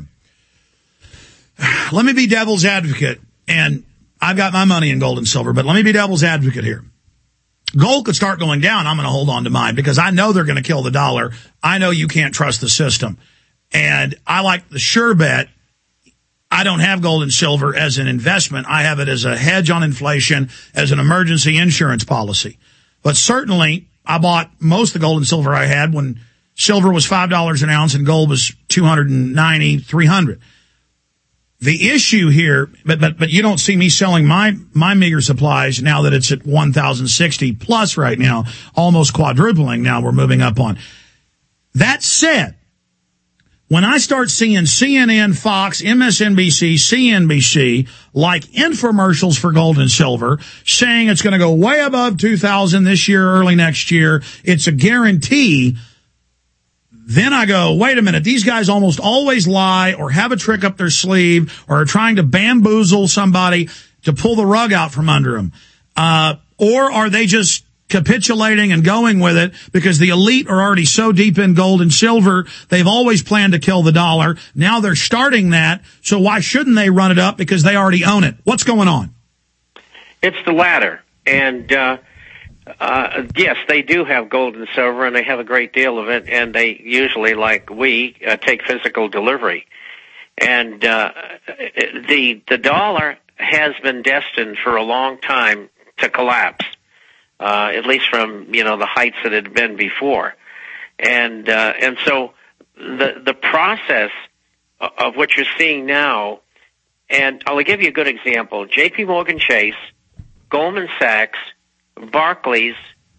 Let me be devil's advocate, and I've got my money in gold and silver, but let me be devil's advocate here. Gold could start going down. I'm going to hold on to mine because I know they're going to kill the dollar. I know you can't trust the system. And I like the sure bet. I don't have gold and silver as an investment. I have it as a hedge on inflation, as an emergency insurance policy. But certainly, I bought most of the gold and silver I had when silver was $5 an ounce and gold was $290, $300. The issue here, but you don't see me selling my meager supplies now that it's at 1,060 plus right now, almost quadrupling now we're moving up on. That said, when I start seeing CNN, Fox, MSNBC, CNBC, like infomercials for gold and silver, saying it's going to go way above 2,000 this year, early next year, it's a guarantee. Then I go, wait a minute, these guys almost always lie or have a trick up their sleeve or are trying to bamboozle somebody to pull the rug out from under them. Or are they just capitulating and going with it because the elite are already so deep in gold and silver, they've always planned to kill the dollar. Now they're starting that, so why shouldn't they run it up because they already own it? What's going on? It's the latter. And yes, they do have gold and silver, and they have a great deal of it, and they usually, like we, take physical delivery. And the dollar has been destined for a long time to collapse, at least from the heights that it had been before. And so the process of what you're seeing now, and I'll give you a good example. J.P. Morgan Chase, Goldman Sachs, Barclays,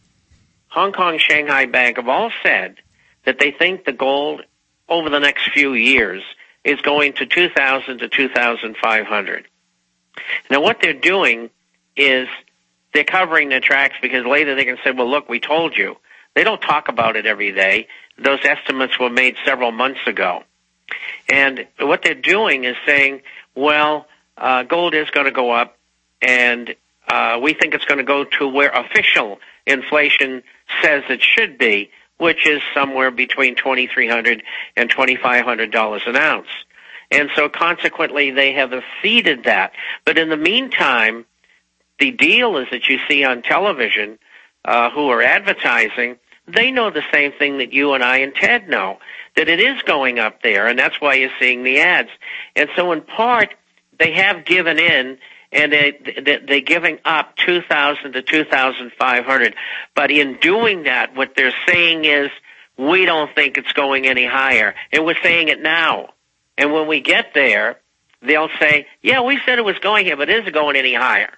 Hong Kong Shanghai Bank have all said that they think the gold over the next few years is going to 2,000 to 2,500. Now, what they're doing is they're covering their tracks because later they can say, well, look, we told you. They don't talk about it every day. Those estimates were made several months ago. And what they're doing is saying, well, gold is going to go up, and we think it's going to go to where official inflation says it should be, which is somewhere between $2,300 and $2,500 an ounce. And so consequently, they have exceeded that. But in the meantime, the deal is that you see on television who are advertising, they know the same thing that you and I and Ted know, that it is going up there, and that's why you're seeing the ads. And so in part, they have given in, and they're giving up 2,000 to 2,500. But in doing that, what they're saying is, we don't think it's going any higher. And we're saying it now. And when we get there, they'll say, yeah, we said it was going here, but it isn't going any higher.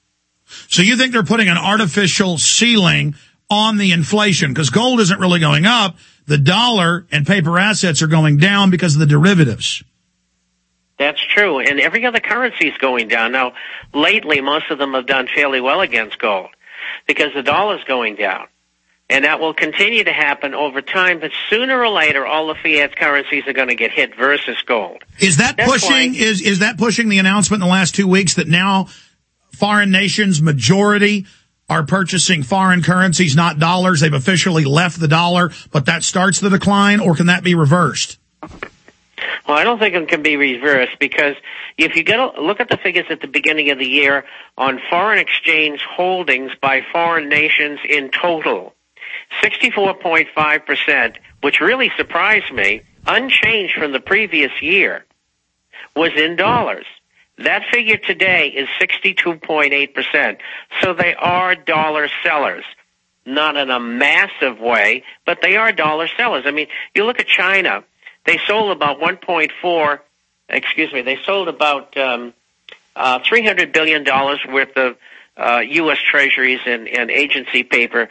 So you think they're putting an artificial ceiling on the inflation? Because gold isn't really going up. The dollar and paper assets are going down because of the derivatives. That's true, and every other currency is going down. Now, lately, most of them have done fairly well against gold because the dollar's going down, and that will continue to happen over time, but sooner or later, all the fiat currencies are going to get hit versus gold. Is that pushing is that pushing the announcement in the last 2 weeks that now foreign nations, majority, are purchasing foreign currencies, not dollars? They've officially left the dollar, but that starts the decline, or can that be reversed? Well, I don't think it can be reversed because if you look at the figures at the beginning of the year on foreign exchange holdings by foreign nations in total, 64.5%, which really surprised me, unchanged from the previous year, was in dollars. That figure today is 62.8%. So they are dollar sellers. Not in a massive way, but they are dollar sellers. I mean, you look at China, they sold about $300 billion worth of U.S. Treasuries and agency paper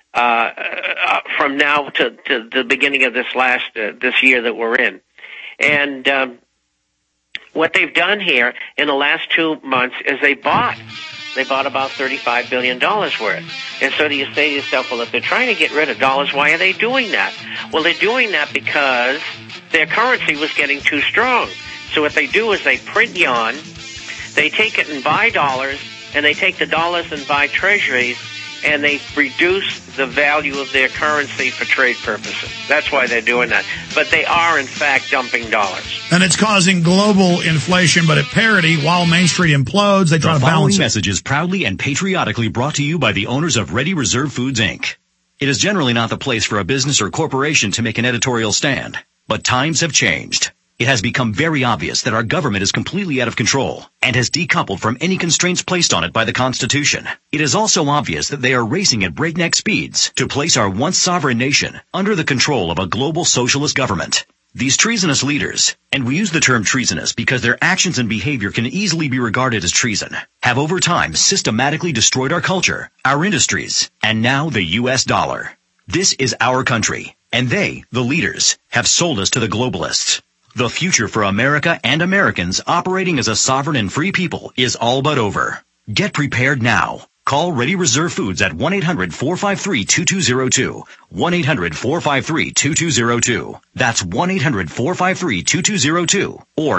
from now to the beginning of this year that we're in. And what they've done here in the last 2 months is they bought about $35 billion worth. And so do you say to yourself, well, if they're trying to get rid of dollars, why are they doing that? Well, they're doing that because their currency was getting too strong. So what they do is they print yuan, they take it and buy dollars, and they take the dollars and buy treasuries, and they reduce the value of their currency for trade purposes. That's why they're doing that. But they are, in fact, dumping dollars. And it's causing global inflation, but at parity, while Main Street implodes, they try to balance it. The following message is proudly and patriotically brought to you by the owners of Ready Reserve Foods, Inc. It is generally not the place for a business or corporation to make an editorial stand, but times have changed. It has become very obvious that our government is completely out of control and has decoupled from any constraints placed on it by the Constitution. It is also obvious that they are racing at breakneck speeds to place our once sovereign nation under the control of a global socialist government. These treasonous leaders, and we use the term treasonous because their actions and behavior can easily be regarded as treason, have over time systematically destroyed our culture, our industries, and now the U.S. dollar. This is our country, and they, the leaders, have sold us to the globalists. The future for America and Americans operating as a sovereign and free people is all but over. Get prepared now. Call Ready Reserve Foods at 1-800-453-2202. 1-800-453-2202. That's 1-800-453-2202 or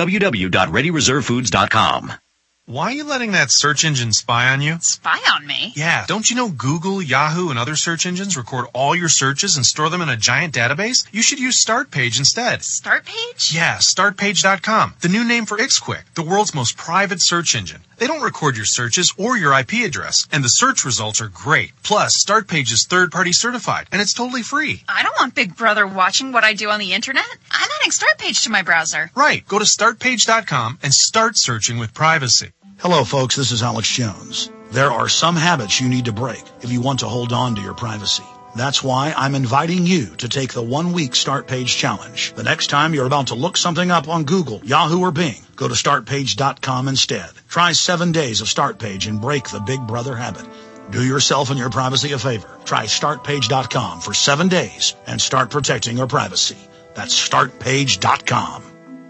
www.readyreservefoods.com. Why are you letting that search engine spy on you? Spy on me? Yeah. Don't you know Google, Yahoo, and other search engines record all your searches and store them in a giant database? You should use StartPage instead. StartPage? Yeah, StartPage.com. The new name for Ixquick, the world's most private search engine. They don't record your searches or your IP address, and the search results are great. Plus, StartPage is third-party certified, and it's totally free. I don't want Big Brother watching what I do on the internet. I'm adding StartPage to my browser. Right. Go to StartPage.com and start searching with privacy. Hello, folks. This is Alex Jones. There are some habits you need to break if you want to hold on to your privacy. That's why I'm inviting you to take the 1-week StartPage challenge. The next time you're about to look something up on Google, Yahoo, or Bing, go to StartPage.com instead. Try 7 days of StartPage and break the Big Brother habit. Do yourself and your privacy a favor. Try StartPage.com for 7 days and start protecting your privacy. That's StartPage.com.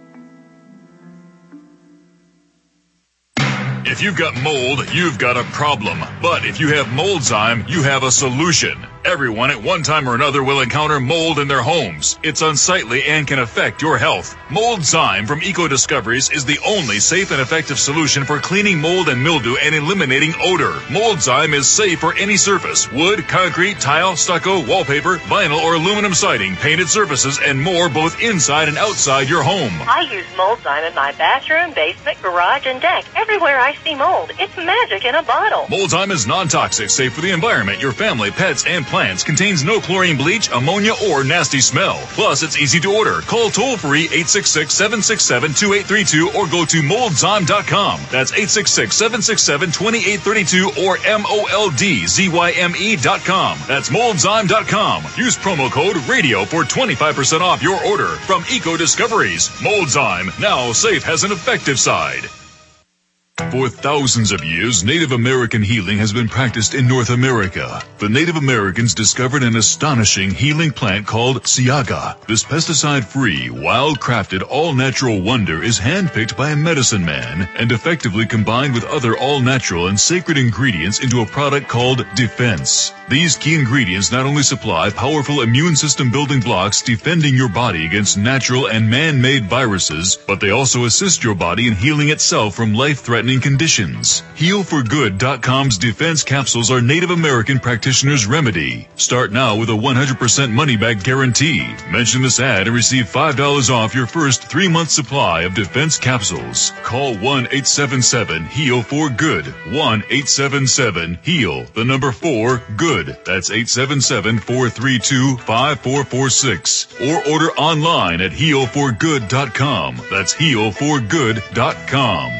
If you've got mold, you've got a problem. But if you have Moldzyme, you have a solution. Everyone at one time or another will encounter mold in their homes. It's unsightly and can affect your health. Moldzyme from Eco Discoveries is the only safe and effective solution for cleaning mold and mildew and eliminating odor. Moldzyme is safe for any surface: wood, concrete, tile, stucco, wallpaper, vinyl or aluminum siding, painted surfaces, and more, both inside and outside your home. I use Moldzyme in my bathroom, basement, garage, and deck. Everywhere I see mold, it's magic in a bottle. Moldzyme is non-toxic, safe for the environment, your family, pets, and plants. Contains no chlorine, bleach, ammonia, or nasty smell. Plus, it's easy to order. Call toll-free 866-767-2832 or go to moldzyme.com. That's 866-767-2832 or MOLDZYME.com. That's moldzyme.com. Use promo code RADIO for 25% off your order from Eco Discoveries. Moldzyme, now safe has an effective side. For thousands of years, Native American healing has been practiced in North America. The Native Americans discovered an astonishing healing plant called Siaga. This pesticide-free, wild-crafted, all-natural wonder is handpicked by a medicine man and effectively combined with other all-natural and sacred ingredients into a product called Defense. These key ingredients not only supply powerful immune system building blocks defending your body against natural and man-made viruses, but they also assist your body in healing itself from life-threatening life-threatening conditions. HealForGood.com's defense capsules are Native American practitioners' remedy. Start now with a 100% money-back guarantee. Mention this ad and receive $5 off your first 3-month supply of defense capsules. Call 1-877-HEAL-FOR-GOOD. 1-877-HEAL, the number 4-GOOD. That's 877-432-5446. Or order online at HealForGood.com. That's HealForGood.com.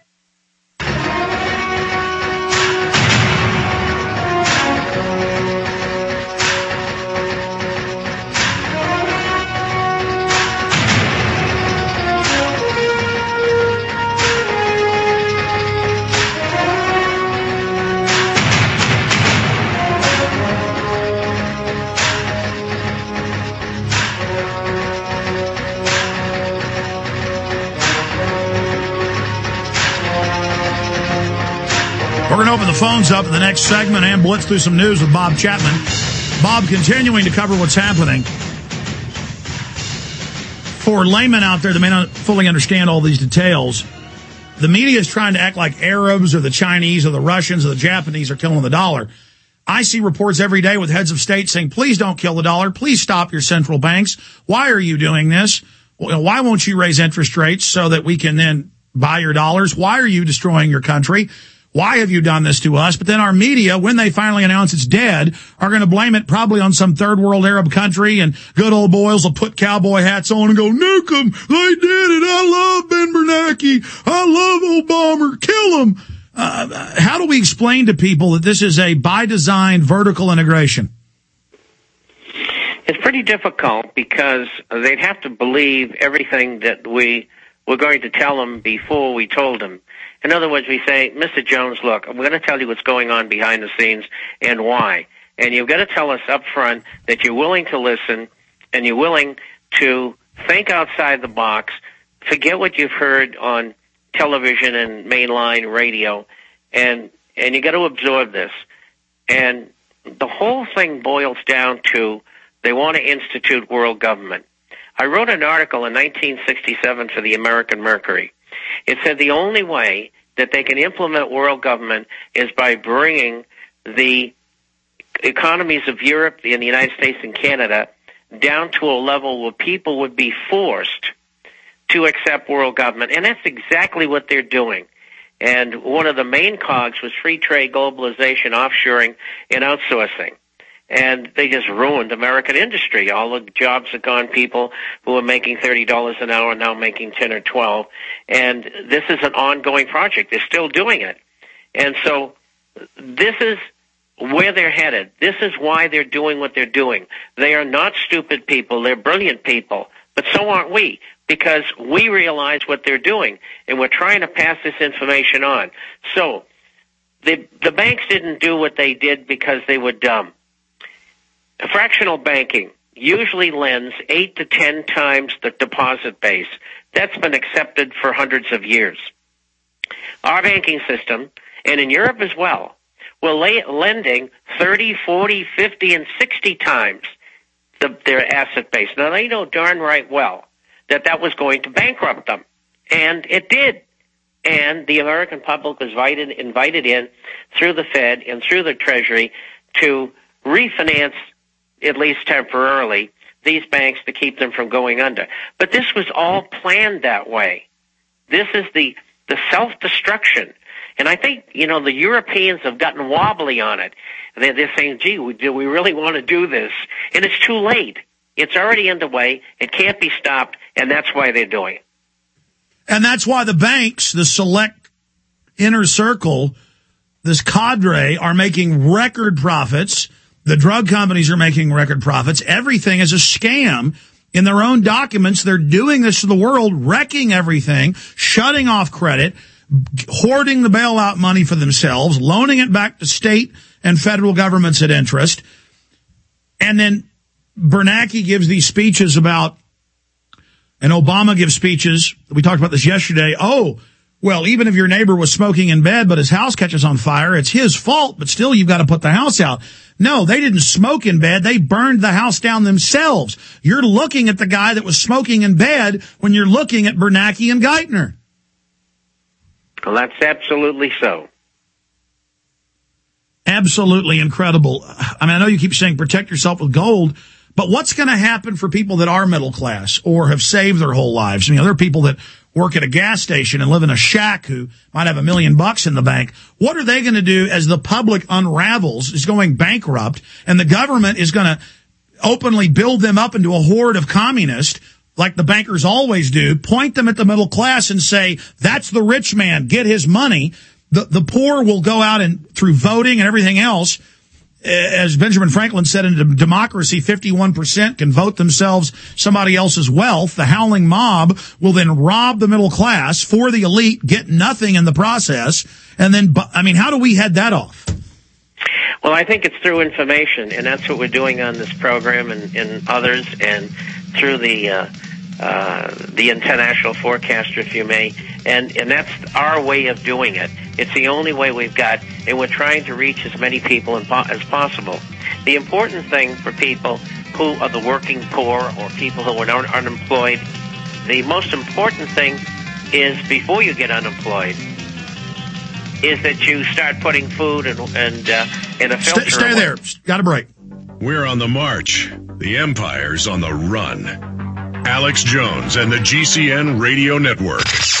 We're going to open the phones up in the next segment and blitz through some news with Bob Chapman. Bob, continuing to cover what's happening. For laymen out there that may not fully understand all these details, the media is trying to act like Arabs or the Chinese or the Russians or the Japanese are killing the dollar. I see reports every day with heads of state saying, please don't kill the dollar. Please stop your central banks. Why are you doing this? Why won't you raise interest rates so that we can then buy your dollars? Why are you destroying your country? Why have you done this to us? But then our media, when they finally announce it's dead, are going to blame it probably on some third world Arab country, and good old boys will put cowboy hats on and go, nuke them. They did it. I love Ben Bernanke. I love Obama. Kill them. How do we explain to people that this is a by design vertical integration? It's pretty difficult because they'd have to believe everything that we were going to tell them before we told them. In other words, we say, Mr. Jones, look, we're going to tell you what's going on behind the scenes and why. And you've got to tell us up front that you're willing to listen and you're willing to think outside the box, forget what you've heard on television and mainline radio, and you got to absorb this. And the whole thing boils down to they want to institute world government. I wrote an article in 1967 for the American Mercury. It said the only way that they can implement world government is by bringing the economies of Europe and the United States and Canada down to a level where people would be forced to accept world government. And that's exactly what they're doing. And one of the main cogs was free trade, globalization, offshoring, and outsourcing. And they just ruined American industry. All the jobs are gone. People who were making $30 an hour are now making 10 or 12. And this is an ongoing project. They're still doing it. And so this is where they're headed. This is why they're doing what they're doing. They are not stupid people. They're brilliant people. But so aren't we, because we realize what they're doing, and we're trying to pass this information on. So the banks didn't do what they did because they were dumb. Fractional banking usually lends 8 to 10 times the deposit base. That's been accepted for hundreds of years. Our banking system, and in Europe as well, we're lending 30, 40, 50, and 60 times their asset base. Now, they know darn right well that was going to bankrupt them, and it did. And the American public was invited in through the Fed and through the Treasury to refinance, at least temporarily, these banks to keep them from going under. But this was all planned that way. This is the self-destruction. And I think, the Europeans have gotten wobbly on it. They're saying, gee, do we really want to do this? And it's too late. It's already underway. It can't be stopped, and that's why they're doing it. And that's why the banks, the select inner circle, this cadre, are making record profits. The drug companies are making record profits. Everything is a scam. In their own documents, they're doing this to the world, wrecking everything, shutting off credit, hoarding the bailout money for themselves, loaning it back to state and federal governments at interest. And then Bernanke gives these speeches about, and Obama gives speeches. We talked about this yesterday. Oh, well, even if your neighbor was smoking in bed, but his house catches on fire, it's his fault, but still you've got to put the house out. No, they didn't smoke in bed. They burned the house down themselves. You're looking at the guy that was smoking in bed when you're looking at Bernanke and Geithner. Well, that's absolutely so. Absolutely incredible. I mean, I know you keep saying protect yourself with gold, but what's going to happen for people that are middle class or have saved their whole lives? I mean, there are people that work at a gas station and live in a shack who might have $1 million in the bank. What are they going to do as the public unravels, is going bankrupt, and the government is going to openly build them up into a horde of communists like the bankers always do, point them at the middle class and say, that's the rich man, get his money. The poor will go out and through voting and everything else, as Benjamin Franklin said, in a democracy, 51% can vote themselves somebody else's wealth. The howling mob will then rob the middle class for the elite, get nothing in the process. And then, I mean, how do we head that off? Well, I think it's through information, and that's what we're doing on this program and others, and through the international forecaster, if you may, and that's our way of doing it. It's the only way we've got, and we're trying to reach as many people as possible. The important thing for people who are the working poor or people who are unemployed, the most important thing is, before you get unemployed, is that you start putting food and in a filter. Stay there. Got a break. We're on the march. The empire's on the run. Alex Jones and the GCN Radio Network.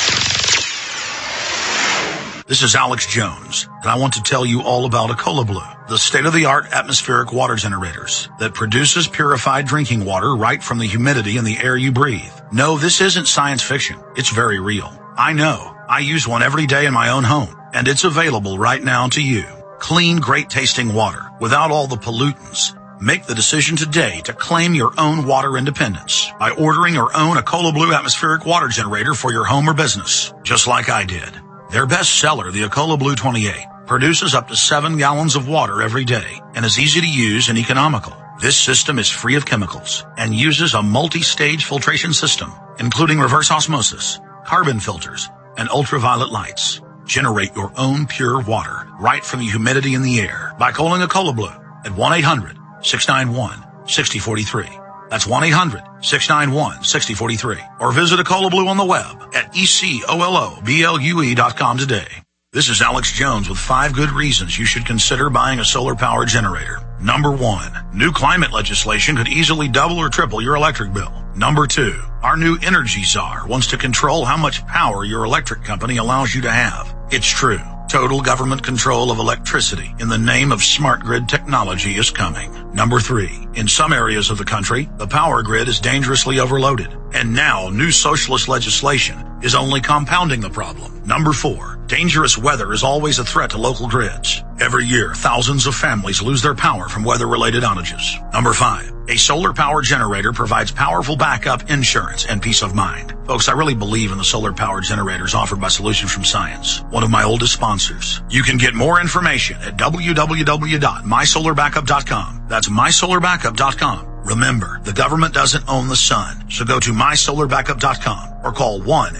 This is Alex Jones, and I want to tell you all about Ecola Blue, the state-of-the-art atmospheric water generators that produces purified drinking water right from the humidity in the air you breathe. No, this isn't science fiction. It's very real. I know. I use one every day in my own home, and it's available right now to you. Clean, great-tasting water without all the pollutants. Make the decision today to claim your own water independence by ordering your own Ecola Blue atmospheric water generator for your home or business, just like I did. Their best seller, the Ecola Blue 28, produces up to 7 gallons of water every day and is easy to use and economical. This system is free of chemicals and uses a multi-stage filtration system, including reverse osmosis, carbon filters, and ultraviolet lights. Generate your own pure water right from the humidity in the air by calling Ecola Blue at 1-800-691-6043. That's 1-800-691-6043. Or visit Ecola Blue on the web at ECOLOBLUE.com today. This is Alex Jones with 5 good reasons you should consider buying a solar power generator. Number 1, new climate legislation could easily double or triple your electric bill. Number 2, our new energy czar wants to control how much power your electric company allows you to have. It's true. Total government control of electricity in the name of smart grid technology is coming. Number 3, in some areas of the country, the power grid is dangerously overloaded. And now new socialist legislation is only compounding the problem. Number 4, dangerous weather is always a threat to local grids. Every year, thousands of families lose their power from weather-related outages. Number 5, a solar power generator provides powerful backup insurance and peace of mind. Folks, I really believe in the solar power generators offered by Solutions from Science, one of my oldest sponsors. You can get more information at www.mysolarbackup.com. That's mysolarbackup.com. Remember, the government doesn't own the sun, so go to mysolarbackup.com or call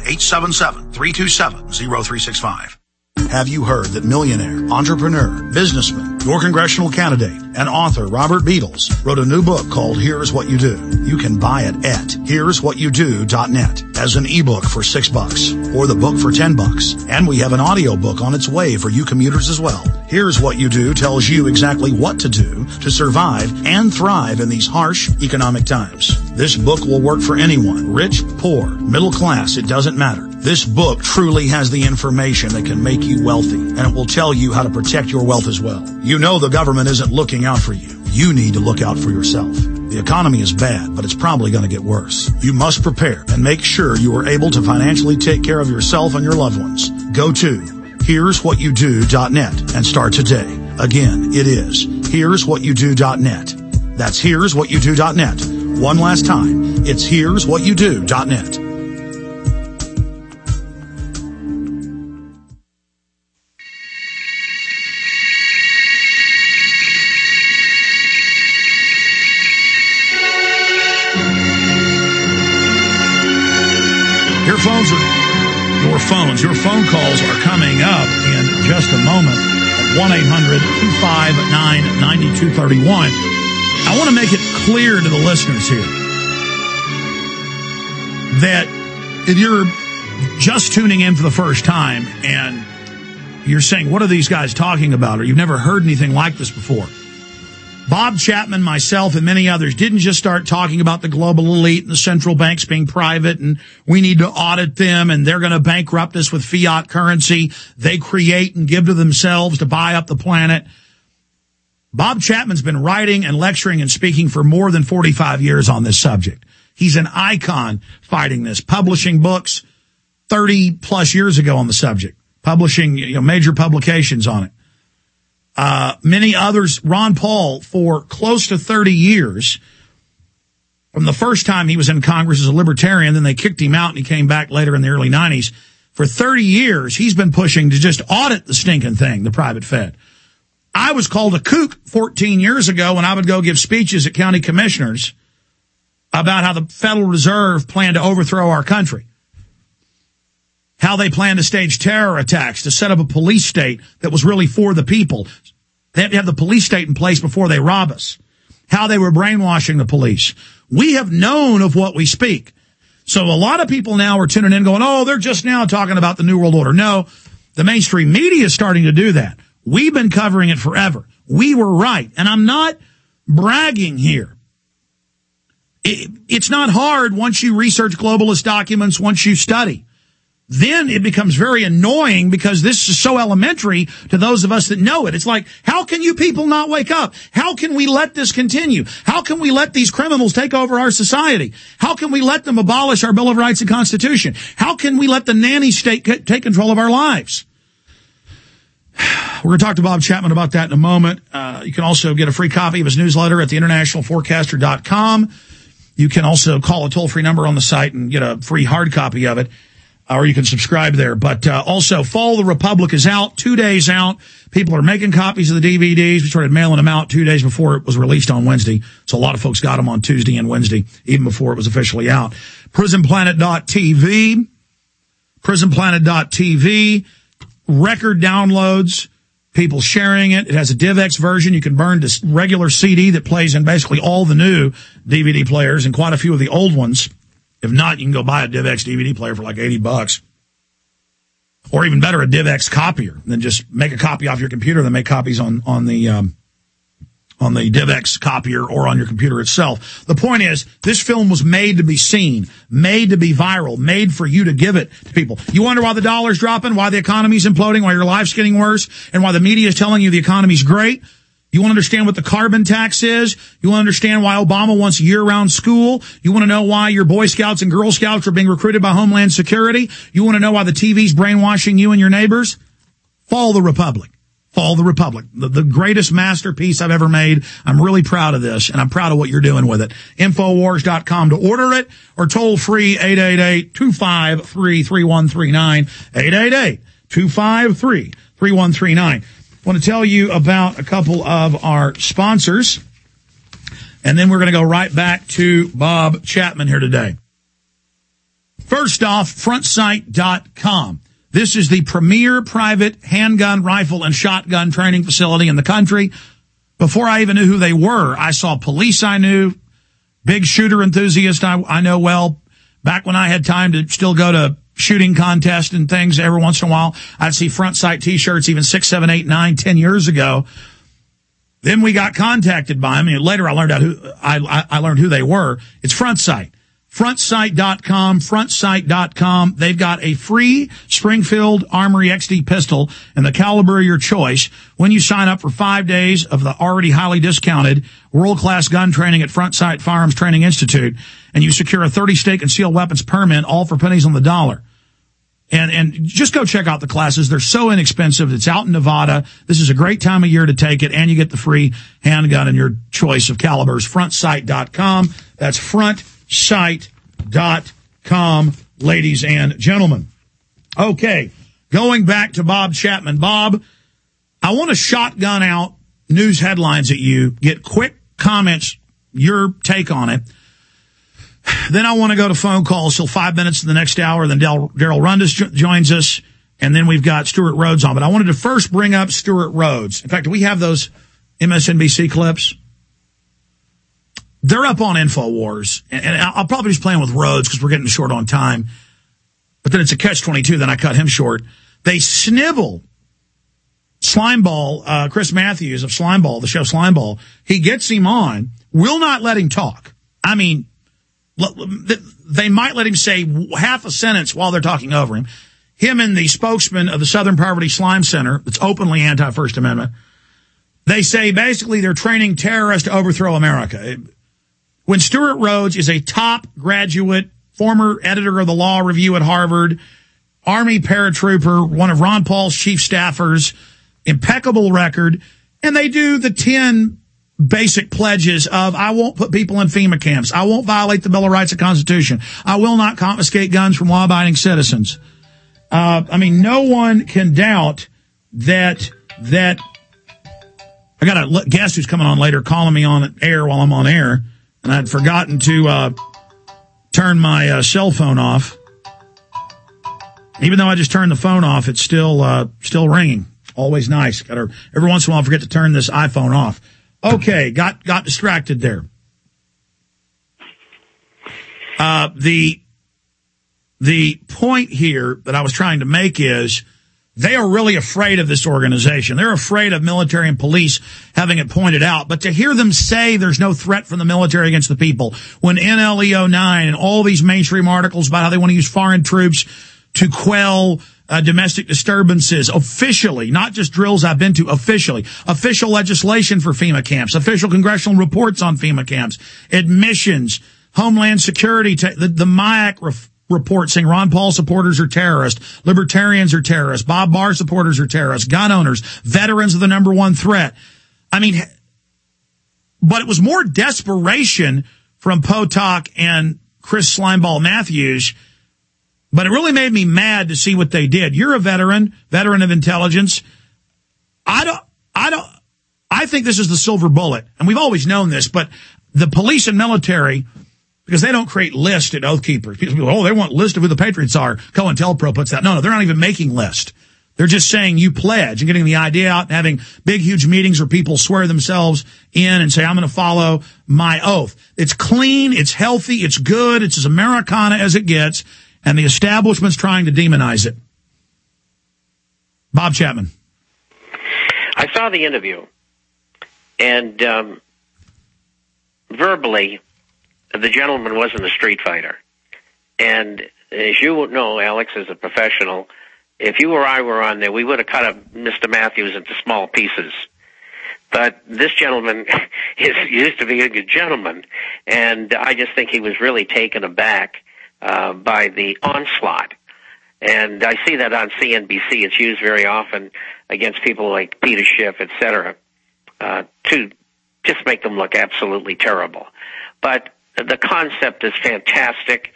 1-877-327-0365. Have you heard that millionaire, entrepreneur, businessman, your congressional candidate, and author Robert Beatles wrote a new book called Here's What You Do? You can buy it at here'swhatyoudo.net as an ebook for $6 or the book for $10. And we have an audio book on its way for you commuters as well. Here's What You Do tells you exactly what to do to survive and thrive in these harsh economic times. This book will work for anyone, rich, poor, middle class, it doesn't matter. This book truly has the information that can make you wealthy, and it will tell you how to protect your wealth as well. You know the government isn't looking out for you. You need to look out for yourself. The economy is bad, but it's probably going to get worse. You must prepare and make sure you are able to financially take care of yourself and your loved ones. Go to here'swhatyoudo.net and start today. Again, it is here'swhatyoudo.net. That's here'swhatyoudo.net. One last time, it's here'swhatyoudo.net. Your phone calls are coming up in just a moment at 1-800-259-9231. I want to make it clear to the listeners here that if you're just tuning in for the first time and you're saying, what are these guys talking about? Or you've never heard anything like this before. Bob Chapman, myself, and many others didn't just start talking about the global elite and the central banks being private and we need to audit them and they're going to bankrupt us with fiat currency they create and give to themselves to buy up the planet. Bob Chapman's been writing and lecturing and speaking for more than 45 years on this subject. He's an icon fighting this, publishing books 30 plus years ago on the subject, publishing major publications on it. Many others, Ron Paul, for close to 30 years, from the first time he was in Congress as a libertarian, then they kicked him out and he came back later in the early 90s. For 30 years, he's been pushing to just audit the stinking thing, the private Fed. I was called a kook 14 years ago when I would go give speeches at county commissioners about how the Federal Reserve planned to overthrow our country, how they planned to stage terror attacks, to set up a police state that was really for the people. They had to have the police state in place before they rob us, how they were brainwashing the police. We have known of what we speak. So a lot of people now are tuning in going, oh, they're just now talking about the New World Order. No, the mainstream media is starting to do that. We've been covering it forever. We were right. And I'm not bragging here. It's not hard once you research globalist documents, once you study. Then it becomes very annoying because this is so elementary to those of us that know it. It's like, how can you people not wake up? How can we let this continue? How can we let these criminals take over our society? How can we let them abolish our Bill of Rights and Constitution? How can we let the nanny state take control of our lives? We're going to talk to Bob Chapman about that in a moment. You can also get a free copy of his newsletter at theinternationalforecaster.com. You can also call a toll-free number on the site and get a free hard copy of it, or you can subscribe there. But also, Fall of the Republic is out, 2 days out. People are making copies of the DVDs. We started mailing them out 2 days before it was released on Wednesday. So a lot of folks got them on Tuesday and Wednesday, even before it was officially out. PrisonPlanet.tv, PrisonPlanet.tv, record downloads, people sharing it. It has a DivX version. You can burn to regular CD that plays in basically all the new DVD players and quite a few of the old ones. If not, you can go buy a DivX DVD player for like $80. Or even better, a DivX copier. Then just make a copy off your computer, then make copies on the DivX copier or on your computer itself. The point is, this film was made to be seen, made to be viral, made for you to give it to people. You wonder why the dollar's dropping, why the economy's imploding, why your life's getting worse, and why the media is telling you the economy's great? You want to understand what the carbon tax is? You want to understand why Obama wants year-round school? You want to know why your Boy Scouts and Girl Scouts are being recruited by Homeland Security? You want to know why the TV's brainwashing you and your neighbors? Fall the Republic. Fall the Republic. The greatest masterpiece I've ever made. I'm really proud of this, and I'm proud of what you're doing with it. Infowars.com to order it, or toll free 888-253-3139. 888-253-3139. I want to tell you about a couple of our sponsors, and then we're going to go right back to Bob Chapman here today. First off, FrontSight.com. This is the premier private handgun, rifle, and shotgun training facility in the country. Before I even knew who they were, I saw police I knew, big shooter enthusiast I know well. Back when I had time to still go to shooting contests and things every once in a while, I'd see Front Sight T-shirts even 6, 7, 8, 9, 10 years ago. Then we got contacted by them, and later I learned out I learned who they were. It's Front Sight. FrontSight.com, FrontSight.com. They've got a free Springfield Armory XD pistol and the caliber of your choice when you sign up for 5 days of the already highly discounted world-class gun training at Front Sight Firearms Training Institute, and you secure a 30-state concealed weapons permit, all for pennies on the dollar. And just go check out the classes. They're so inexpensive. It's out in Nevada. This is a great time of year to take it, and you get the free handgun and your choice of calibers. FrontSight.com. That's FrontSight.com, ladies and gentlemen. Okay, going back to Bob Chapman. Bob, I want to shotgun out news headlines at you, get quick comments, your take on it. Then I want to go to phone calls till 5 minutes in the next hour. Then Daryl Rundis joins us, and then we've got Stuart Rhodes on. But I wanted to first bring up Stuart Rhodes. In fact, do we have those MSNBC clips? They're up on InfoWars, and I'll probably just play them with Rhodes because we're getting short on time. but then it's a catch-22, then I cut him short. They snibble Slimeball, Chris Matthews of Slimeball, the show Slimeball. He gets him on, will not let him talk. I mean, they might let him say half a sentence while they're talking over him. Him and the spokesman of the Southern Poverty Slime Center, that's openly anti-First Amendment, they say basically they're training terrorists to overthrow America. When Stuart Rhodes is a top graduate, former editor of the Law Review at Harvard, Army paratrooper, one of Ron Paul's chief staffers, impeccable record, and they do the 10 basic pledges of, I won't put people in FEMA camps. I won't violate the Bill of Rights and Constitution. I will not confiscate guns from law-abiding citizens. I mean, no one can doubt that I got a guest who's coming on later calling me on air while I'm on air, and I'd forgotten to turn my cell phone off. Even though I just turned the phone off, it's still ringing. Always nice. Every once in a while I forget to turn this iPhone off. Okay, got distracted there. The point here that I was trying to make is they are really afraid of this organization. They're afraid of military and police having it pointed out. But to hear them say there's no threat from the military against the people, when NLEO 9 and all these mainstream articles about how they want to use foreign troops to quell domestic disturbances officially, not just drills I've been to, officially. Official legislation for FEMA camps, official congressional reports on FEMA camps, admissions, Homeland Security, the MIAC report saying Ron Paul supporters are terrorists, libertarians are terrorists, Bob Barr supporters are terrorists, gun owners, veterans are the number one threat. I mean, but it was more desperation from Potok and Chris Slimeball Matthews. But it really made me mad to see what they did. You're a veteran of intelligence. I think this is the silver bullet. And we've always known this, but the police and military, because they don't create lists at Oath Keepers. People go, they want lists of who the Patriots are. COINTELPRO puts that. No, they're not even making lists. They're just saying you pledge and getting the idea out and having big, huge meetings where people swear themselves in and say, I'm going to follow my oath. It's clean. It's healthy. It's good. It's as Americana as it gets. And the establishment's trying to demonize it. Bob Chapman. I saw the interview, and verbally, the gentleman wasn't a street fighter. And as you know, Alex, as a professional, if you or I were on there, we would have cut up Mr. Matthews into small pieces. But this gentleman used to be a good gentleman, and I just think he was really taken aback by the onslaught. And I see that on CNBC. It's used very often against people like Peter Schiff, et cetera, to just make them look absolutely terrible. But the concept is fantastic.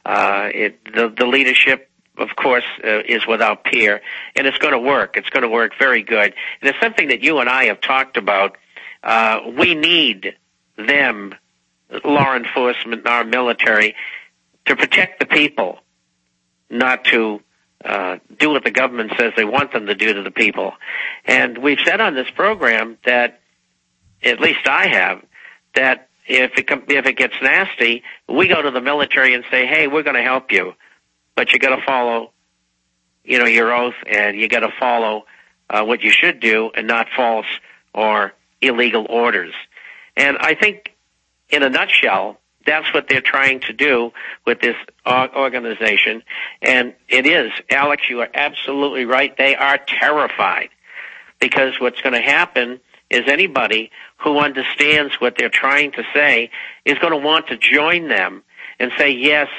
The leadership, of course, is without peer, and it's going to work. It's going to work very good. And it's something that you and I have talked about. We need them, law enforcement, our military, to protect the people, not to do what the government says they want them to do to the people. And we've said on this program that, at least I have, that if it gets nasty, we go to the military and say, hey, we're going to help you, but you got to follow, your oath, and you got to follow what you should do and not false or illegal orders. And I think, in a nutshell, that's what they're trying to do with this organization. And it is, Alex, you are absolutely right. They are terrified, because what's going to happen is anybody who understands what they're trying to say is going to want to join them and say, yes,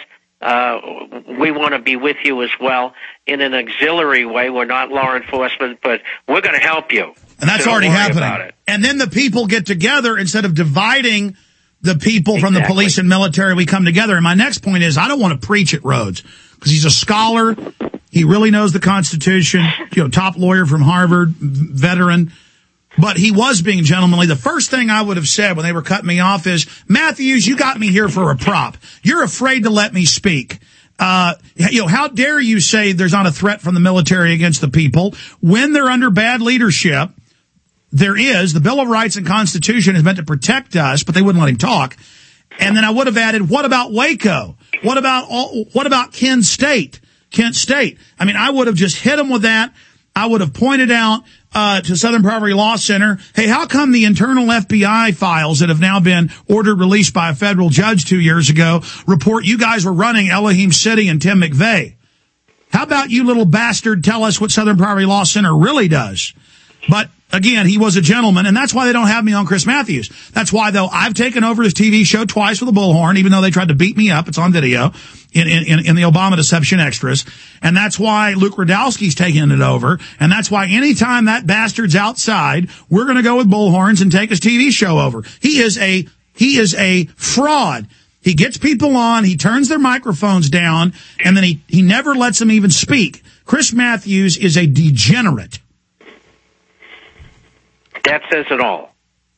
we want to be with you as well in an auxiliary way. We're not law enforcement, but we're going to help you. And that's already happening. And then the people get together instead of dividing the people from the police and military. We come together. And my next point is, I don't want to preach at Rhodes, because he's a scholar. He really knows the Constitution, top lawyer from Harvard, veteran. But he was being gentlemanly. The first thing I would have said when they were cutting me off is, Matthews, you got me here for a prop. You're afraid to let me speak. How dare you say there's not a threat from the military against the people when they're under bad leadership? There is. The Bill of Rights and Constitution is meant to protect us, but they wouldn't let him talk. And then I would have added, what about Waco? What about Kent State? Kent State. I mean, I would have just hit them with that. I would have pointed out to Southern Poverty Law Center, hey, how come the internal FBI files that have now been ordered released by a federal judge 2 years ago report you guys were running Elohim City and Tim McVeigh? How about you little bastard tell us what Southern Poverty Law Center really does? But again, he was a gentleman, and that's why they don't have me on Chris Matthews. That's why, though, I've taken over his TV show twice with a bullhorn, even though they tried to beat me up. It's on video in the Obama Deception Extras. And that's why Luke Radowski's taking it over. And that's why anytime that bastard's outside, we're going to go with bullhorns and take his TV show over. He is a fraud. He gets people on, he turns their microphones down, and then he never lets them even speak. Chris Matthews is a degenerate. That says it all.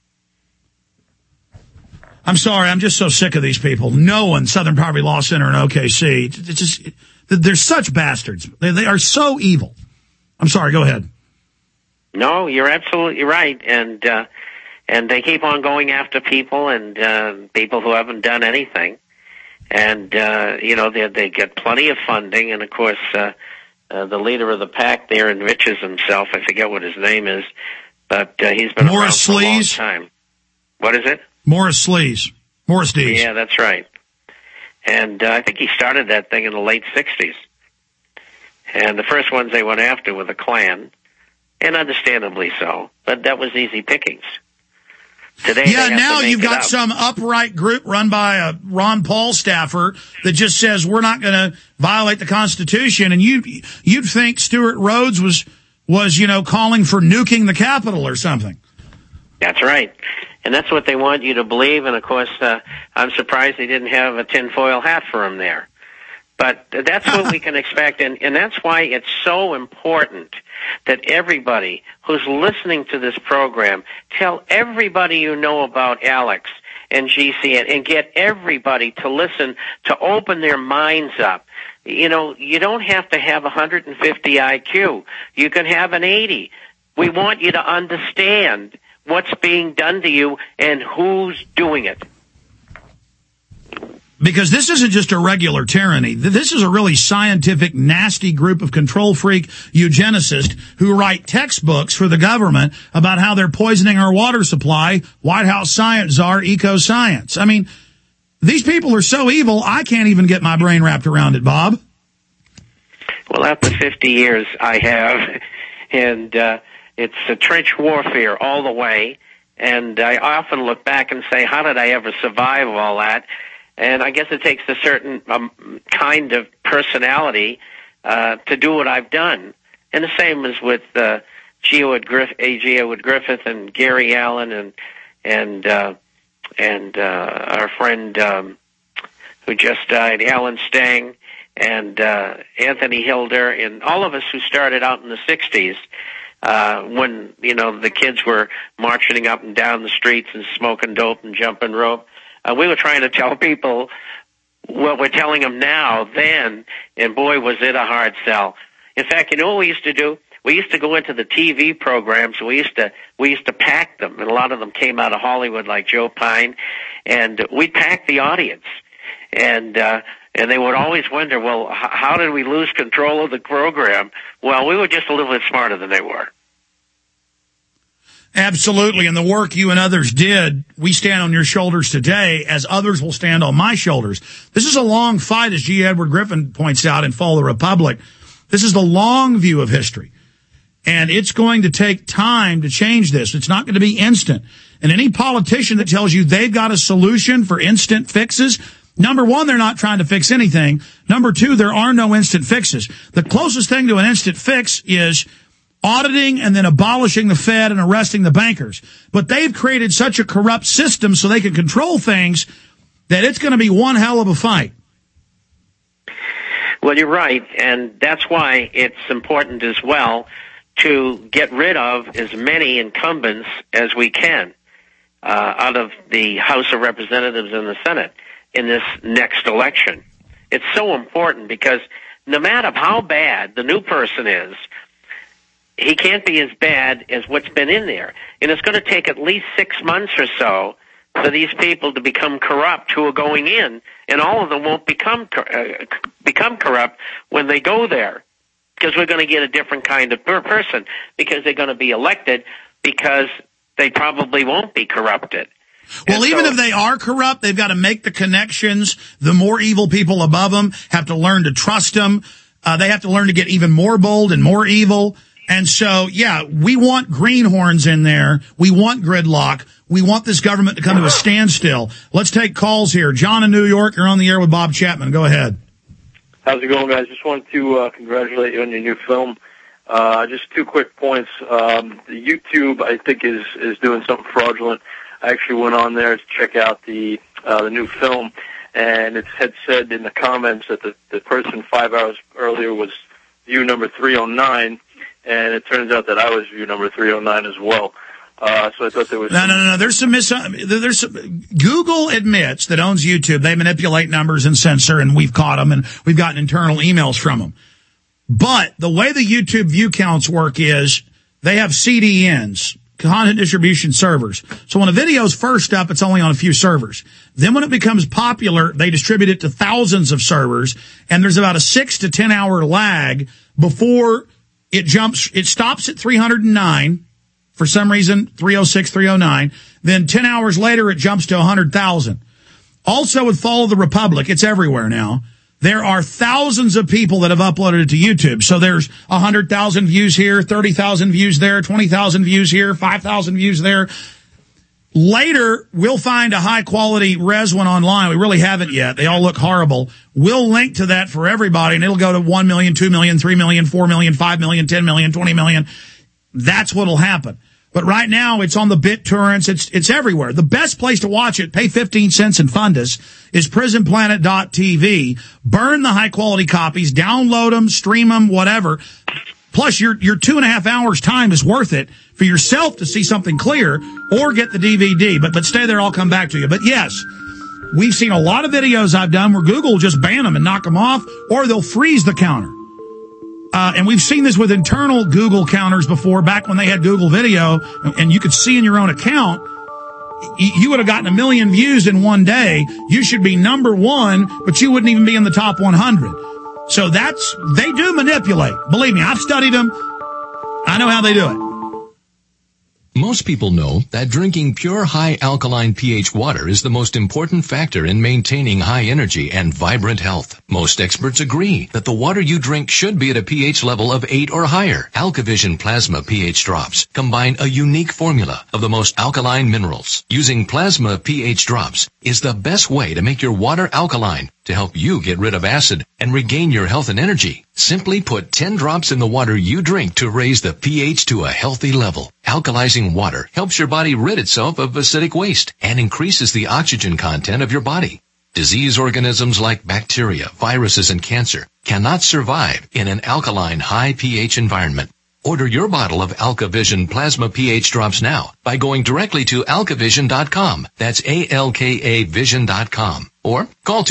I'm sorry, I'm just so sick of these people. Knowing Southern Poverty Law Center and OKC, it's just, they're such bastards. They are so evil. I'm sorry, go ahead. No, you're absolutely right, and they keep on going after people and people who haven't done anything, and they get plenty of funding, and of course the leader of the pack there enriches himself. I forget what his name is. But he's been around for a long time. What is it? Morris Sleaze. Morris Dees. Yeah, that's right. And I think he started that thing in the late 60s. And the first ones they went after were the Klan, and understandably so. But that was easy pickings. Today, now you've got some upright group run by a Ron Paul staffer that just says we're not going to violate the Constitution. And you'd think Stuart Rhodes was calling for nuking the Capitol or something. That's right. And that's what they want you to believe. And, of course, I'm surprised they didn't have a tinfoil hat for him there. But that's what we can expect. And that's why it's so important that everybody who's listening to this program tell everybody you know about Alex and GCN and get everybody to listen, to open their minds up. You know, you don't have to have 150 IQ. You can have an 80. We want you to understand what's being done to you and who's doing it. Because this isn't just a regular tyranny. This is a really scientific, nasty group of control freak eugenicists who write textbooks for the government about how they're poisoning our water supply, White House science czar, eco-science. I mean, these people are so evil, I can't even get my brain wrapped around it, Bob. Well, after 50 years, I have, and it's a trench warfare all the way, and I often look back and say, how did I ever survive all that? And I guess it takes a certain kind of personality to do what I've done. And the same as with G. Edward Griffith and Gary Allen and our friend who just died, Alan Stang, and Anthony Hilder, and all of us who started out in the 60s when, the kids were marching up and down the streets and smoking dope and jumping rope. We were trying to tell people what we're telling them now then, and boy, was it a hard sell. In fact, you know what we used to do? We used to go into the TV programs, and we used to pack them, and a lot of them came out of Hollywood, like Joe Pine, and we'd pack the audience, and they would always wonder, well, how did we lose control of the program? Well, we were just a little bit smarter than they were. Absolutely, and the work you and others did, we stand on your shoulders today as others will stand on my shoulders. This is a long fight, as G. Edward Griffin points out in Fall of the Republic. This is the long view of history, and it's going to take time to change this. It's not going to be instant. And any politician that tells you they've got a solution for instant fixes, number one, they're not trying to fix anything. Number two, there are no instant fixes. The closest thing to an instant fix is auditing and then abolishing the Fed and arresting the bankers. But they've created such a corrupt system so they can control things that it's going to be one hell of a fight. Well, you're right, and that's why it's important as well to get rid of as many incumbents as we can out of the House of Representatives and the Senate in this next election. It's so important because no matter how bad the new person is, he can't be as bad as what's been in there. And it's going to take at least 6 months or so for these people to become corrupt who are going in, and all of them won't become corrupt when they go there, because we're going to get a different kind of person, because they're going to be elected, because they probably won't be corrupted. Well, even if they are corrupt, they've got to make the connections. The more evil people above them have to learn to trust them. They have to learn to get even more bold and more evil. And so, yeah, we want greenhorns in there. We want gridlock. We want this government to come to a standstill. Let's take calls here. John in New York, you're on the air with Bob Chapman. Go ahead. How's it going, guys? Just wanted to congratulate you on your new film. Just 2 quick points. The YouTube, I think, is doing something fraudulent. I actually went on there to check out the new film, and it had said in the comments that the person 5 hours earlier was view number 309, and it turns out that I was view number 309 as well. So I thought there was... No. There's some Google admits that owns YouTube. They manipulate numbers and censor, and we've caught them, and we've gotten internal emails from them. But the way the YouTube view counts work is they have CDNs, content distribution servers. So when a video's first up, it's only on a few servers. Then when it becomes popular, they distribute it to thousands of servers, and there's about a 6 to 10 hour lag before it stops at 309. For some reason, 306, 309. Then 10 hours later, it jumps to 100,000. Also with Fall of the Republic, it's everywhere now. There are thousands of people that have uploaded it to YouTube. So there's 100,000 views here, 30,000 views there, 20,000 views here, 5,000 views there. Later, we'll find a high-quality res one online. We really haven't yet. They all look horrible. We'll link to that for everybody, and it'll go to 1 million, 2 million, 3 million, 4 million, 5 million, 10 million, 20 million. That's what'll happen. But right now, it's on the BitTorrents. It's everywhere. The best place to watch it, pay 15 cents and fund us, is prisonplanet.tv. Burn the high-quality copies, download them, stream them, whatever. Plus, your 2.5 hours time is worth it for yourself to see something clear, or get the DVD. But stay there, I'll come back to you. But yes, we've seen a lot of videos I've done where Google will just ban them and knock them off, or they'll freeze the counter. And we've seen this with internal Google counters before, back when they had Google Video, and you could see in your own account, you would have gotten 1 million views in one day. You should be number 1, but you wouldn't even be in the top 100. So they do manipulate. Believe me, I've studied them. I know how they do it. Most people know that drinking pure high alkaline pH water is the most important factor in maintaining high energy and vibrant health. Most experts agree that the water you drink should be at a pH level of 8 or higher. AlkaVision Plasma pH drops combine a unique formula of the most alkaline minerals. Using Plasma pH drops is the best way to make your water alkaline to help you get rid of acid and regain your health and energy. Simply put 10 drops in the water you drink to raise the pH to a healthy level. Alkalizing water helps your body rid itself of acidic waste and increases the oxygen content of your body. Disease organisms like bacteria, viruses, and cancer cannot survive in an alkaline high pH environment. Order your bottle of AlkaVision Plasma pH drops now by going directly to alkavision.com. That's ALKA vision.com. Or call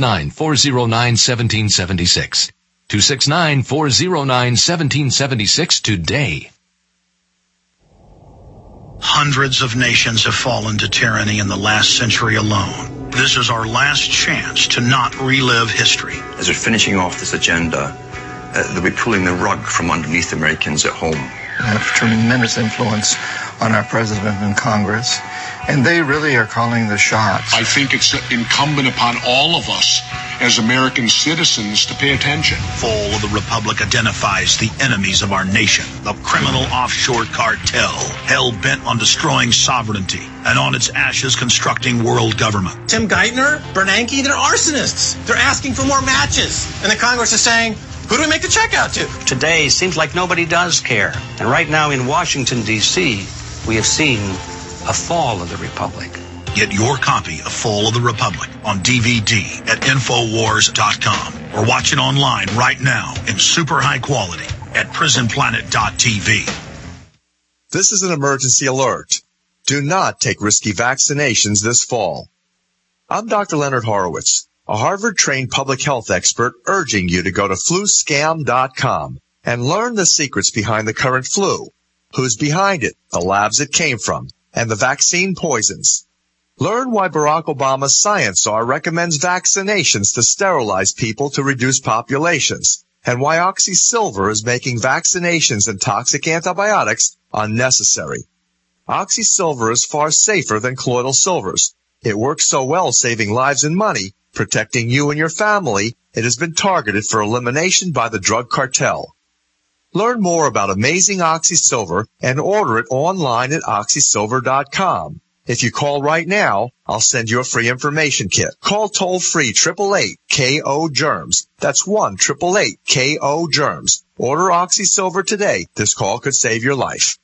269-409-1776. 269-409-1776 today. Hundreds of nations have fallen to tyranny in the last century alone. This is our last chance to not relive history. As we're finishing off this agenda, they'll be pulling the rug from underneath Americans at home. I have tremendous influence on our president and Congress, and they really are calling the shots. I think it's incumbent upon all of us as American citizens to pay attention. Fall of the Republic identifies the enemies of our nation, the criminal offshore cartel, hell-bent on destroying sovereignty, and on its ashes constructing world government. Tim Geithner, Bernanke, they're arsonists. They're asking for more matches. And the Congress is saying, who do we make the check out to? Today seems like nobody does care. And right now in Washington, D.C., we have seen a fall of the Republic. Get your copy of Fall of the Republic on DVD at Infowars.com or watch it online right now in super high quality at PrisonPlanet.tv. This is an emergency alert. Do not take risky vaccinations this fall. I'm Dr. Leonard Horowitz, a Harvard-trained public health expert urging you to go to fluscam.com and learn the secrets behind the current flu, who's behind it, the labs it came from, and the vaccine poisons. Learn why Barack Obama's Science Czar recommends vaccinations to sterilize people to reduce populations, and why OxySilver is making vaccinations and toxic antibiotics unnecessary. OxySilver is far safer than colloidal silvers. It works so well saving lives and money, protecting you and your family, it has been targeted for elimination by the drug cartel. Learn more about amazing OxySilver and order it online at OxySilver.com. If you call right now, I'll send you a free information kit. Call toll-free 888-KO-GERMS. That's 1-888-KO-GERMS. Order OxySilver today. This call could save your life.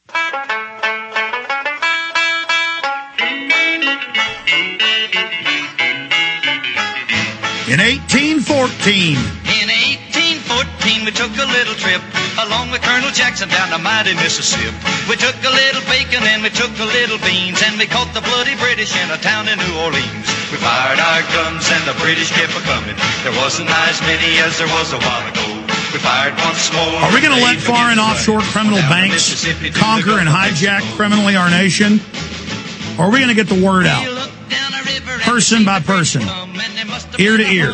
In 1814. In 1814, we took a little trip along with Colonel Jackson down the mighty Mississippi. We took a little bacon and we took a little beans, and we caught the bloody British in a town in New Orleans. We fired our guns and the British kept a-coming. There wasn't as many as there was a while ago. We fired once more. Are we going to let foreign offshore criminal banks conquer and hijack criminally our nation? Or are we going to get the word out? Person by person. Ear to ear.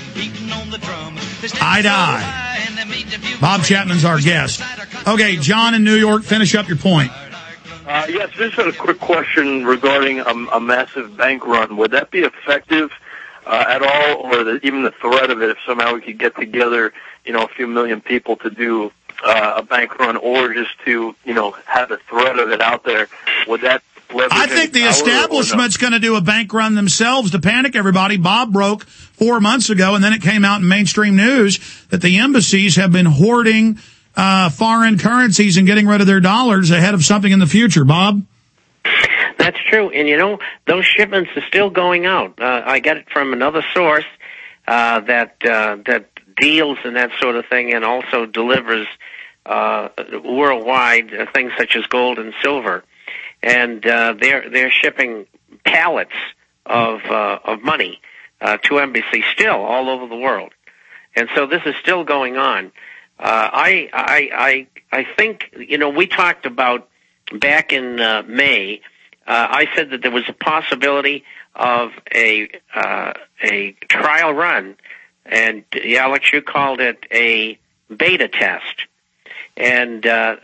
Eye to eye. Bob Chapman's our guest. Okay, John in New York, finish up your point. Yes, just a quick question regarding a massive bank run. Would that be effective at all, or even the threat of it, if somehow we could get together, a few million people to do a bank run, or just to, have the threat of it out there? Would that I think the establishment's going to do a bank run themselves to panic everybody. Bob broke 4 months ago, and then it came out in mainstream news that the embassies have been hoarding foreign currencies and getting rid of their dollars ahead of something in the future. Bob? That's true. And, those shipments are still going out. I get it from another source that deals and that sort of thing, and also delivers worldwide things such as gold and silver. And they're shipping pallets of money to embassies still all over the world, and so this is still going on. I think we talked about back in May. I said that there was a possibility of a trial run, and Alex, you called it a beta test, and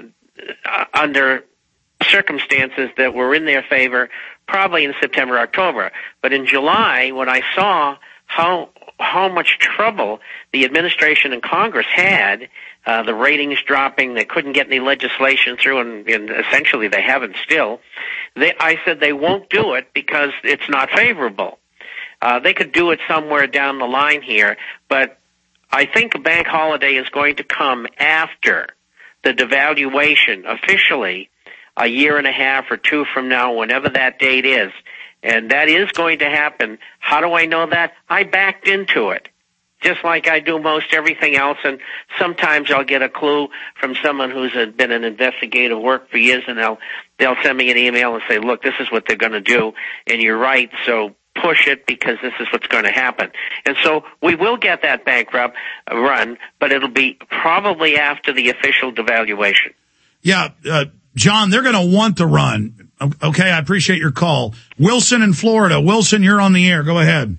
under circumstances that were in their favor, probably in September, October. But in July, when I saw how much trouble the administration and Congress had, the ratings dropping, they couldn't get any legislation through, and essentially they haven't still, I said they won't do it because it's not favorable. They could do it somewhere down the line here, but I think a bank holiday is going to come after the devaluation officially, a year and a half or two from now, whenever that date is. And that is going to happen. How do I know that? I backed into it, just like I do most everything else. And sometimes I'll get a clue from someone who's been in investigative work for years, and they'll send me an email and say, look, this is what they're going to do, and you're right, so push it because this is what's going to happen. And so we will get that bank run, but it'll be probably after the official devaluation. Yeah, John, they're going to want the run. Okay, I appreciate your call. Wilson in Florida. Wilson, you're on the air. Go ahead.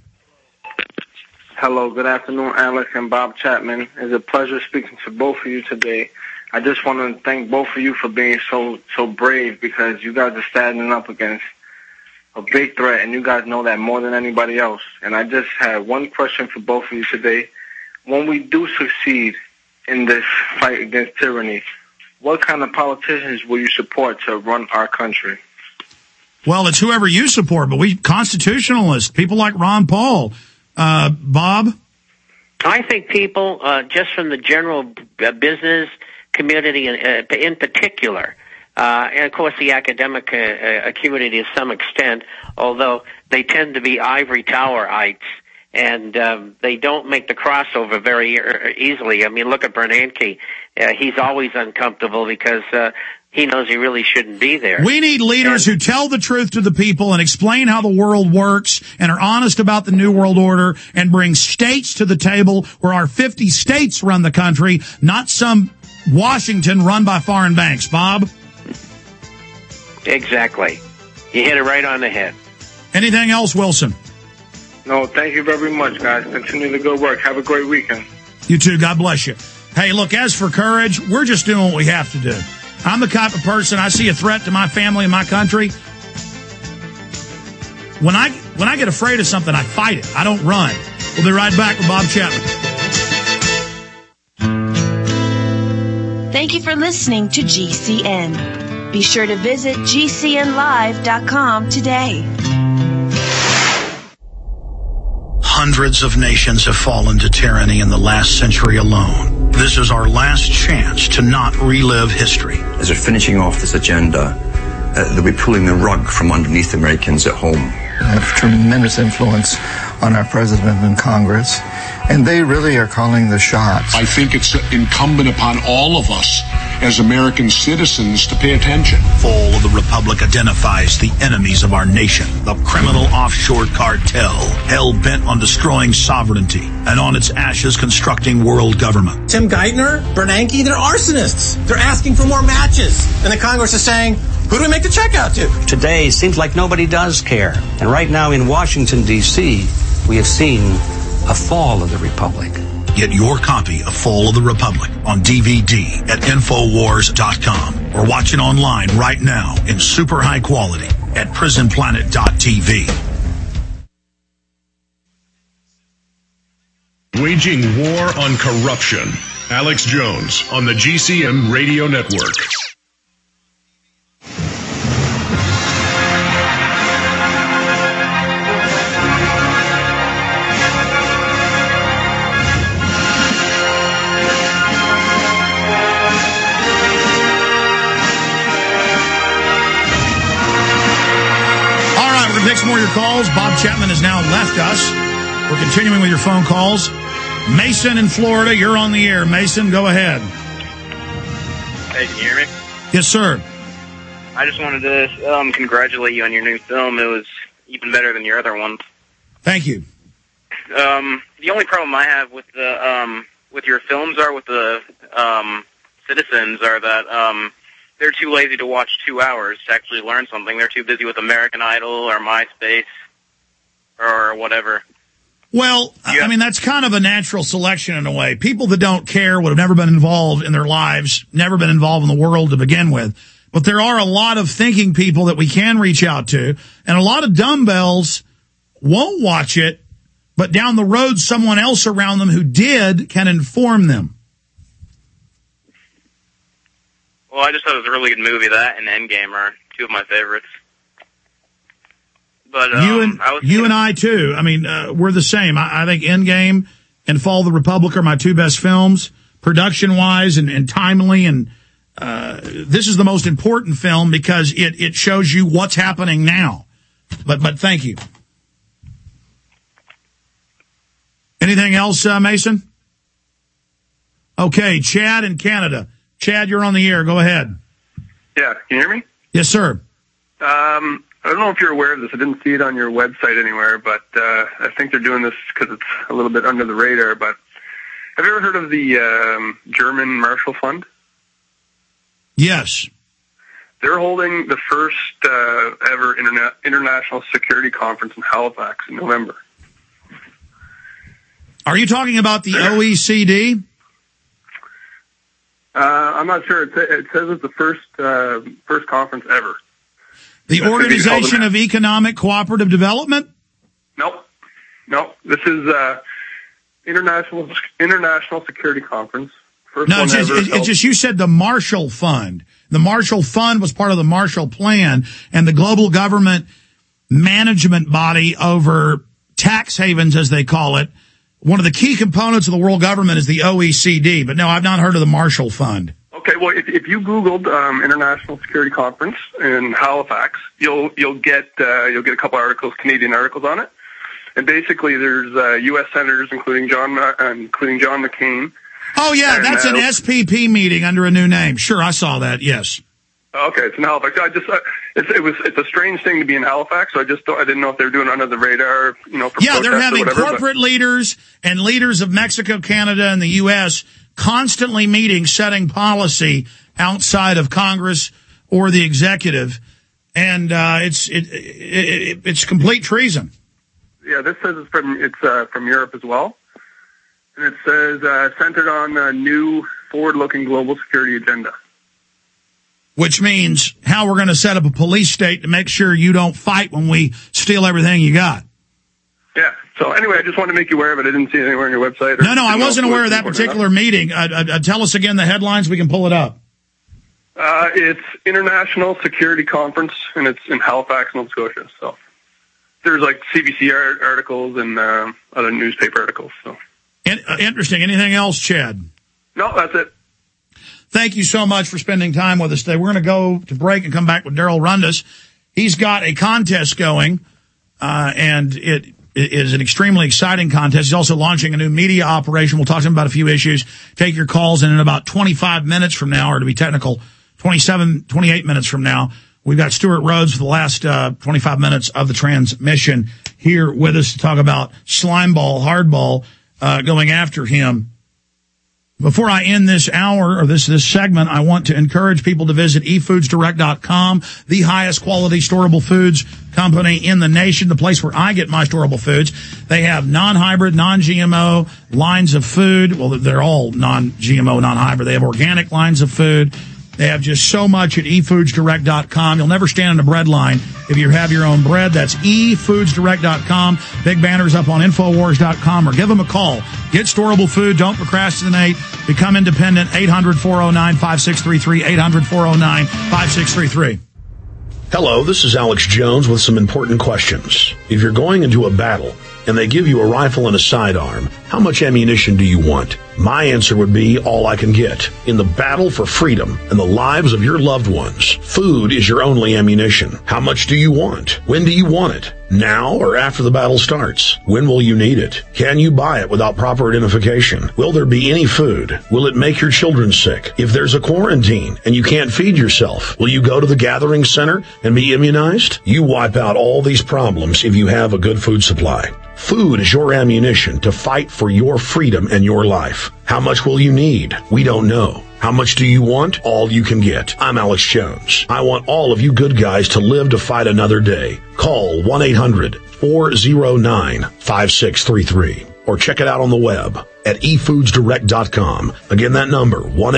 Hello, good afternoon, Alex and Bob Chapman. It's a pleasure speaking to both of you today. I just want to thank both of you for being so brave, because you guys are standing up against a big threat, and you guys know that more than anybody else. And I just had one question for both of you today. When we do succeed in this fight against tyranny, what kind of politicians will you support to run our country? Well, it's whoever you support, but we constitutionalists, people like Ron Paul. Bob? I think people, just from the general business community in particular, and of course the academic community to some extent, although they tend to be ivory towerites, and they don't make the crossover very easily. I mean, look at Bernanke. He's always uncomfortable because he knows he really shouldn't be there. We need leaders who tell the truth to the people and explain how the world works and are honest about the New World Order and bring states to the table where our 50 states run the country, not some Washington run by foreign banks. Bob? Exactly. You hit it right on the head. Anything else, Wilson? No, thank you very much, guys. Continue the good work. Have a great weekend. You too. God bless you. Hey, look, as for courage, we're just doing what we have to do. I'm the type of person, I see a threat to my family and my country. When I get afraid of something, I fight it. I don't run. We'll be right back with Bob Chapman. Thank you for listening to GCN. Be sure to visit GCNlive.com today. Hundreds of nations have fallen to tyranny in the last century alone. This is our last chance to not relive history. As they're finishing off this agenda, they'll be pulling the rug from underneath Americans at home. They have tremendous influence on our president and Congress, and they really are calling the shots. I think it's incumbent upon all of us as American citizens to pay attention. Fall of the Republic identifies the enemies of our nation, the criminal offshore cartel, hell-bent on destroying sovereignty, and on its ashes constructing world government. Tim Geithner, Bernanke, they're arsonists. They're asking for more matches. And the Congress is saying, who do we make the check out to? Today seems like nobody does care. And right now in Washington, D.C., we have seen a fall of the Republic. Get your copy of Fall of the Republic on DVD at Infowars.com or watch it online right now in super high quality at PrisonPlanet.tv. Waging war on corruption. Alex Jones on the GCN Radio Network. Take some more of your calls. Bob Chapman has now left us. We're continuing with your phone calls. Mason in Florida, you're on the air. Mason, go ahead. Hey, can you hear me? Yes, sir. I just wanted to congratulate you on your new film. It was even better than your other ones. Thank you. The only problem I have with the with your films are with the citizens are that they're too lazy to watch 2 hours to actually learn something. They're too busy with American Idol or MySpace or whatever. Well, I mean, that's kind of a natural selection in a way. People that don't care would have never been involved in their lives, never been involved in the world to begin with. But there are a lot of thinking people that we can reach out to, and a lot of dumbbells won't watch it, but down the road, someone else around them who did can inform them. Well, I just thought it was a really good movie. That and Endgame are two of my favorites. But you and I too. I mean, we're the same. I think Endgame and Fall of the Republic are my two best films, production-wise and timely. And this is the most important film because it shows you what's happening now. But thank you. Anything else, Mason? Okay, Chad in Canada. Chad, you're on the air. Go ahead. Yeah, can you hear me? Yes, sir. I don't know if you're aware of this. I didn't see it on your website anywhere, but I think they're doing this because it's a little bit under the radar. But have you ever heard of the German Marshall Fund? Yes. They're holding the first ever international security conference in Halifax in November. Are you talking about the OECD? I'm not sure. It says it's the first conference ever. The Organization of Economic Cooperative Development? Nope. This is International Security Conference. First no, one it's just you said the Marshall Fund. The Marshall Fund was part of the Marshall Plan, and the global government management body over tax havens, as they call it. One of the key components of the world government is the OECD, but no, I've not heard of the Marshall Fund. Okay, well, if you Googled International Security Conference in Halifax, you'll get a couple articles, Canadian articles on it, and basically there's U.S. senators, including John McCain. Oh yeah, and that's an SPP meeting under a new name. Sure, I saw that. Yes. Okay, it's in Halifax. It's a strange thing to be in Halifax, so I didn't know if they were doing it under the radar, for yeah, they're having whatever, corporate leaders and leaders of Mexico, Canada, and the U.S. constantly meeting, setting policy outside of Congress or the executive. And it's complete treason. Yeah, this says it's from Europe as well. And it says centered on a new forward-looking global security agenda. Which means how we're going to set up a police state to make sure you don't fight when we steal everything you got. Yeah. So anyway, I just wanted to make you aware of it. I didn't see it anywhere on your website. No, I wasn't aware of that particular meeting. Tell us again the headlines. We can pull it up. It's International Security Conference, and it's in Halifax, Nova Scotia. So there's like CBC articles and other newspaper articles. So interesting. Anything else, Chad? No, that's it. Thank you so much for spending time with us today. We're going to go to break and come back with Daryl Rundus. He's got a contest going, and it is an extremely exciting contest. He's also launching a new media operation. We'll talk to him about a few issues, take your calls, and in about 25 minutes from now, or to be technical, 28 minutes from now, we've got Stuart Rhodes for the last 25 minutes of the transmission here with us to talk about Slimeball, Hardball, going after him. Before I end this hour or this segment, I want to encourage people to visit efoodsdirect.com, the highest quality storable foods company in the nation, the place where I get my storable foods. They have non-hybrid, non-GMO lines of food. Well, they're all non-GMO, non-hybrid. They have organic lines of food. They have just so much at efoodsdirect.com. You'll never stand in a bread line if you have your own bread. That's efoodsdirect.com. Big banners up on Infowars.com, or give them a call. Get storable food. Don't procrastinate. Become independent. 800-409-5633. 800-409-5633. Hello, this is Alex Jones with some important questions. If you're going into a battle and they give you a rifle and a sidearm, how much ammunition do you want? My answer would be all I can get. In the battle for freedom and the lives of your loved ones, food is your only ammunition. How much do you want? When do you want it? Now or after the battle starts? When will you need it? Can you buy it without proper identification? Will there be any food? Will it make your children sick? If there's a quarantine and you can't feed yourself, will you go to the gathering center and be immunized? You wipe out all these problems if you have a good food supply. Food is your ammunition to fight for your freedom and your life. How much will you need? We don't know. How much do you want? All you can get. I'm Alex Jones. I want all of you good guys to live to fight another day. Call 1-800-409-5633 or check it out on the web at efoodsdirect.com. Again, that number,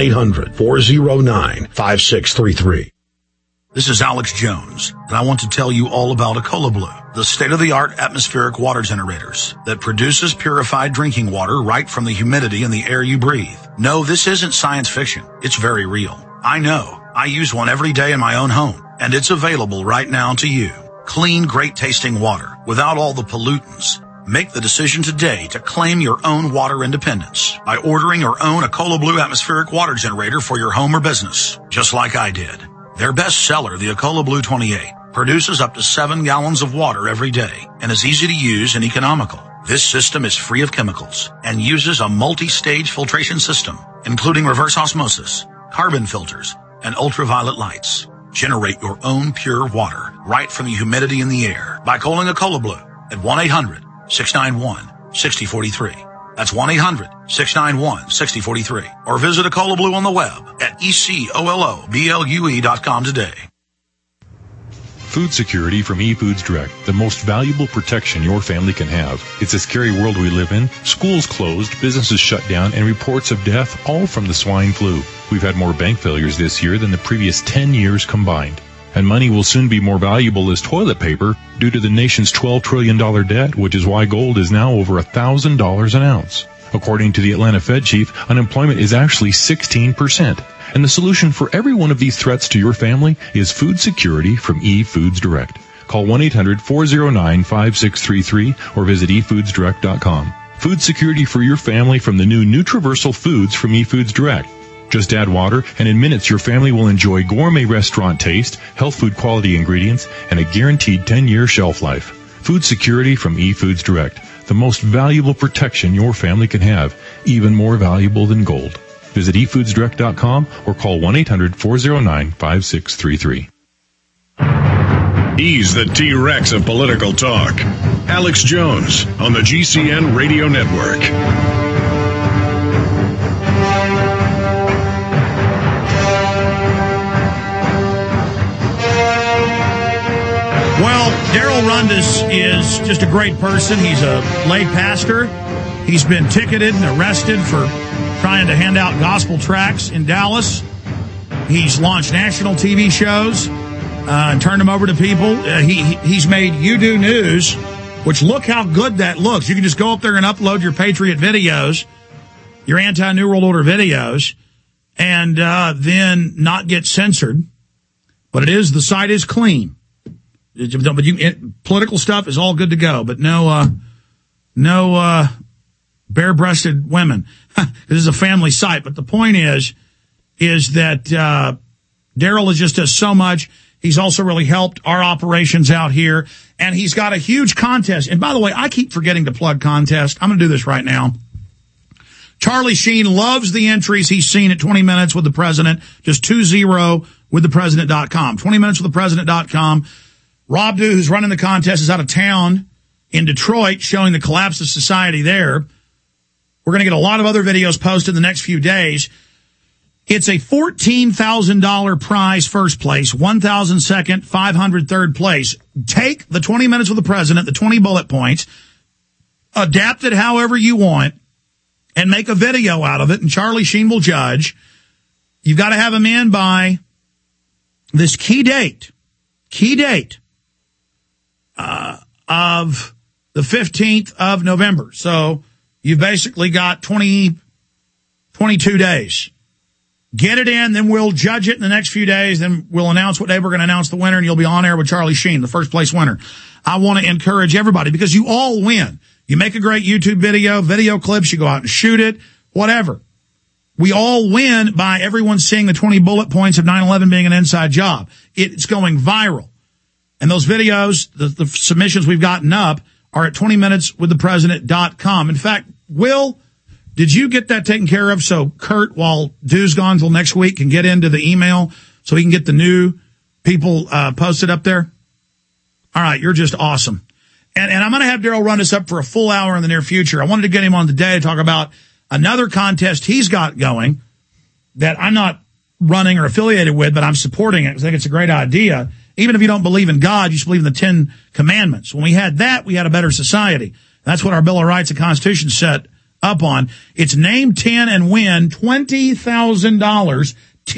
1-800-409-5633. This is Alex Jones, and I want to tell you all about Ecola Blue, the state-of-the-art atmospheric water generators that produces purified drinking water right from the humidity in the air you breathe. No, this isn't science fiction. It's very real. I know. I use one every day in my own home, and it's available right now to you. Clean, great-tasting water without all the pollutants. Make the decision today to claim your own water independence by ordering your own Ecola Blue atmospheric water generator for your home or business, just like I did. Their best seller, the Ecola Blue 28, produces up to 7 gallons of water every day and is easy to use and economical. This system is free of chemicals and uses a multi-stage filtration system, including reverse osmosis, carbon filters, and ultraviolet lights. Generate your own pure water right from the humidity in the air by calling Ecola Blue at 1-800-691-6043. That's 1-800-691-6043. Or visit Ecola Blue on the web at ECOLOBLUE.com today. Food security from eFoods Direct, the most valuable protection your family can have. It's a scary world we live in. Schools closed, businesses shut down, and reports of death, all from the swine flu. We've had more bank failures this year than the previous 10 years combined. And money will soon be more valuable as toilet paper due to the nation's $12 trillion debt, which is why gold is now over $1,000 an ounce. According to the Atlanta Fed chief, unemployment is actually 16%. And the solution for every one of these threats to your family is food security from eFoods Direct. Call 1-800-409-5633 or visit efoodsdirect.com. Food security for your family from the new Nutriversal Foods from eFoods Direct. Just add water, and in minutes your family will enjoy gourmet restaurant taste, health food quality ingredients, and a guaranteed 10-year shelf life. Food security from eFoods Direct, the most valuable protection your family can have, even more valuable than gold. Visit efoodsdirect.com or call 1-800-409-5633. He's the T-Rex of political talk. Alex Jones on the GCN Radio Network. Darrell Rundis is just a great person. He's a lay pastor. He's been ticketed and arrested for trying to hand out gospel tracts in Dallas. He's launched national TV shows and turned them over to people. He's made You Do News, which look how good that looks. You can just go up there and upload your Patriot videos, your anti-New World Order videos, and then not get censored. But the site is clean. But political stuff is all good to go, but no bare-breasted women. This is a family site. But the point is that Darrell just does so much. He's also really helped our operations out here, and he's got a huge contest. And by the way, I keep forgetting to plug contest. I'm going to do this right now. Charlie Sheen loves the entries he's seen at 20 Minutes with the President. Just 20withthepresident.com. 20minuteswiththepresident.com. Rob Dew, who's running the contest, is out of town in Detroit showing the collapse of society there. We're going to get a lot of other videos posted in the next few days. It's a $14,000 prize first place, $1,000 second, $500 third place. Take the 20 Minutes with the President, the 20 bullet points, adapt it however you want, and make a video out of it, and Charlie Sheen will judge. You've got to have them in by this key date of the 15th of November. So you've basically got 22 days. Get it in, then we'll judge it in the next few days, then we'll announce what day we're going to announce the winner, and you'll be on air with Charlie Sheen, the first place winner. I want to encourage everybody, because you all win. You make a great YouTube video clips, you go out and shoot it, whatever. We all win by everyone seeing the 20 bullet points of 9/11 being an inside job. It's going viral. And those videos, the submissions we've gotten up, are at 20minuteswiththepresident.com. In fact, Will, did you get that taken care of so Kurt, while Dew's gone till next week, can get into the email so he can get the new people posted up there? All right, you're just awesome. And I'm going to have Darrell Rundis up for a full hour in the near future. I wanted to get him on today to talk about another contest he's got going that I'm not running or affiliated with, but I'm supporting it because I think it's a great idea. Even if you don't believe in God, you should believe in the 10 Commandments. When we had that, we had a better society. That's what our Bill of Rights and Constitution set up on. It's Name 10 and Win, $20,000,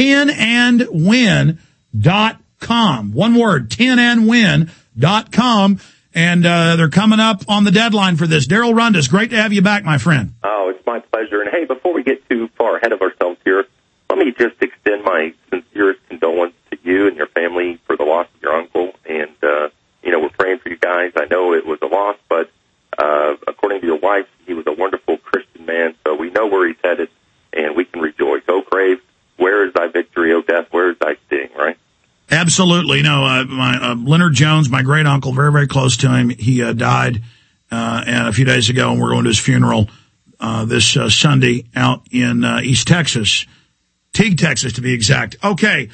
10andwin.com. One word, 10andwin.com. And they're coming up on the deadline for this. Darrell Rundis, great to have you back, my friend. Oh, it's my pleasure. And, hey, before we get too far ahead of ourselves here, let me just extend my sincerest condolence to you and your family for the loss of your uncle. And, we're praying for you guys. I know it was a loss, but according to your wife, he was a wonderful Christian man. So we know where he's headed, and we can rejoice. O grave, where is thy victory, O death, where is thy sting, right? Absolutely. My Leonard Jones, my great uncle, very, very close to him. He died and a few days ago, and we're going to his funeral this Sunday out in East Texas, Teague, Texas, to be exact. Okay,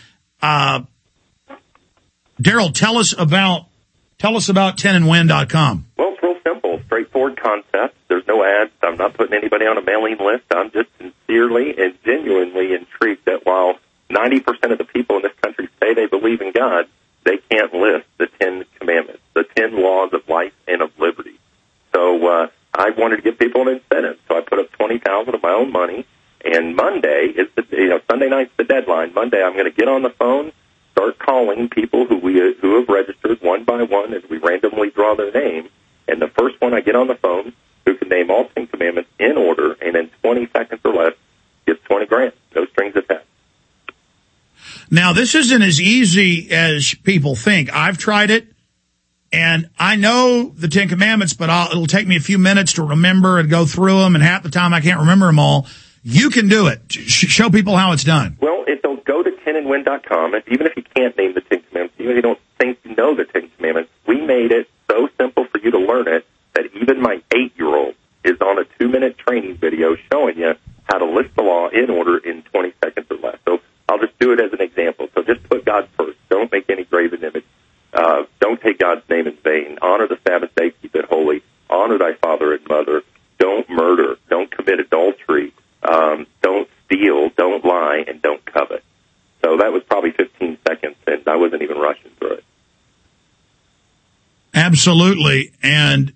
Darrell, tell us about 10andwin.com. Well, it's real simple, straightforward concept. There's no ads. I'm not putting anybody on a mailing list. I'm just sincerely and genuinely intrigued that while 90% of the people in this country say they believe in God, they can't list the 10 Commandments, the 10 laws of life and of liberty. So I wanted to give people an incentive, so I put up $20,000 of my own money. And Monday is Sunday night's the deadline. Monday, I'm going to get on the phone, start calling people who have registered one by one as we randomly draw their name. And the first one I get on the phone who can name all 10 Commandments in order and in 20 seconds or less gets $20,000. No strings attached. Now, this isn't as easy as people think. I've tried it, and I know the 10 Commandments, but it'll take me a few minutes to remember and go through them, and half the time I can't remember them all. You can do it. Show people how it's done. Well, if they'll go to 10andwin.com, and even if you can't name the 10 Commandments, even if you don't think you know the 10 Commandments, we made it so simple for you to learn it that even my 8-year-old is on a 2-minute training video showing you how to list the law in order in 20 seconds or less. So I'll just do it as an example. So just put God first. Don't make any graven image. Don't take God's name in vain. Honor the Sabbath day, keep it holy. Honor thy father and mother. Don't murder. Don't commit adultery. Don't steal. Don't lie. And don't covet. So that was probably 15 seconds, and I wasn't even rushing through it. Absolutely. And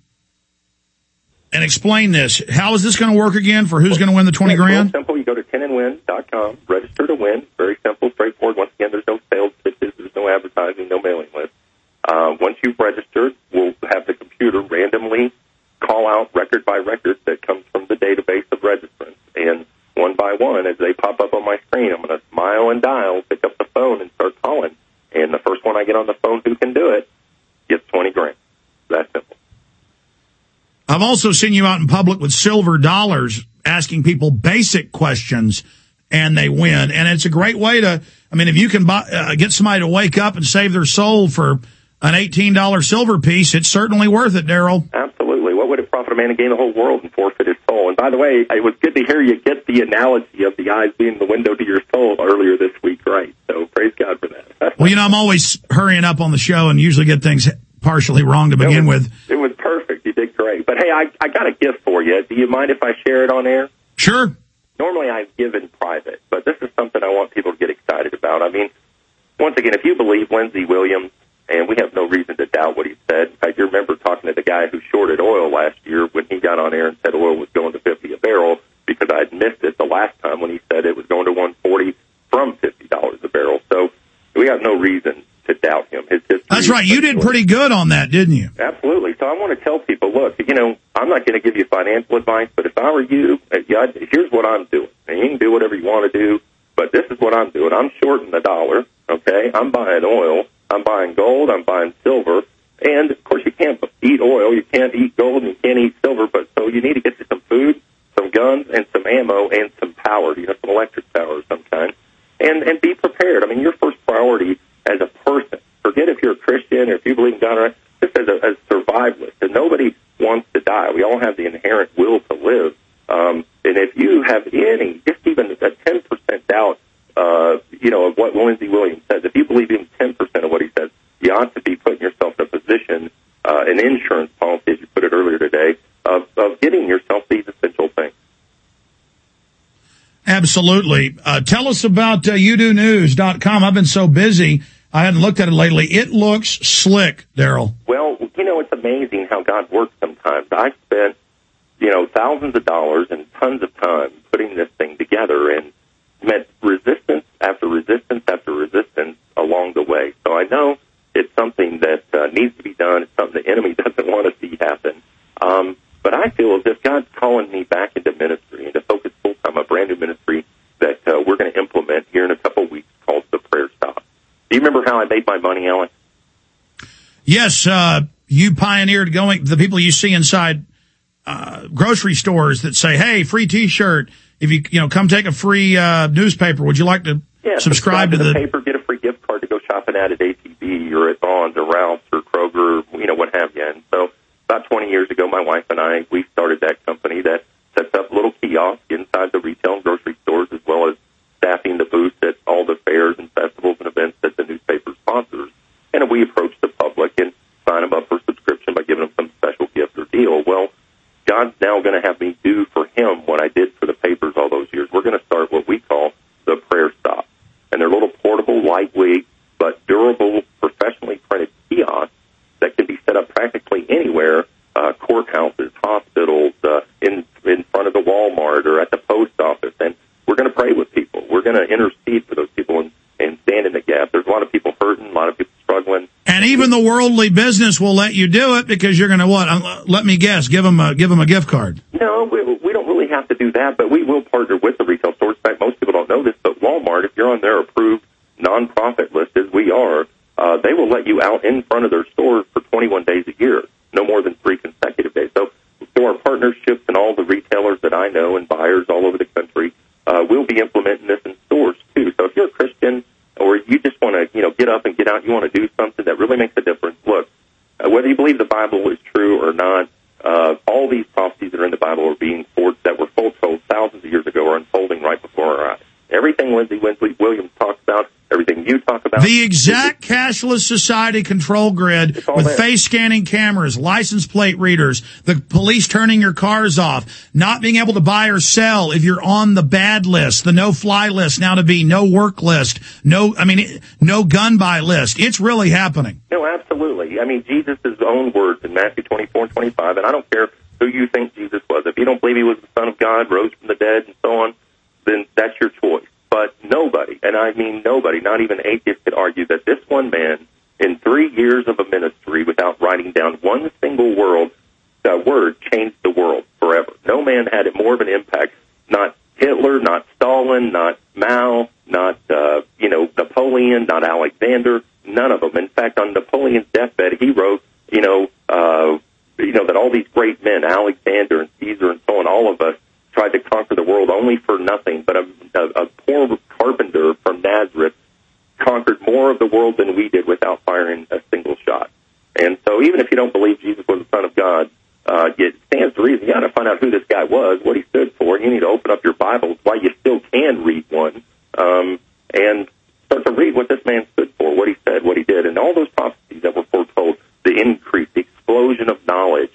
explain this. How is this going to work again for who's going to win the 20 grand? It's real simple. You go to 10andwin.com, register to win. Very simple, straightforward. Once again, there's no sales pitches, there's no advertising, no mailing list. Once you've registered, we'll have the computer randomly call out record by record that comes from the database of registrants. And one by one, as they pop up on my screen, I'm going to smile and dial, pick up the phone, and start calling. And the first one I get on the phone who can do it gets 20 grand. That's simple. I've also seen you out in public with silver dollars asking people basic questions, and they win. And it's a great way to, I mean, if you can get somebody to wake up and save their soul for an $18 silver piece, it's certainly worth it, Daryl. Absolutely. What would it profit a man to gain the whole world and forfeit his soul? And by the way, it was good to hear you get the analogy of the eyes being the window to your soul earlier this week, right? So praise God for that. Well, I'm always hurrying up on the show and usually get things partially wrong to begin with. It was perfect. You did great. But hey, I got a gift for you. Do you mind if I share it on air? Sure. Normally I give in private, but this is something I want people to get excited about. I mean, once again, if you believe Lindsey Williams, and we have no reason to doubt what he said. In fact, you remember talking to the guy who shorted oil last year when he got on air and said oil was going to $50 a barrel, because I had missed it the last time when he said it was going to $140 from $50 a barrel. So we have no reason to doubt him. His history. That's right. You did pretty good on that, didn't you? Absolutely. So I want to tell people, look, I'm not going to give you financial advice, but if I were you, here's what I'm doing. And you can do whatever you want to do, but this is what I'm doing. I'm shorting the dollar, okay? I'm buying oil. I'm buying gold, I'm buying silver, and, of course, you can't eat oil, you can't eat gold, and you can't eat silver, but so you need to get you some food, some guns, and some ammo, and some power, some electric power of some kind, and be prepared. I mean, your first priority as a person, forget if you're a Christian or if you believe in God, just as a survivalist, and nobody wants to die. We all have the inherent will to live, and if you have any, just even a 10% doubt, of what Lindsey Williams says, if you believe even 10% of what he says, you ought to be putting yourself in a position, an insurance policy, as you put it earlier today, of getting yourself these essential things. Absolutely. Tell us about youdonews.com. I've been so busy, I hadn't looked at it lately. It looks slick, Daryl. Well, it's amazing how God works sometimes. I spent, thousands of dollars and tons of time putting this thing together, and met resistance after resistance after resistance along the way. So I know it's something that needs to be done. It's something the enemy doesn't want to see happen. But I feel as if God's calling me back into ministry and to focus full-time on a brand new ministry that we're going to implement here in a couple of weeks called The Prayer Stop. Do you remember how I made my money, Alex? Yes, you pioneered the people you see inside grocery stores that say, hey, free T-shirt. If you come take a free newspaper, would you like to subscribe to the paper, get a free gift card to go shopping at ATB or at Vons or Ralph's or Kroger, what have you. And so about 20 years ago, my wife and I, we started that company that sets up little kiosks inside the retail and grocery stores, as well as staffing the booths at all the fairs and festivals and events that the newspaper sponsors. And we approach the public and sign them up for subscription by giving them some special gift or deal. Well, God's now going to have me do for him what I did for the papers all those years. We're going to start what we call the Prayer Stop. And they're little portable, lightweight, but durable, professionally printed kiosks that can be set up practically anywhere, courthouses, hospitals, in front of the Walmart or at the post office. And we're going to pray with people. We're going to intercede for those people and stand in the gap. There's a lot of people hurting, a lot of people struggling. And even the worldly business will let you do it because you're going to let me guess, give them a gift card. No, we don't really have to do that, but we will partner with the retail stores. In fact, most people don't know this, but Walmart, if you're on their approved nonprofit list, as we are, they will let you out in front of their stores for 21 days a year, no more than 3 consecutive days. So through our partnerships and all the retailers that I know and buyers all over the country, we'll be implementing this in stores too. So if you're a Christian or you just want to, get up and get out, you want to do something that really makes a difference, look, whether you believe the Bible is true or not, all these prophecies that are in the Bible are being that were foretold thousands of years ago are unfolding right before our eyes. Everything Lindsey Williams talks about, everything you talk about, The exact cashless society control grid with face scanning cameras, license plate readers, the police turning your cars off, not being able to buy or sell if you're on the bad list, the no-fly list now to be no work list, no gun buy list. It's really happening. No, absolutely. I mean, Jesus' own words in Matthew 24:25, and I don't care who you think Jesus was. If you don't believe he was the Son of God, rose from the dead, and so on, then that's your choice. But nobody, and I mean nobody, not even atheists, could argue that this one man, in 3 years of a ministry, without writing down one single word, changed the world forever. No man had more of an impact. Not Hitler, not Stalin, not Mao, not Napoleon, not Alexander. None of them. In fact, on Napoleon's deathbed, he wrote, that all these great men, Alexander and Caesar and so on, all of us tried to conquer the world only for nothing. But a poor carpenter from Nazareth conquered more of the world than we did without firing a single shot. And so even if you don't believe Jesus was the Son of God, it stands to reason you got to find out who this guy was, what he stood for. You need to open up your Bibles while you still can read one, and start to read what this man stood for, what he said, what he did, and all those prophecies that were foretold, the increase, the explosion of knowledge,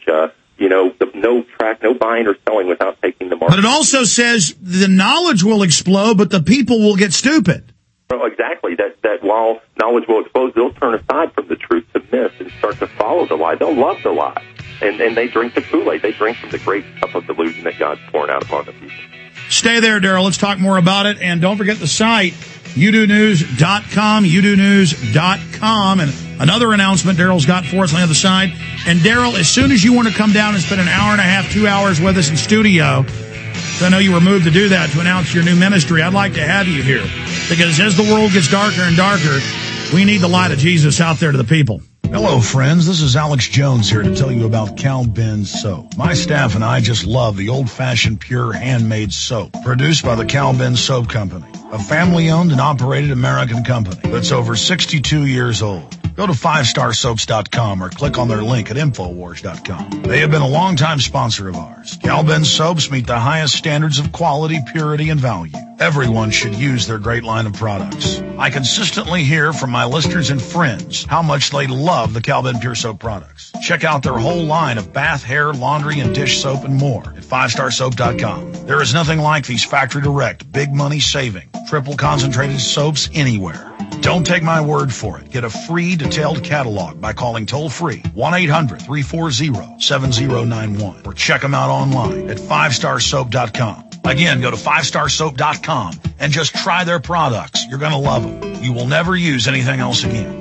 no buying or selling without taking the mark. But it also says the knowledge will explode, but the people will get stupid. Well, exactly. That while knowledge will explode, they'll turn aside from the truth to miss and start to follow the lie. They'll love the lie. And they drink the Kool-Aid. They drink from the great cup of delusion that God's pouring out upon the people. Stay there, Daryl. Let's talk more about it. And don't forget the site, udonews.com, udonews.com. And another announcement Daryl's got for us on the other side. And Daryl, as soon as you want to come down and spend an hour and a half, 2 hours with us in studio, so I know you were moved to do that, to announce your new ministry, I'd like to have you here. Because as the world gets darker and darker, we need the light of Jesus out there to the people. Hello, friends. This is Alex Jones here to tell you about Cal Ben Soap. My staff and I just love the old-fashioned, pure, handmade soap produced by the Cal Ben Soap Company, a family-owned and operated American company that's over 62 years old. Go to 5starsoaps.com or click on their link at Infowars.com. They have been a longtime sponsor of ours. Cal Ben Soaps meet the highest standards of quality, purity, and value. Everyone should use their great line of products. I consistently hear from my listeners and friends how much they love the Cal Ben Pure Soap products. Check out their whole line of bath, hair, laundry, and dish soap and more at 5starsoap.com. There is nothing like these factory direct, big money saving, triple concentrated soaps anywhere. Don't take my word for it. Get a free detailed catalog by calling toll-free 1-800-340-7091 or check them out online at 5starsoap.com. Again, go to 5starsoap.com and just try their products. You're going to love them. You will never use anything else again.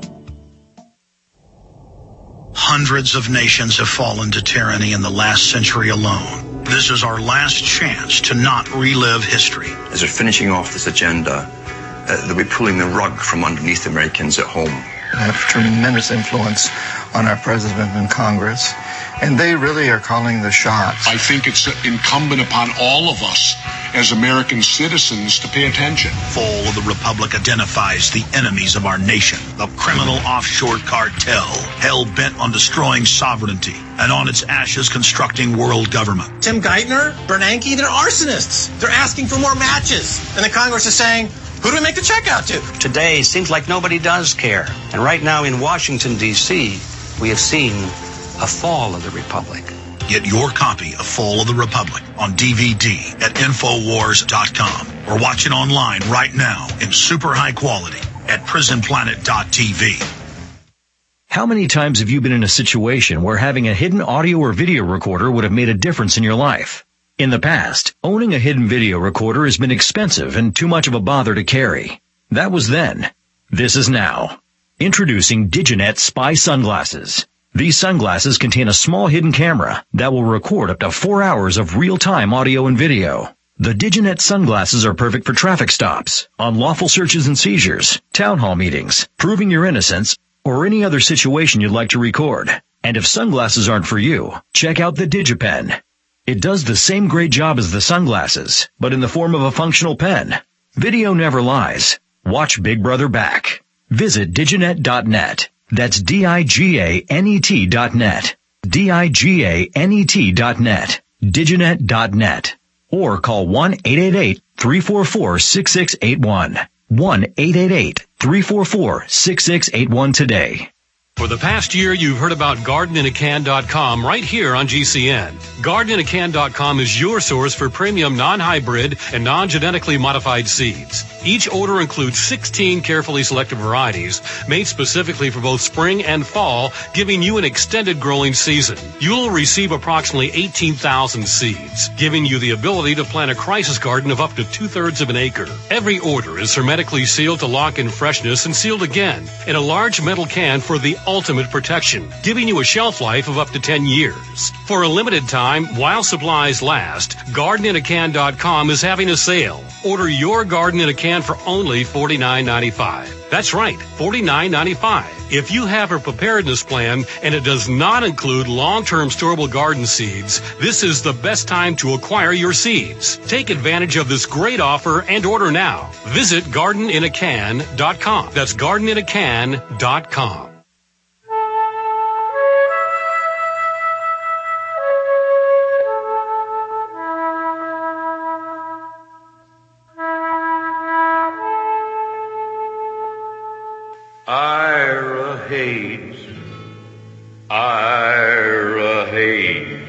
Hundreds of nations have fallen to tyranny in the last century alone. This is our last chance to not relive history. As they're finishing off this agenda, they'll be pulling the rug from underneath Americans at home. They have tremendous influence on our president and Congress, and they really are calling the shots. I think it's incumbent upon all of us as American citizens to pay attention. Fall of the Republic identifies the enemies of our nation, the criminal offshore cartel, hell-bent on destroying sovereignty, and on its ashes constructing world government. Tim Geithner, Bernanke, they're arsonists. They're asking for more matches. And the Congress is saying, who do we make the check out to? Today, it seems like nobody does care. And right now in Washington, D.C., we have seen a fall of the Republic. Get your copy of Fall of the Republic on DVD at Infowars.com or watch it online right now in super high quality at PrisonPlanet.tv. How many times have you been in a situation where having a hidden audio or video recorder would have made a difference in your life? In the past, owning a hidden video recorder has been expensive and too much of a bother to carry. That was then. This is now. Introducing Diginet Spy Sunglasses. These sunglasses contain a small hidden camera that will record up to 4 hours of real-time audio and video. The Diginet sunglasses are perfect for traffic stops, unlawful searches and seizures, town hall meetings, proving your innocence, or any other situation you'd like to record. And if sunglasses aren't for you, check out the DigiPen. It does the same great job as the sunglasses, but in the form of a functional pen. Video never lies. Watch Big Brother back. Visit Diginet.net. That's DIGANET.net. DIGANET.net. Diginet.net. Or call 1-888-344-6681. 1-888-344-6681 today. For the past year, you've heard about GardenInACan.com right here on GCN. GardenInACan.com is your source for premium non-hybrid and non-genetically modified seeds. Each order includes 16 carefully selected varieties made specifically for both spring and fall, giving you an extended growing season. You'll receive approximately 18,000 seeds, giving you the ability to plant a crisis garden of up to 2/3 of an acre. Every order is hermetically sealed to lock in freshness and sealed again in a large metal can for the ultimate protection, giving you a shelf life of up to 10 years. For a limited time, while supplies last, GardenInACan.com is having a sale. Order your garden in a can for only $49.95. That's right, $49.95. If you have a preparedness plan and it does not include long-term storable garden seeds, this is the best time to acquire your seeds. Take advantage of this great offer and order now. Visit GardenInACan.com. That's GardenInACan.com. Ira Hayes.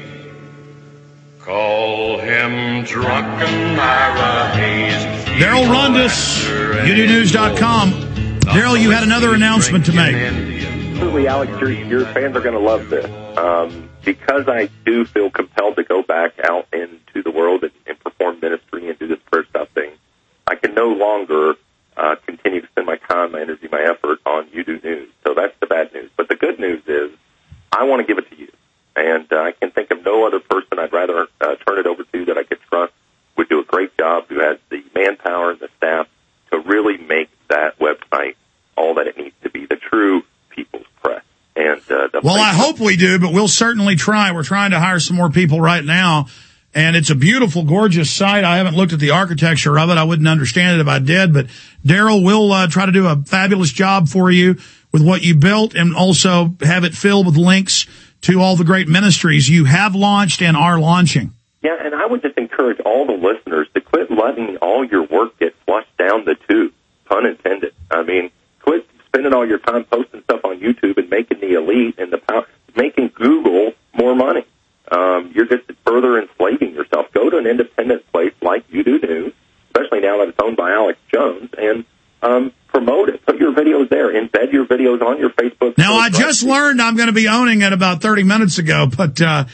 Call him drunken Ira Hayes. Daryl Rundis, UDNews.com. Daryl, you had another announcement to make. Absolutely, Alex, your fans are going to love this. Because I do feel compelled to go back out into the world and perform ministry and do this prayer stuff thing, I can no longer continue to spend my time, my energy, my effort on You Do News. So that's the bad news. But the good news is I want to give it to you. And I can think of no other person I'd rather turn it over to that I could trust would do a great job, who has the manpower and the staff to really make that website all that it needs to be, the true People's Press. And well, I hope we do, but we'll certainly try. We're trying to hire some more people right now. And it's a beautiful, gorgeous site. I haven't looked at the architecture of it. I wouldn't understand it if I did. But Daryl, we'll try to do a fabulous job for you with what you built, and also have it filled with links to all the great ministries you have launched and are launching. Yeah, and I would just encourage all the listeners to quit letting all your work get flushed down the tube, pun intended. I mean, quit spending all your time posting stuff on YouTube and making the elite and making Google more money. You're just further enslaving yourself. Go to an independent place like You Do News, especially now that it's owned by Alex Jones, and promote it. Put your videos there. Embed your videos on your Facebook. Now, I just learned I'm going to be owning it about 30 minutes ago, but because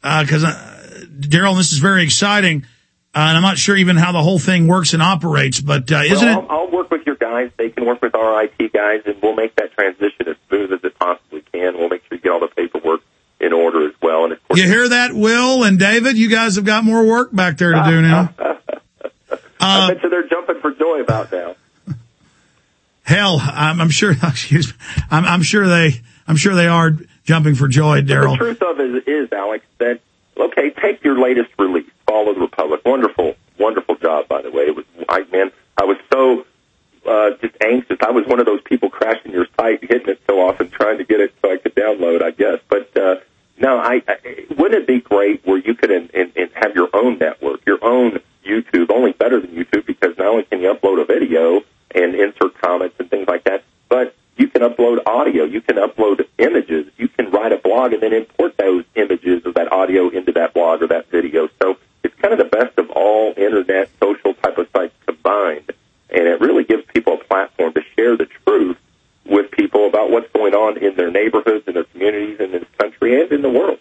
Daryl, this is very exciting, and I'm not sure even how the whole thing works and operates, but isn't it? I'll work with your guys. They can work with our IT guys, and we'll make that transition as smooth as it possibly can. We'll make sure you get all the paperwork in order as well. And of course, you hear that, Will and David? You guys have got more work back there to do now. I bet you they're jumping for joy about now. Hell, I'm sure. Excuse me. I'm sure they are jumping for joy, Daryl. The truth of it is, Alex, that okay, take your latest release, Fall of the Republic. Wonderful, wonderful job, by the way. It was, I was so just anxious. I was one of those people crashing your site, hitting it so often, trying to get it so I could download, I guess. But no, wouldn't it be great where you could and have your own network, your own YouTube, only better than YouTube, because not only can you upload a video and insert comments and things like that, but you can upload audio, you can upload images, you can write a blog and then import those images or that audio into that blog or that video. So it's kind of the best of all internet, social type of sites combined, and it really gives people a platform to share the truth with people about what's going on in their neighborhoods, in their communities, in this country, and in the world.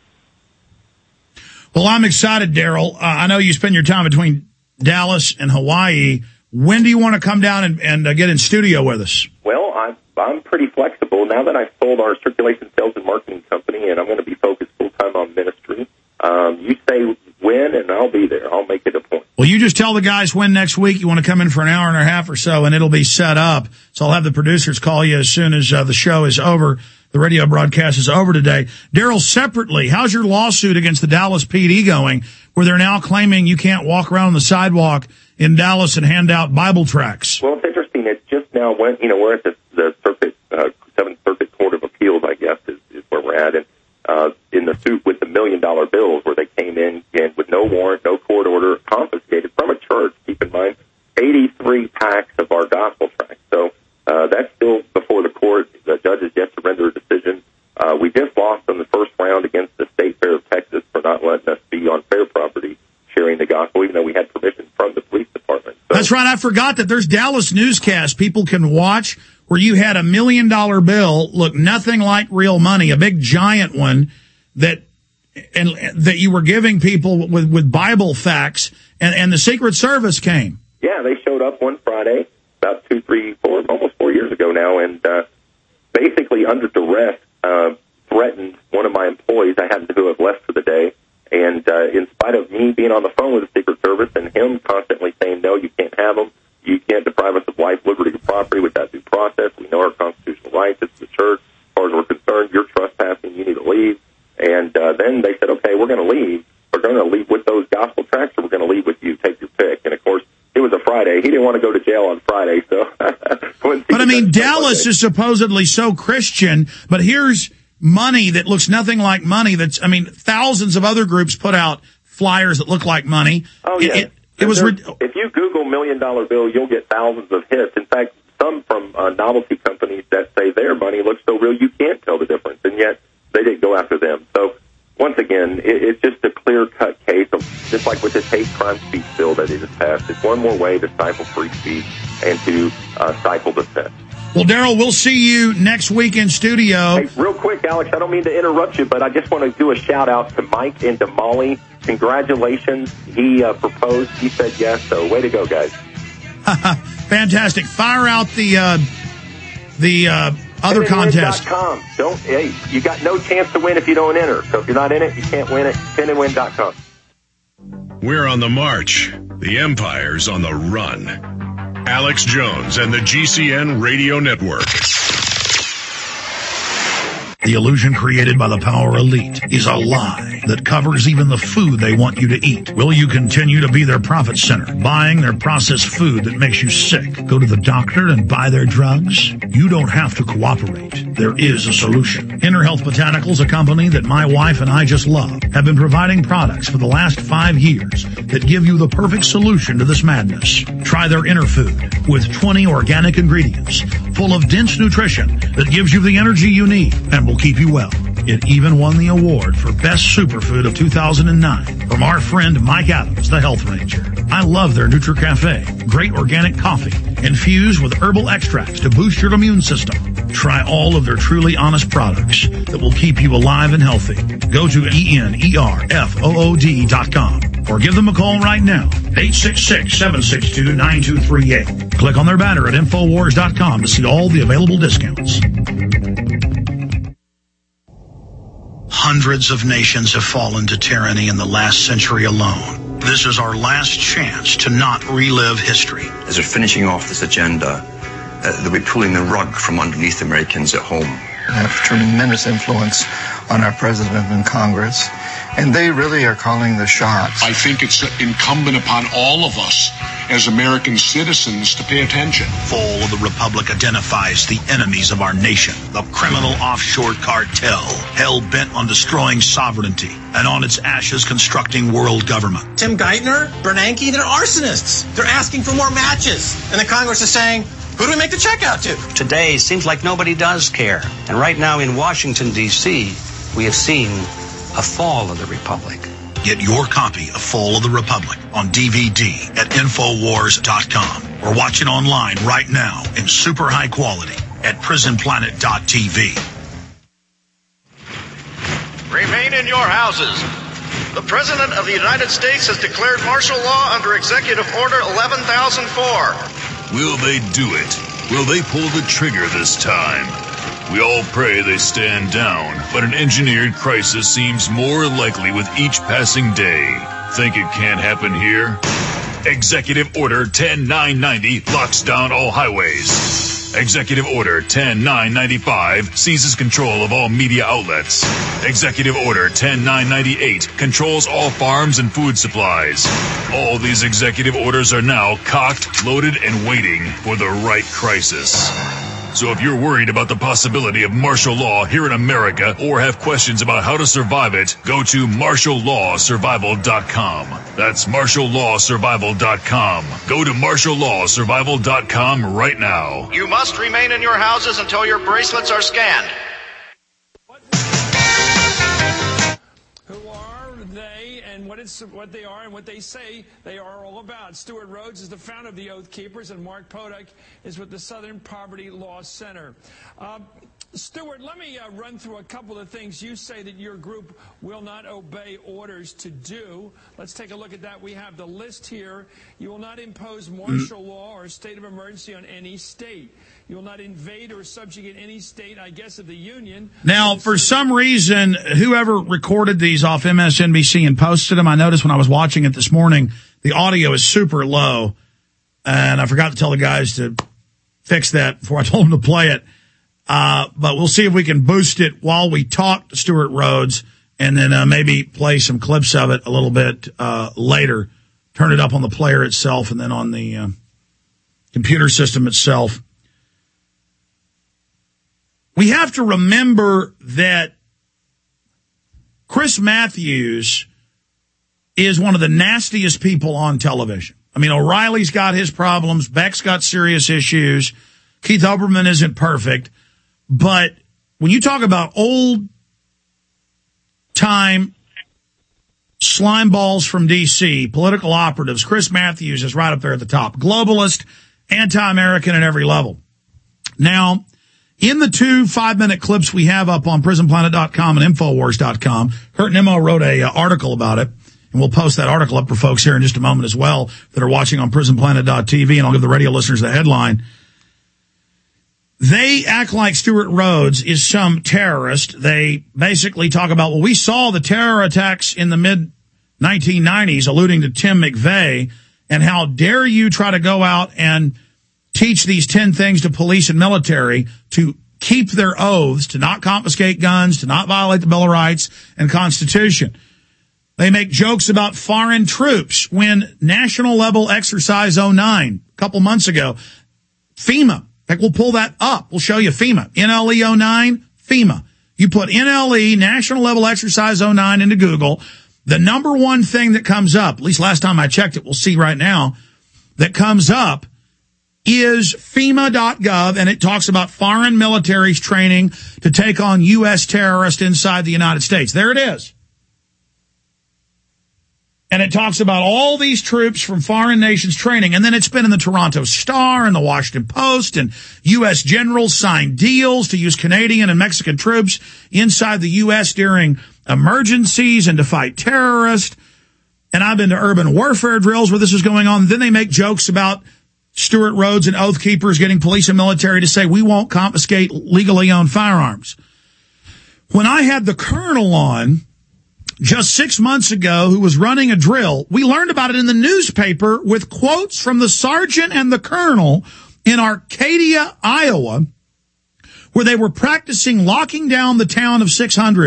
Well, I'm excited, Daryl. I know you spend your time between Dallas and Hawaii. When do you want to come down and get in studio with us? Well, I'm pretty flexible. Now that I've sold our circulation sales and marketing company, and I'm going to be focused full-time on ministry, you say when, and I'll be there. I'll make it a point. Well, you just tell the guys when next week you want to come in for an hour and a half or so, and it'll be set up. So I'll have the producers call you as soon as the show is over. The radio broadcast is over today. Daryl, separately, how's your lawsuit against the Dallas PD going, where they're now claiming you can't walk around the sidewalk in Dallas and hand out Bible tracts? Well, it's interesting. It just now went, we're at the circuit, 7th Circuit Court of Appeals, I guess, is where we're at. And in the suit with the $1 million bills, where they came in and with no warrant, no court order, confiscated from a church, keep in mind, 83 packs of our gospel tracts. That's right. I forgot that there's Dallas newscasts people can watch where you had $1 million bill look nothing like real money, a big giant one that you were giving people with Bible facts, and the Secret Service came. Yeah, they showed up one Friday about 2, 3, 4, almost 4 years ago now, and basically under duress threatened one of my employees. I happened to have left for the day, and in spite of me being on the phone with the Secret Service and him constantly saying, no, you can't have them, you can't deprive us of life, liberty, and property without due process, we know our constitutional rights, it's the church, as far as we're concerned, you're trespassing, you need to leave. And then they said, okay, we're going to leave. We're going to leave with those gospel tracts, or we're going to leave with you. Take your pick. And, of course, it was a Friday. He didn't want to go to jail on Friday. So, but, I mean, Dallas is supposedly so Christian, but here's money that looks nothing like money. Thousands of other groups put out flyers that look like money. Oh, yeah. If you Google $1 million bill, you'll get thousands of hits. In fact, some from novelty companies that say their money looks so real you can't tell the difference, and yet they didn't go after them. So, once again, it's just a clear-cut case of, just like with this hate crime speech bill that it has passed, it's one more way to stifle free speech and to stifle dissent. Well, Daryl, we'll see you next week in studio. Hey, real quick, Alex, I don't mean to interrupt you, but I just want to do a shout-out to Mike and to Molly. Congratulations. He proposed. He said yes, so way to go, guys. Fantastic. Fire out the other contest. Hey, you got no chance to win if you don't enter. So if you're not in it, you can't win it. PinAndWin.com. We're on the march. The Empire's on the run. Alex Jones and the GCN Radio Network. The illusion created by the power elite is a lie that covers even the food they want you to eat. Will you continue to be their profit center, buying their processed food that makes you sick? Go to the doctor and buy their drugs? You don't have to cooperate. There is a solution. Inner Health Botanicals, a company that my wife and I just love, have been providing products for the last 5 years that give you the perfect solution to this madness. Try their Inner Food with 20 organic ingredients full of dense nutrition that gives you the energy you need and will keep you well. It even won the award for Best Superfood of 2009 from our friend Mike Adams, the Health Ranger. I love their NutriCafe. Great organic coffee infused with herbal extracts to boost your immune system. Try all of their truly honest products that will keep you alive and healthy. Go to ENERFOOD.com or give them a call right now, 866-762-9238. Click on their banner at Infowars.com to see all the available discounts. Hundreds of nations have fallen to tyranny in the last century alone. This is our last chance to not relive history. As they're finishing off this agenda, they'll be pulling the rug from underneath Americans at home. Have tremendous influence on our president and Congress, and they really are calling the shots. I think it's incumbent upon all of us as American citizens to pay attention. Fall of the Republic identifies the enemies of our nation, the criminal offshore cartel, hell-bent on destroying sovereignty, and on its ashes constructing world government. Tim Geithner, Bernanke, they're arsonists. They're asking for more matches. And the Congress is saying, who do we make the check out to? Today, seems like nobody does care. And right now in Washington, D.C., we have seen a fall of the Republic. Get your copy of Fall of the Republic on DVD at Infowars.com or watch it online right now in super high quality at PrisonPlanet.tv. Remain in your houses. The President of the United States has declared martial law under Executive Order 11,004. Will they do it? Will they pull the trigger this time? We all pray they stand down, but an engineered crisis seems more likely with each passing day. Think it can't happen here? Executive Order 10990 locks down all highways. Executive Order 10995 seizes control of all media outlets. Executive Order 10998 controls all farms and food supplies. All these executive orders are now cocked, loaded, and waiting for the right crisis. So if you're worried about the possibility of martial law here in America or have questions about how to survive it, go to martiallawsurvival.com. That's martiallawsurvival.com. Go to martiallawsurvival.com right now. You must remain in your houses until your bracelets are scanned. Who are they and what what they are and what they say they are all about. Stuart Rhodes is the founder of the Oath Keepers, and Mark Podak is with the Southern Poverty Law Center. Stuart, let me run through a couple of things you say that your group will not obey orders to do. Let's take a look at that. We have the list here. You will not impose martial law or state of emergency on any state. You will not invade or subjugate any state, I guess, of the Union. Now, for some reason, whoever recorded these off MSNBC and posted them, I noticed when I was watching it this morning, the audio is super low. And I forgot to tell the guys to fix that before I told them to play it. But we'll see if we can boost it while we talk to Stuart Rhodes and then maybe play some clips of it a little bit later. Turn it up on the player itself and then on the computer system itself. We have to remember that Chris Matthews is one of the nastiest people on television. I mean, O'Reilly's got his problems. Beck's got serious issues. Keith Olbermann isn't perfect. But when you talk about old-time slime balls from D.C., political operatives, Chris Matthews is right up there at the top. Globalist, anti-American at every level. Now, in the 2 5-minute clips we have up on PrisonPlanet.com and Infowars.com, Kurt Nimmo wrote an article about it, and we'll post that article up for folks here in just a moment as well that are watching on PrisonPlanet.tv, and I'll give the radio listeners the headline. They act like Stuart Rhodes is some terrorist. They basically talk about, well, we saw the terror attacks in the mid-1990s, alluding to Tim McVeigh, and how dare you try to go out and teach these 10 things to police and military to keep their oaths, to not confiscate guns, to not violate the Bill of Rights and Constitution. They make jokes about foreign troops when National Level Exercise 09, a couple months ago, FEMA. In fact, we'll pull that up. We'll show you FEMA. NLE 09, FEMA. You put NLE, National Level Exercise 09, into Google. The number one thing that comes up, at least last time I checked it, we'll see right now, that comes up is FEMA.gov, and it talks about foreign militaries training to take on U.S. terrorists inside the United States. There it is. And it talks about all these troops from foreign nations training. And then it's been in the Toronto Star and the Washington Post, and U.S. generals signed deals to use Canadian and Mexican troops inside the U.S. during emergencies and to fight terrorists. And I've been to urban warfare drills where this is going on. Then they make jokes about Stuart Rhodes and Oath Keepers getting police and military to say we won't confiscate legally owned firearms. When I had the colonel on just 6 months ago, who was running a drill, we learned about it in the newspaper with quotes from the sergeant and the colonel in Arcadia, Iowa, where they were practicing locking down the town of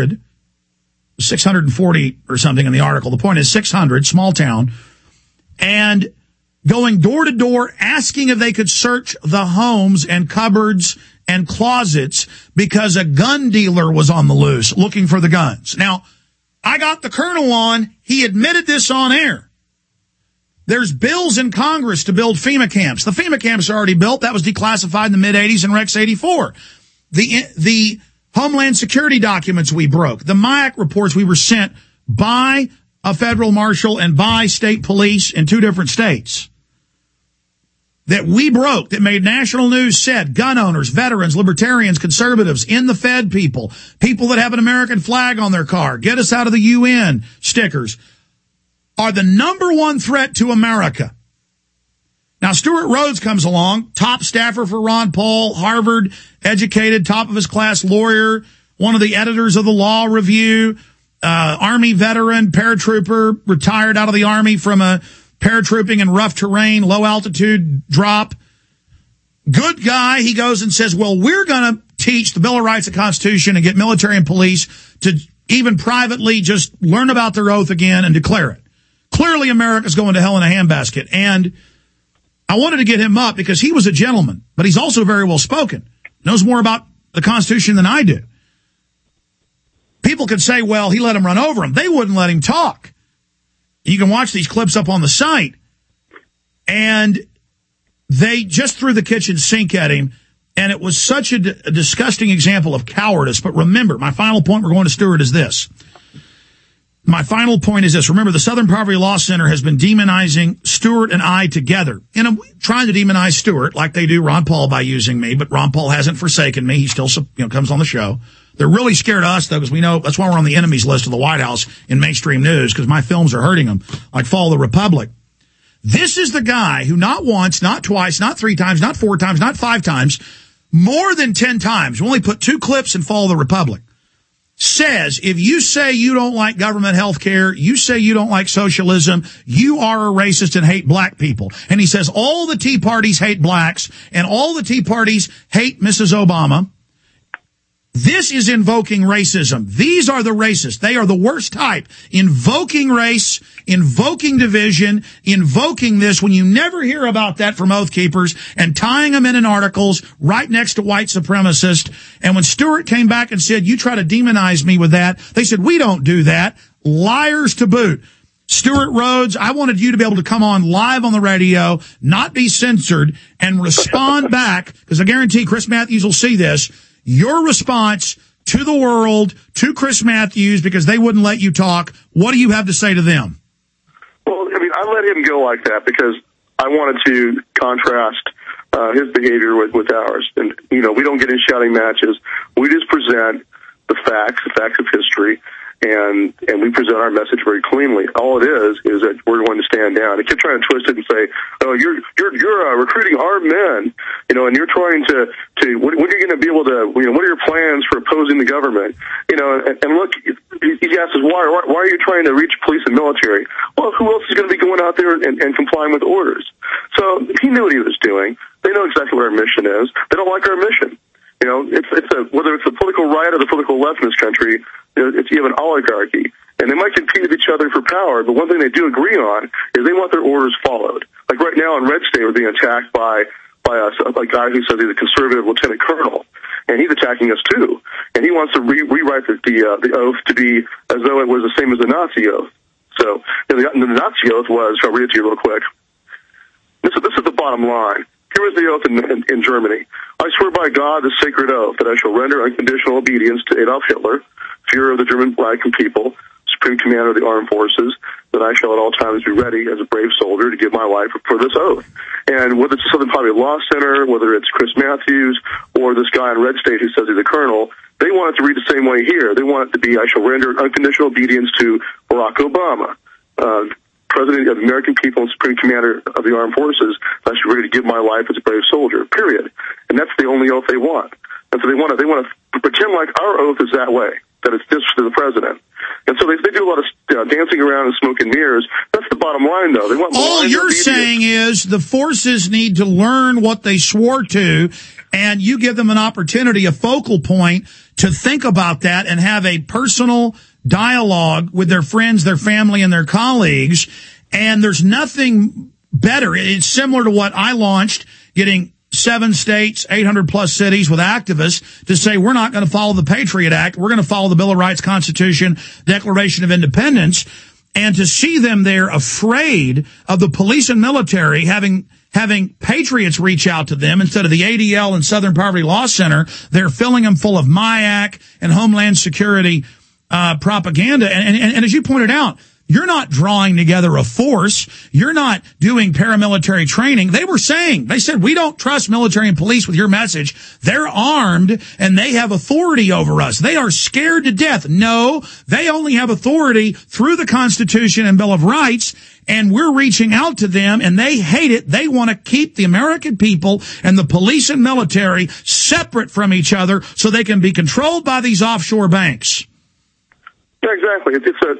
640 or something in the article. The point is 600, small town, and going door to door asking if they could search the homes and cupboards and closets because a gun dealer was on the loose looking for the guns. Now, I got the colonel on. He admitted this on air. There's bills in Congress to build FEMA camps. The FEMA camps are already built. That was declassified in the mid-'80s in Rex 84. The Homeland Security documents we broke, the MIAC reports we were sent by a federal marshal and by state police in 2 different states that we broke, that made national news, said gun owners, veterans, libertarians, conservatives, in the Fed people that have an American flag on their car, get us out of the UN stickers, are the number one threat to America. Now, Stuart Rhodes comes along, top staffer for Ron Paul, Harvard educated, top of his class lawyer, one of the editors of the Law Review, Army veteran, paratrooper, retired out of the Army from a paratrooping in rough terrain, low altitude drop. Good guy. He goes and says, well, we're going to teach the Bill of Rights and Constitution and get military and police to even privately just learn about their oath again and declare it. Clearly, America's going to hell in a handbasket. And I wanted to get him up because he was a gentleman, but he's also very well spoken, knows more about the Constitution than I do. People could say, well, he let him run over him. They wouldn't let him talk. You can watch these clips up on the site, and they just threw the kitchen sink at him, and it was such a disgusting example of cowardice. But remember, my final point, we're going to Stuart, is this. My final point is this. Remember, the Southern Poverty Law Center has been demonizing Stewart and I together. And I'm trying to demonize Stewart like they do Ron Paul by using me, but Ron Paul hasn't forsaken me. He still, comes on the show. They're really scared of us, though, because we know that's why we're on the enemies list of the White House in mainstream news, because my films are hurting them, like Fall of the Republic. This is the guy who not once, not twice, not 3 times, not 4 times, not 5 times, more than 10 times, we only put 2 clips in Fall of the Republic, says if you say you don't like government health care, you say you don't like socialism, you are a racist and hate black people. And he says all the Tea Parties hate blacks and all the Tea Parties hate Mrs. Obama. This is invoking racism. These are the racists. They are the worst type. Invoking race, invoking division, invoking this when you never hear about that from Oath Keepers and tying them in articles right next to white supremacists. And when Stewart came back and said, you try to demonize me with that, they said, we don't do that. Liars to boot. Stuart Rhodes, I wanted you to be able to come on live on the radio, not be censored, and respond back, because I guarantee Chris Matthews will see this. Your response to the world, to Chris Matthews, because they wouldn't let you talk. What do you have to say to them? Well, I mean, I let him go like that because I wanted to contrast his behavior with ours. And, we don't get in shouting matches. We just present the facts of history, and we present our message very cleanly. All it is that we're going to stand down. They kept trying to twist it and say, "Oh, you're recruiting armed men, and you're trying to when are you going to be able to, what are your plans for opposing the government?" And look, he asks us, why are you trying to reach police and military? Well, who else is going to be going out there and complying with orders? So he knew what he was doing. They know exactly what our mission is. They don't like our mission. Whether it's the political right or the political left in this country, you have an oligarchy, and they might compete with each other for power, but one thing they do agree on is they want their orders followed. Like right now in Red State, we're being attacked by a guy who says he's a conservative lieutenant colonel, and he's attacking us too. And he wants to rewrite the oath to be as though it was the same as the Nazi oath. So the Nazi oath was, I'll read it to you real quick. This is the bottom line. Here was the oath in Germany. I swear by God, the sacred oath, that I shall render unconditional obedience to Adolf Hitler, Führer of the German flag and people, Supreme Commander of the Armed Forces, that I shall at all times be ready as a brave soldier to give my life for this oath. And whether it's the Southern Poverty Law Center, whether it's Chris Matthews, or this guy in Red State who says he's a colonel, they want it to read the same way here. They want it to be, I shall render unconditional obedience to Barack Obama, President of the American people and Supreme Commander of the Armed Forces, I should be ready to give my life as a brave soldier, period. And that's the only oath they want. And so they want to pretend like our oath is that way, that it's just to the president. And so they do a lot of dancing around and smoke and mirrors. That's the bottom line, though. They want all you're saying is the forces need to learn what they swore to, and you give them an opportunity, a focal point, to think about that and have a personal dialogue with their friends, their family, and their colleagues. And there's nothing better. It's similar to what I launched, getting 7 states, 800 plus cities with activists to say, we're not going to follow the Patriot Act. We're going to follow the Bill of Rights, Constitution, Declaration of Independence. And to see them there afraid of the police and military having patriots reach out to them instead of the ADL and Southern Poverty Law Center, they're filling them full of MIAC and Homeland Security propaganda. And as you pointed out, you're not drawing together a force. You're not doing paramilitary training. They said, we don't trust military and police with your message. They're armed and they have authority over us. They are scared to death. No, they only have authority through the Constitution and Bill of Rights. And we're reaching out to them and they hate it. They want to keep the American people and the police and military separate from each other so they can be controlled by these offshore banks. Yeah, exactly.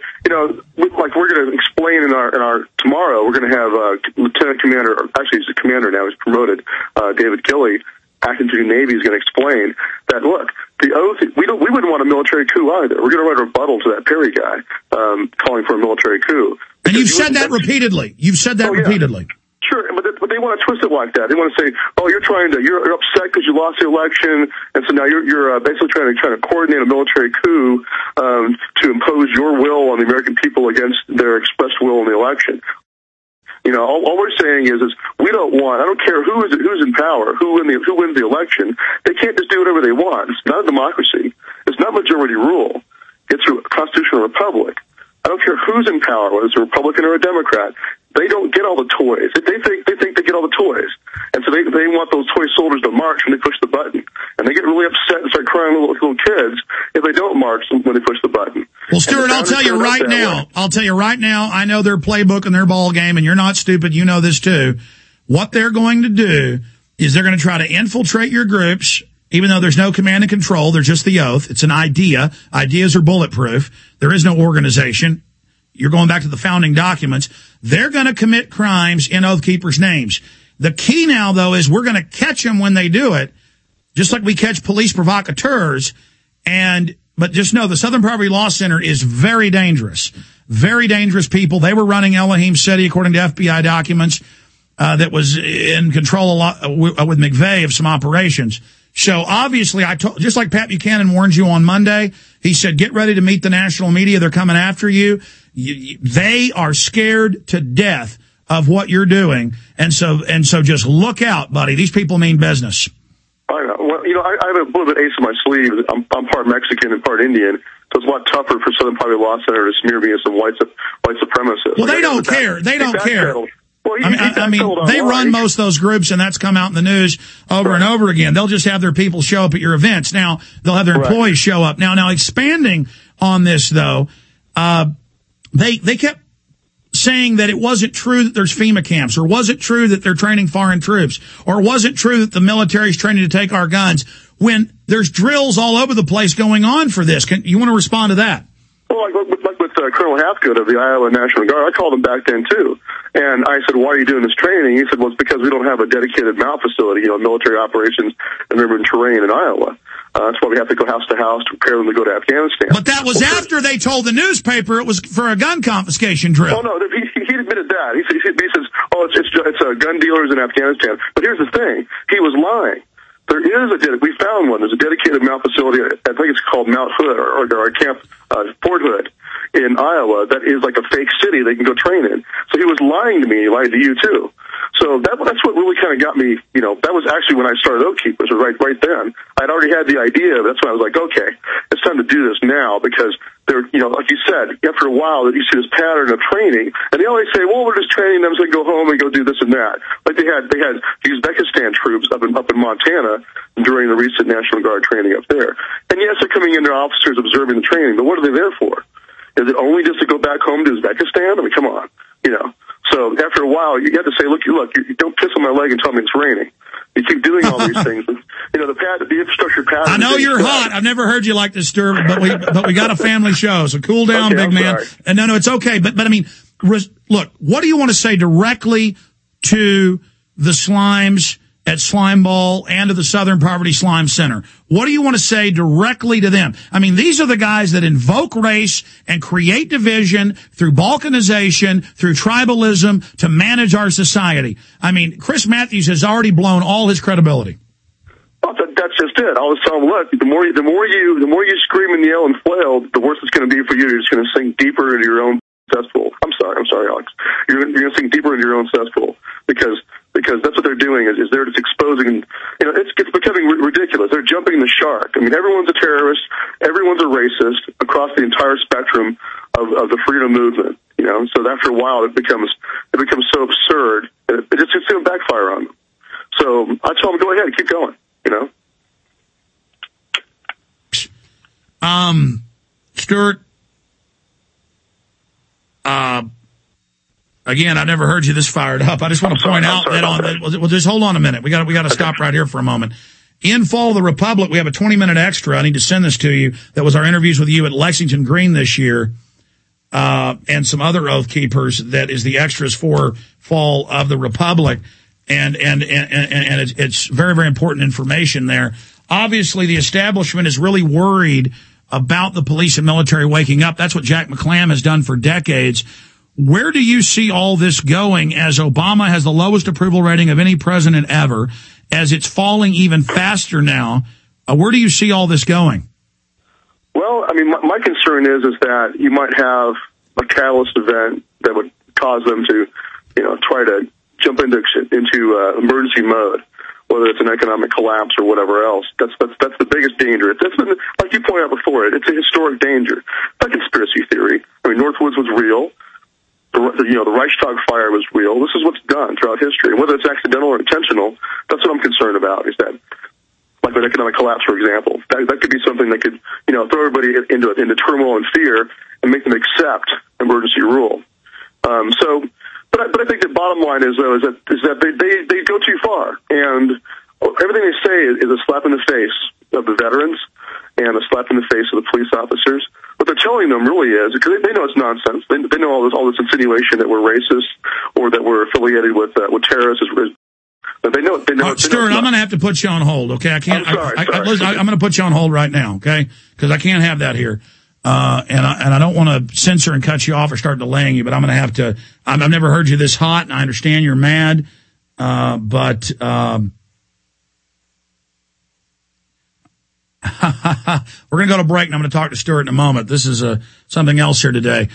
Like we're going to explain in our tomorrow, we're going to have Lieutenant Commander, actually he's a commander now, he's promoted, David Gilley, acting to the Navy, is going to explain that, look, the oath, we wouldn't want a military coup either. We're going to write a rebuttal to that Perry guy, calling for a military coup. And you've said that repeatedly. Repeatedly. Sure, but they want to twist it like that. They want to say, "Oh, you're upset because you lost the election, and so now you're basically trying to coordinate a military coup to impose your will on the American people against their expressed will in the election." All we're saying is we don't want. I don't care who's in power, who wins the election. They can't just do whatever they want. It's not a democracy. It's not majority rule. It's a constitutional republic. I don't care who's in power, whether it's a Republican or a Democrat. They don't get all the toys. They think they get all the toys. And so they want those toy soldiers to march when they push the button. And they get really upset and start crying like little kids if they don't march when they push the button. Well, Stuart, I'll tell you right now, I know their playbook and their ball game, and you're not stupid. You know this too. What they're going to do is they're going to try to infiltrate your groups, even though there's no command and control. There's just the oath. It's an idea. Ideas are bulletproof. There is no organization. You're going back to the founding documents. They're going to commit crimes in Oath Keepers' names. The key now, though, is we're going to catch them when they do it, just like we catch police provocateurs. But just know the Southern Poverty Law Center is very dangerous people. They were running Elohim City, according to FBI documents, that was in control a lot with McVeigh of some operations. So obviously, just like Pat Buchanan warned you on Monday, he said, get ready to meet the national media. They're coming after you. They are scared to death of what you're doing. And so just look out, buddy. These people mean business. I know. Well, I have a little bit of ace in my sleeve. I'm part Mexican and part Indian. So it's a lot tougher for Southern Poverty Law Center to smear me as some white supremacist. Well, they don't care. They don't care. Well, they run most of those groups, and that's come out in the news over and over again. They'll just have their people show up at your events. Now, they'll have their employees show up. Now, expanding on this, though, they kept saying that it wasn't true that there's FEMA camps, or wasn't true that they're training foreign troops, or wasn't true that the military's training to take our guns, when there's drills all over the place going on for this. You want to respond to that? Well, like with Colonel Hathgood of the Iowa National Guard, I called him back then, too. And I said, why are you doing this training? He said, well, it's because we don't have a dedicated MOUT facility, military operations in urban terrain in Iowa. That's why we have to go house to house to prepare them to go to Afghanistan. But that was after they told the newspaper it was for a gun confiscation drill. Oh, no, he admitted that. He says, it's gun dealers in Afghanistan. But here's the thing. He was lying. There is we found one. There's a dedicated MOUT facility. I think it's called Mount Hood or Camp Fort Hood in Iowa. That is like a fake city they can go train in. So he was lying to me. He lied to you too. So that's what really kind of got me. That was actually when I started Oath Keepers. Right then. I'd already had the idea. That's when I was like, okay, it's time to do this now, because they're, like you said, after a while, you see this pattern of training, and they always say, well, we're just training them so they can go home and go do this and that. Like they had Uzbekistan troops up in Montana during the recent National Guard training up there. And yes, they're coming in, they're officers observing the training, but what are they there for? Is it only just to go back home to Uzbekistan? I mean, come on, So after a while, you have to say, look, you don't piss on my leg and tell me it's raining. You keep doing all these things. The infrastructure pattern. I know you're hot. I've never heard you like this, Stuart, but we got a family show, so cool down, big man. And no, it's okay. But I mean, look, what do you want to say directly to the Slimes at Slimeball and to the Southern Poverty Slime Center? What do you want to say directly to them? I mean, these are the guys that invoke race and create division through balkanization, through tribalism to manage our society. I mean, Chris Matthews has already blown all his credibility. Well, that's just it. I was telling him, look, the more you scream and yell and flail, the worse it's going to be for you. You're just going to sink deeper into your own cesspool. I'm sorry, Alex. You're going to sink deeper into your own cesspool because that's what they're doing is they're just exposing, it's becoming ridiculous. They're jumping the shark. I mean, everyone's a terrorist. Everyone's a racist across the entire spectrum of the freedom movement, so after a while it becomes so absurd that it's going to backfire on them. So I tell them, go ahead, keep going, Stuart, again, I've never heard you this fired up. I just want to point out that just hold on a minute. We got to stop right here for a moment. In Fall of the Republic, we have a 20-minute extra. I need to send this to you. That was our interviews with you at Lexington Green this year, and some other Oath Keepers. That is the extras for Fall of the Republic, and it's very, very important information there. Obviously, the establishment is really worried about the police and military waking up. That's what Jack McClam has done for decades. Where do you see all this going as Obama has the lowest approval rating of any president ever, as it's falling even faster now? Where do you see all this going? Well, I mean, my concern is that you might have a catalyst event that would cause them to, try to jump into emergency mode, whether it's an economic collapse or whatever else. That's the biggest danger. That's been, like you pointed out before, it's a historic danger. Not conspiracy theory. I mean, Northwoods was real. The Reichstag fire was real. This is what's done throughout history. And whether it's accidental or intentional, that's what I'm concerned about, is that, like with economic collapse, for example, that could be something that could, throw everybody into turmoil and fear and make them accept emergency rule. But I think the bottom line is that they go too far, and everything they say is a slap in the face of the veterans and a slap in the face of the police officers. What they're telling them really is, because they know it's nonsense. They know all this insinuation that we're racist or that we're affiliated with terrorists. But they know. Stuart, I'm going to have to put you on hold. Okay, I can't. I'm going to put you on hold right now. Okay, because I can't have that here. And I don't want to censor and cut you off or start delaying you, but I'm going to have to. I've never heard you this hot, and I understand you're mad, but. We're going to go to break, and I'm going to talk to Stuart in a moment. This is something else here today.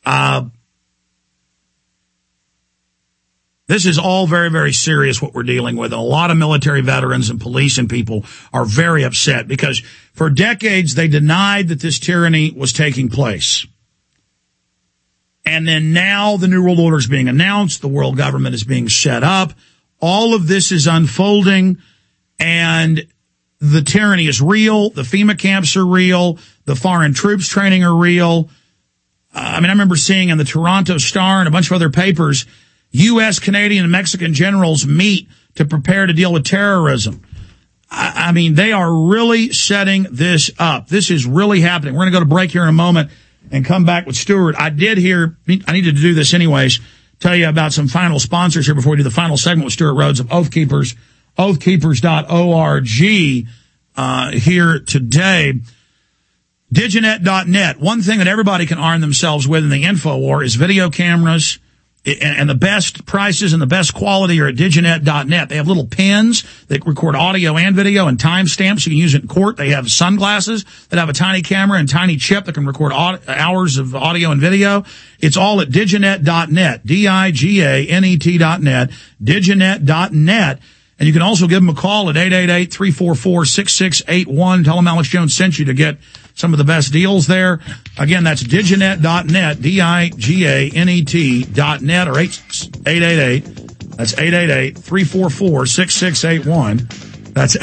This is all very, very serious, what we're dealing with. And a lot of military veterans and police and people are very upset because for decades they denied that this tyranny was taking place. And then now the New World Order is being announced. The world government is being set up. All of this is unfolding, and the tyranny is real. The FEMA camps are real. The foreign troops training are real. I remember seeing in the Toronto Star and a bunch of other papers, U.S., Canadian, and Mexican generals meet to prepare to deal with terrorism. They are really setting this up. This is really happening. We're going to go to break here in a moment and come back with Stuart. I needed to do this anyways, tell you about some final sponsors here before we do the final segment with Stuart Rhodes of Oath Keepers. Oathkeepers.org here today. Diginet.net. One thing that everybody can arm themselves with in the info war is video cameras, and the best prices and the best quality are at Diginet.net. They have little pens that record audio and video and timestamps. You can use it in court. They have sunglasses that have a tiny camera and tiny chip that can record hours of audio and video. It's all at Diginet.net, Diganet.net, Diginet.net. And you can also give them a call at 888-344-6681. Tell them Alex Jones sent you to get some of the best deals there. Again, that's Diginet.net, Diganet.net, or 888. That's 888-344-6681. That's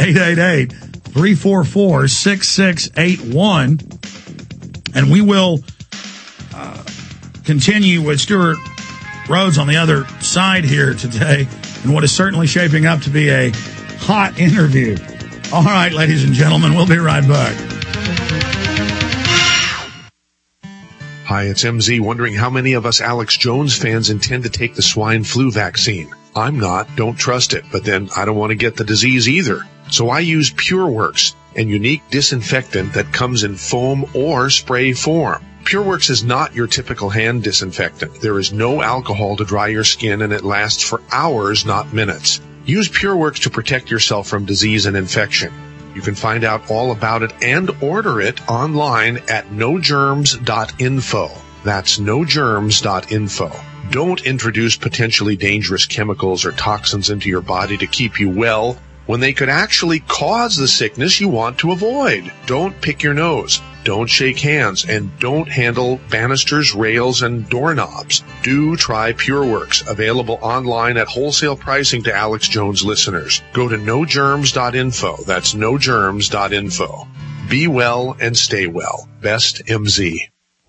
888-344-6681. And we will continue with Stuart Rhodes on the other side here today, and what is certainly shaping up to be a hot interview. All right, ladies and gentlemen, we'll be right back. Hi, it's MZ, wondering how many of us Alex Jones fans intend to take the swine flu vaccine. I'm not, don't trust it, but then I don't want to get the disease either. So I use PureWorks, an unique disinfectant that comes in foam or spray form. PureWorks is not your typical hand disinfectant. There is no alcohol to dry your skin, and it lasts for hours, not minutes. Use PureWorks to protect yourself from disease and infection. You can find out all about it and order it online at nogerms.info. That's nogerms.info. Don't introduce potentially dangerous chemicals or toxins into your body to keep you well when they could actually cause the sickness you want to avoid. Don't pick your nose. Don't shake hands, and don't handle banisters, rails, and doorknobs. Do try PureWorks, available online at wholesale pricing to Alex Jones listeners. Go to nogerms.info. That's nogerms.info. Be well and stay well. Best MZ.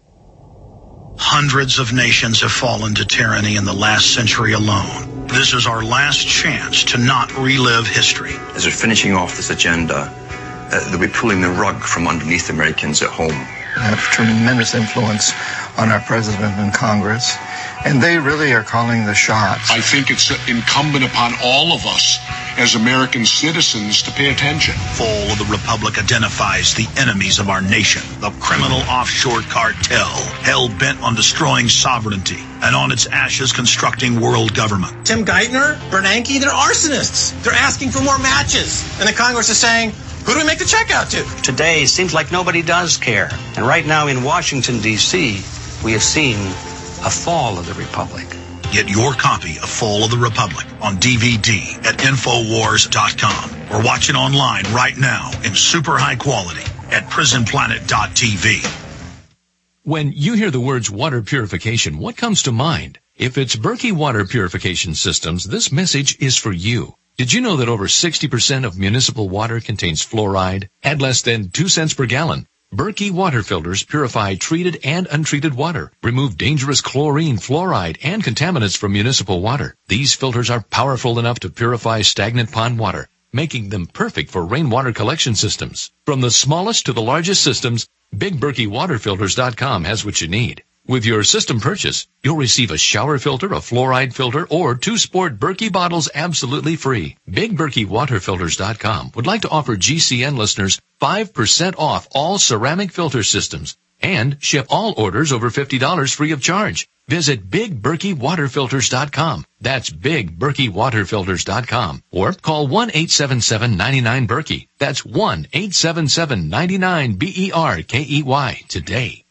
Hundreds of nations have fallen to tyranny in the last century alone. This is our last chance to not relive history. As we're finishing off this agenda, they'll be pulling the rug from underneath Americans at home. Have tremendous influence on our president and Congress, and they really are calling the shots. I think it's incumbent upon all of us as American citizens to pay attention. Fall of the Republic identifies the enemies of our nation, the criminal offshore cartel, hell-bent on destroying sovereignty, and on its ashes constructing world government. Tim Geithner, Bernanke, they're arsonists. They're asking for more matches. And the Congress is saying, who do we make the check out to? Today, it seems like nobody does care. And right now in Washington, D.C., we have seen a fall of the Republic. Get your copy of Fall of the Republic on DVD at Infowars.com or watch it online right now in super high quality at PrisonPlanet.tv. When you hear the words water purification, what comes to mind? If it's Berkey Water Purification Systems, this message is for you. Did you know that over 60% of municipal water contains fluoride at less than 2 cents per gallon? Berkey water filters purify treated and untreated water, remove dangerous chlorine, fluoride, and contaminants from municipal water. These filters are powerful enough to purify stagnant pond water, making them perfect for rainwater collection systems. From the smallest to the largest systems, BigBerkeyWaterFilters.com has what you need. With your system purchase, you'll receive a shower filter, a fluoride filter, or 2 sport Berkey bottles absolutely free. BigBerkeyWaterFilters.com would like to offer GCN listeners 5% off all ceramic filter systems and ship all orders over $50 free of charge. Visit BigBerkeyWaterFilters.com. That's BigBerkeyWaterFilters.com. Or call 1-877-99-BERKEY. That's 1-877-99-BERKEY today.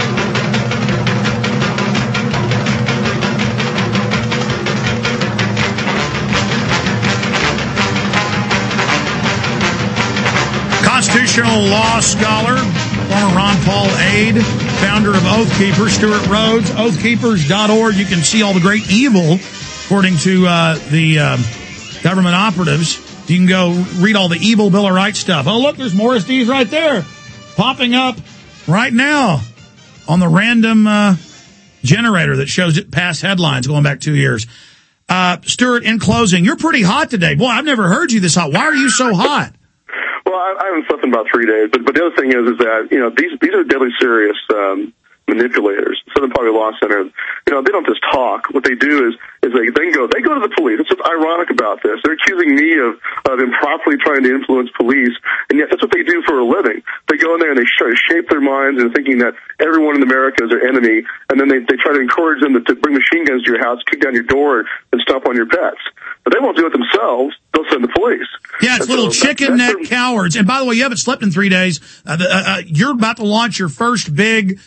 Constitutional law scholar, former Ron Paul aide, founder of Oath Keepers, Stuart Rhodes, oathkeepers.org. You can see all the great evil, according to the government operatives. You can go read all the evil Bill of Rights stuff. Oh, look, there's Morris D's right there, popping up right now on the random generator that shows it past headlines going back 2 years. Stuart, in closing, you're pretty hot today. Boy, I've never heard you this hot. Why are you so hot? Well, I haven't slept in about 3 days, but the other thing is that, you know, these are deadly serious manipulators. Southern Poverty Law Center, you know, they don't just talk. What they do is they go to the police. It's what's ironic about this. They're accusing me of improperly trying to influence police, and yet that's what they do for a living. They go in there and they try to shape their minds into thinking that everyone in America is their enemy, and then they try to encourage them to bring machine guns to your house, kick down your door, and stomp on your pets. But they won't do it themselves. They'll send the police. Yeah, it's little chicken neck cowards. And by the way, you haven't slept in 3 days. You're about to launch your first big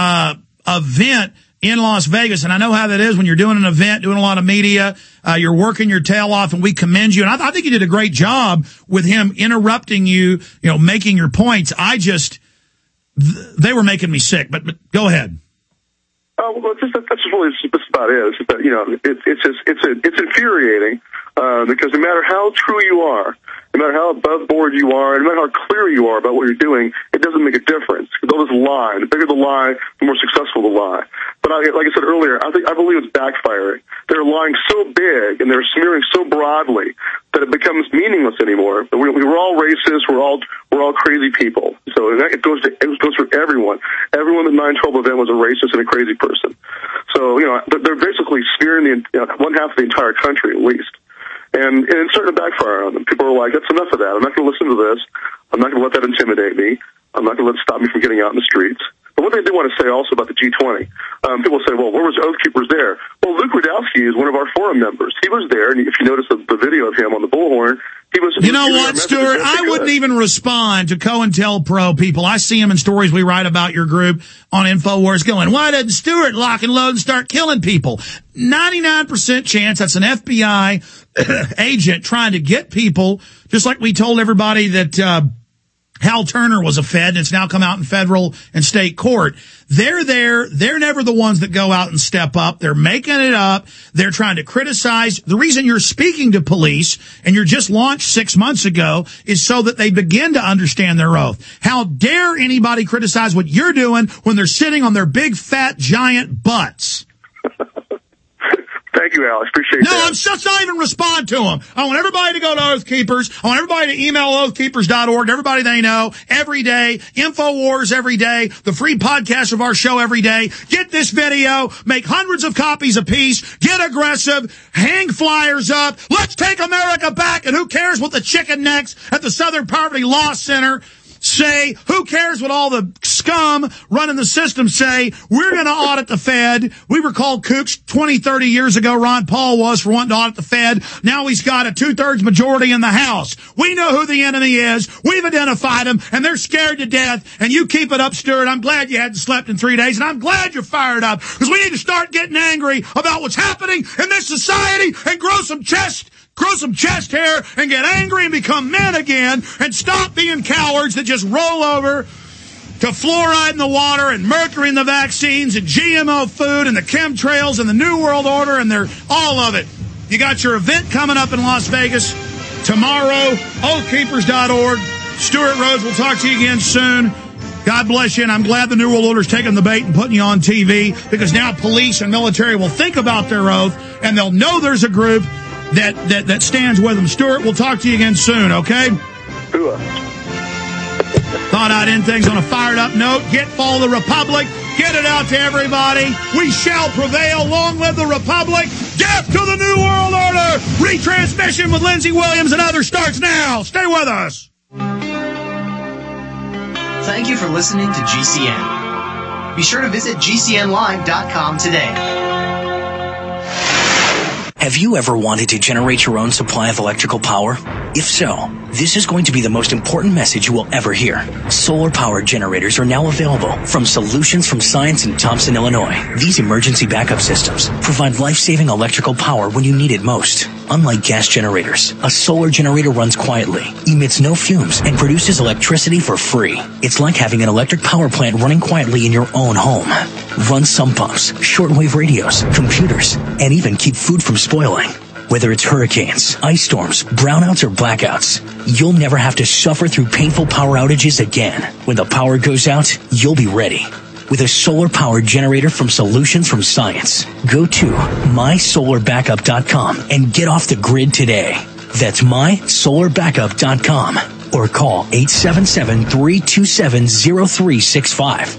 event in Las Vegas. And I know how that is when you're doing an event, doing a lot of media. You're working your tail off, and we commend you. And I think you did a great job with him interrupting you, you know, making your points. They were making me sick. But go ahead. Well, that's really about it. It's just that, you know, it's infuriating because no matter how true you are, no matter how above board you are, no matter how clear you are about what you're doing, it doesn't make a difference. They'll just lie. The bigger the lie, the more successful the lie. But like I said earlier, I believe it's backfiring. They're lying so big and they're smearing so broadly that it becomes meaningless anymore. We're all racist. We're all crazy people. So it goes for everyone. Everyone at the 9/12 event was a racist and a crazy person. So, you know, they're basically smearing one half of the entire country at least. And it's starting to backfire on them. People are like, that's enough of that. I'm not going to listen to this. I'm not going to let that intimidate me. I'm not going to let it stop me from getting out in the streets. But what they do want to say also about the G20, people say, well, where was Oath Keepers there? Well, Luke Rudowski is one of our forum members. He was there, and if you notice the video of him on the bullhorn, he was... You know what, Stuart? I wouldn't even respond to COINTELPRO people. I see them in stories we write about your group on InfoWars going, why didn't Stuart lock and load and start killing people? 99% chance that's an FBI agent trying to get people, just like we told everybody that Hal Turner was a Fed, and it's now come out in federal and state court. They're there. They're never the ones that go out and step up. They're making it up. They're trying to criticize. The reason you're speaking to police and you're just launched 6 months ago is so that they begin to understand their oath. How dare anybody criticize what you're doing when they're sitting on their big, fat, giant butts? Thank you, Alex. Appreciate that. No, I'm just not even respond to them. I want everybody to go to Oath Keepers. I want everybody to email oathkeepers.org, everybody they know, every day, InfoWars every day, the free podcast of our show every day. Get this video, make hundreds of copies apiece, get aggressive, hang flyers up. Let's take America back, and who cares what the chicken necks at the Southern Poverty Law Center say? Who cares what all the scum running the system say? We're going to audit the Fed. We were called kooks 20, 30 years ago. Ron Paul was for wanting to audit the Fed. Now he's got a 2/3 majority in the House. We know who the enemy is. We've identified them, and they're scared to death. And you keep it up, Stuart. I'm glad you hadn't slept in 3 days, and I'm glad you're fired up, because we need to start getting angry about what's happening in this society and grow some chest hair and get angry and become men again and stop being cowards that just roll over to fluoride in the water and mercury in the vaccines and GMO food and the chemtrails and the New World Order, and they're all of it. You got your event coming up in Las Vegas tomorrow, oathkeepers.org. Stuart Rhodes, we'll talk to you again soon. God bless you, and I'm glad the New World Order's taking the bait and putting you on TV, because now police and military will think about their oath, and they'll know there's a group that stands with them. Stuart, we'll talk to you again soon, okay? Thought I'd end things on a fired-up note. Follow the Republic. Get it out to everybody. We shall prevail. Long live the Republic. Death to the New World Order. Retransmission with Lindsey Williams and others starts now. Stay with us. Thank you for listening to GCN. Be sure to visit GCNlive.com today. Have you ever wanted to generate your own supply of electrical power? If so, this is going to be the most important message you will ever hear. Solar-powered generators are now available from Solutions from Science in Thompson, Illinois. These emergency backup systems provide life-saving electrical power when you need it most. Unlike gas generators, a solar generator runs quietly, emits no fumes, and produces electricity for free. It's like having an electric power plant running quietly in your own home. Run sump pumps, shortwave radios, computers, and even keep food from spoiling. Whether it's hurricanes, ice storms, brownouts, or blackouts, you'll never have to suffer through painful power outages again. When the power goes out, you'll be ready. With a solar-powered generator from Solutions from Science, go to mysolarbackup.com and get off the grid today. That's mysolarbackup.com. Or call 877-327-0365.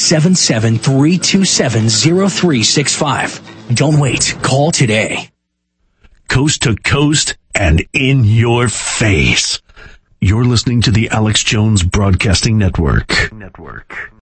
877-327-0365. Don't wait. Call today. Coast to coast and in your face. You're listening to the Alex Jones Broadcasting Network.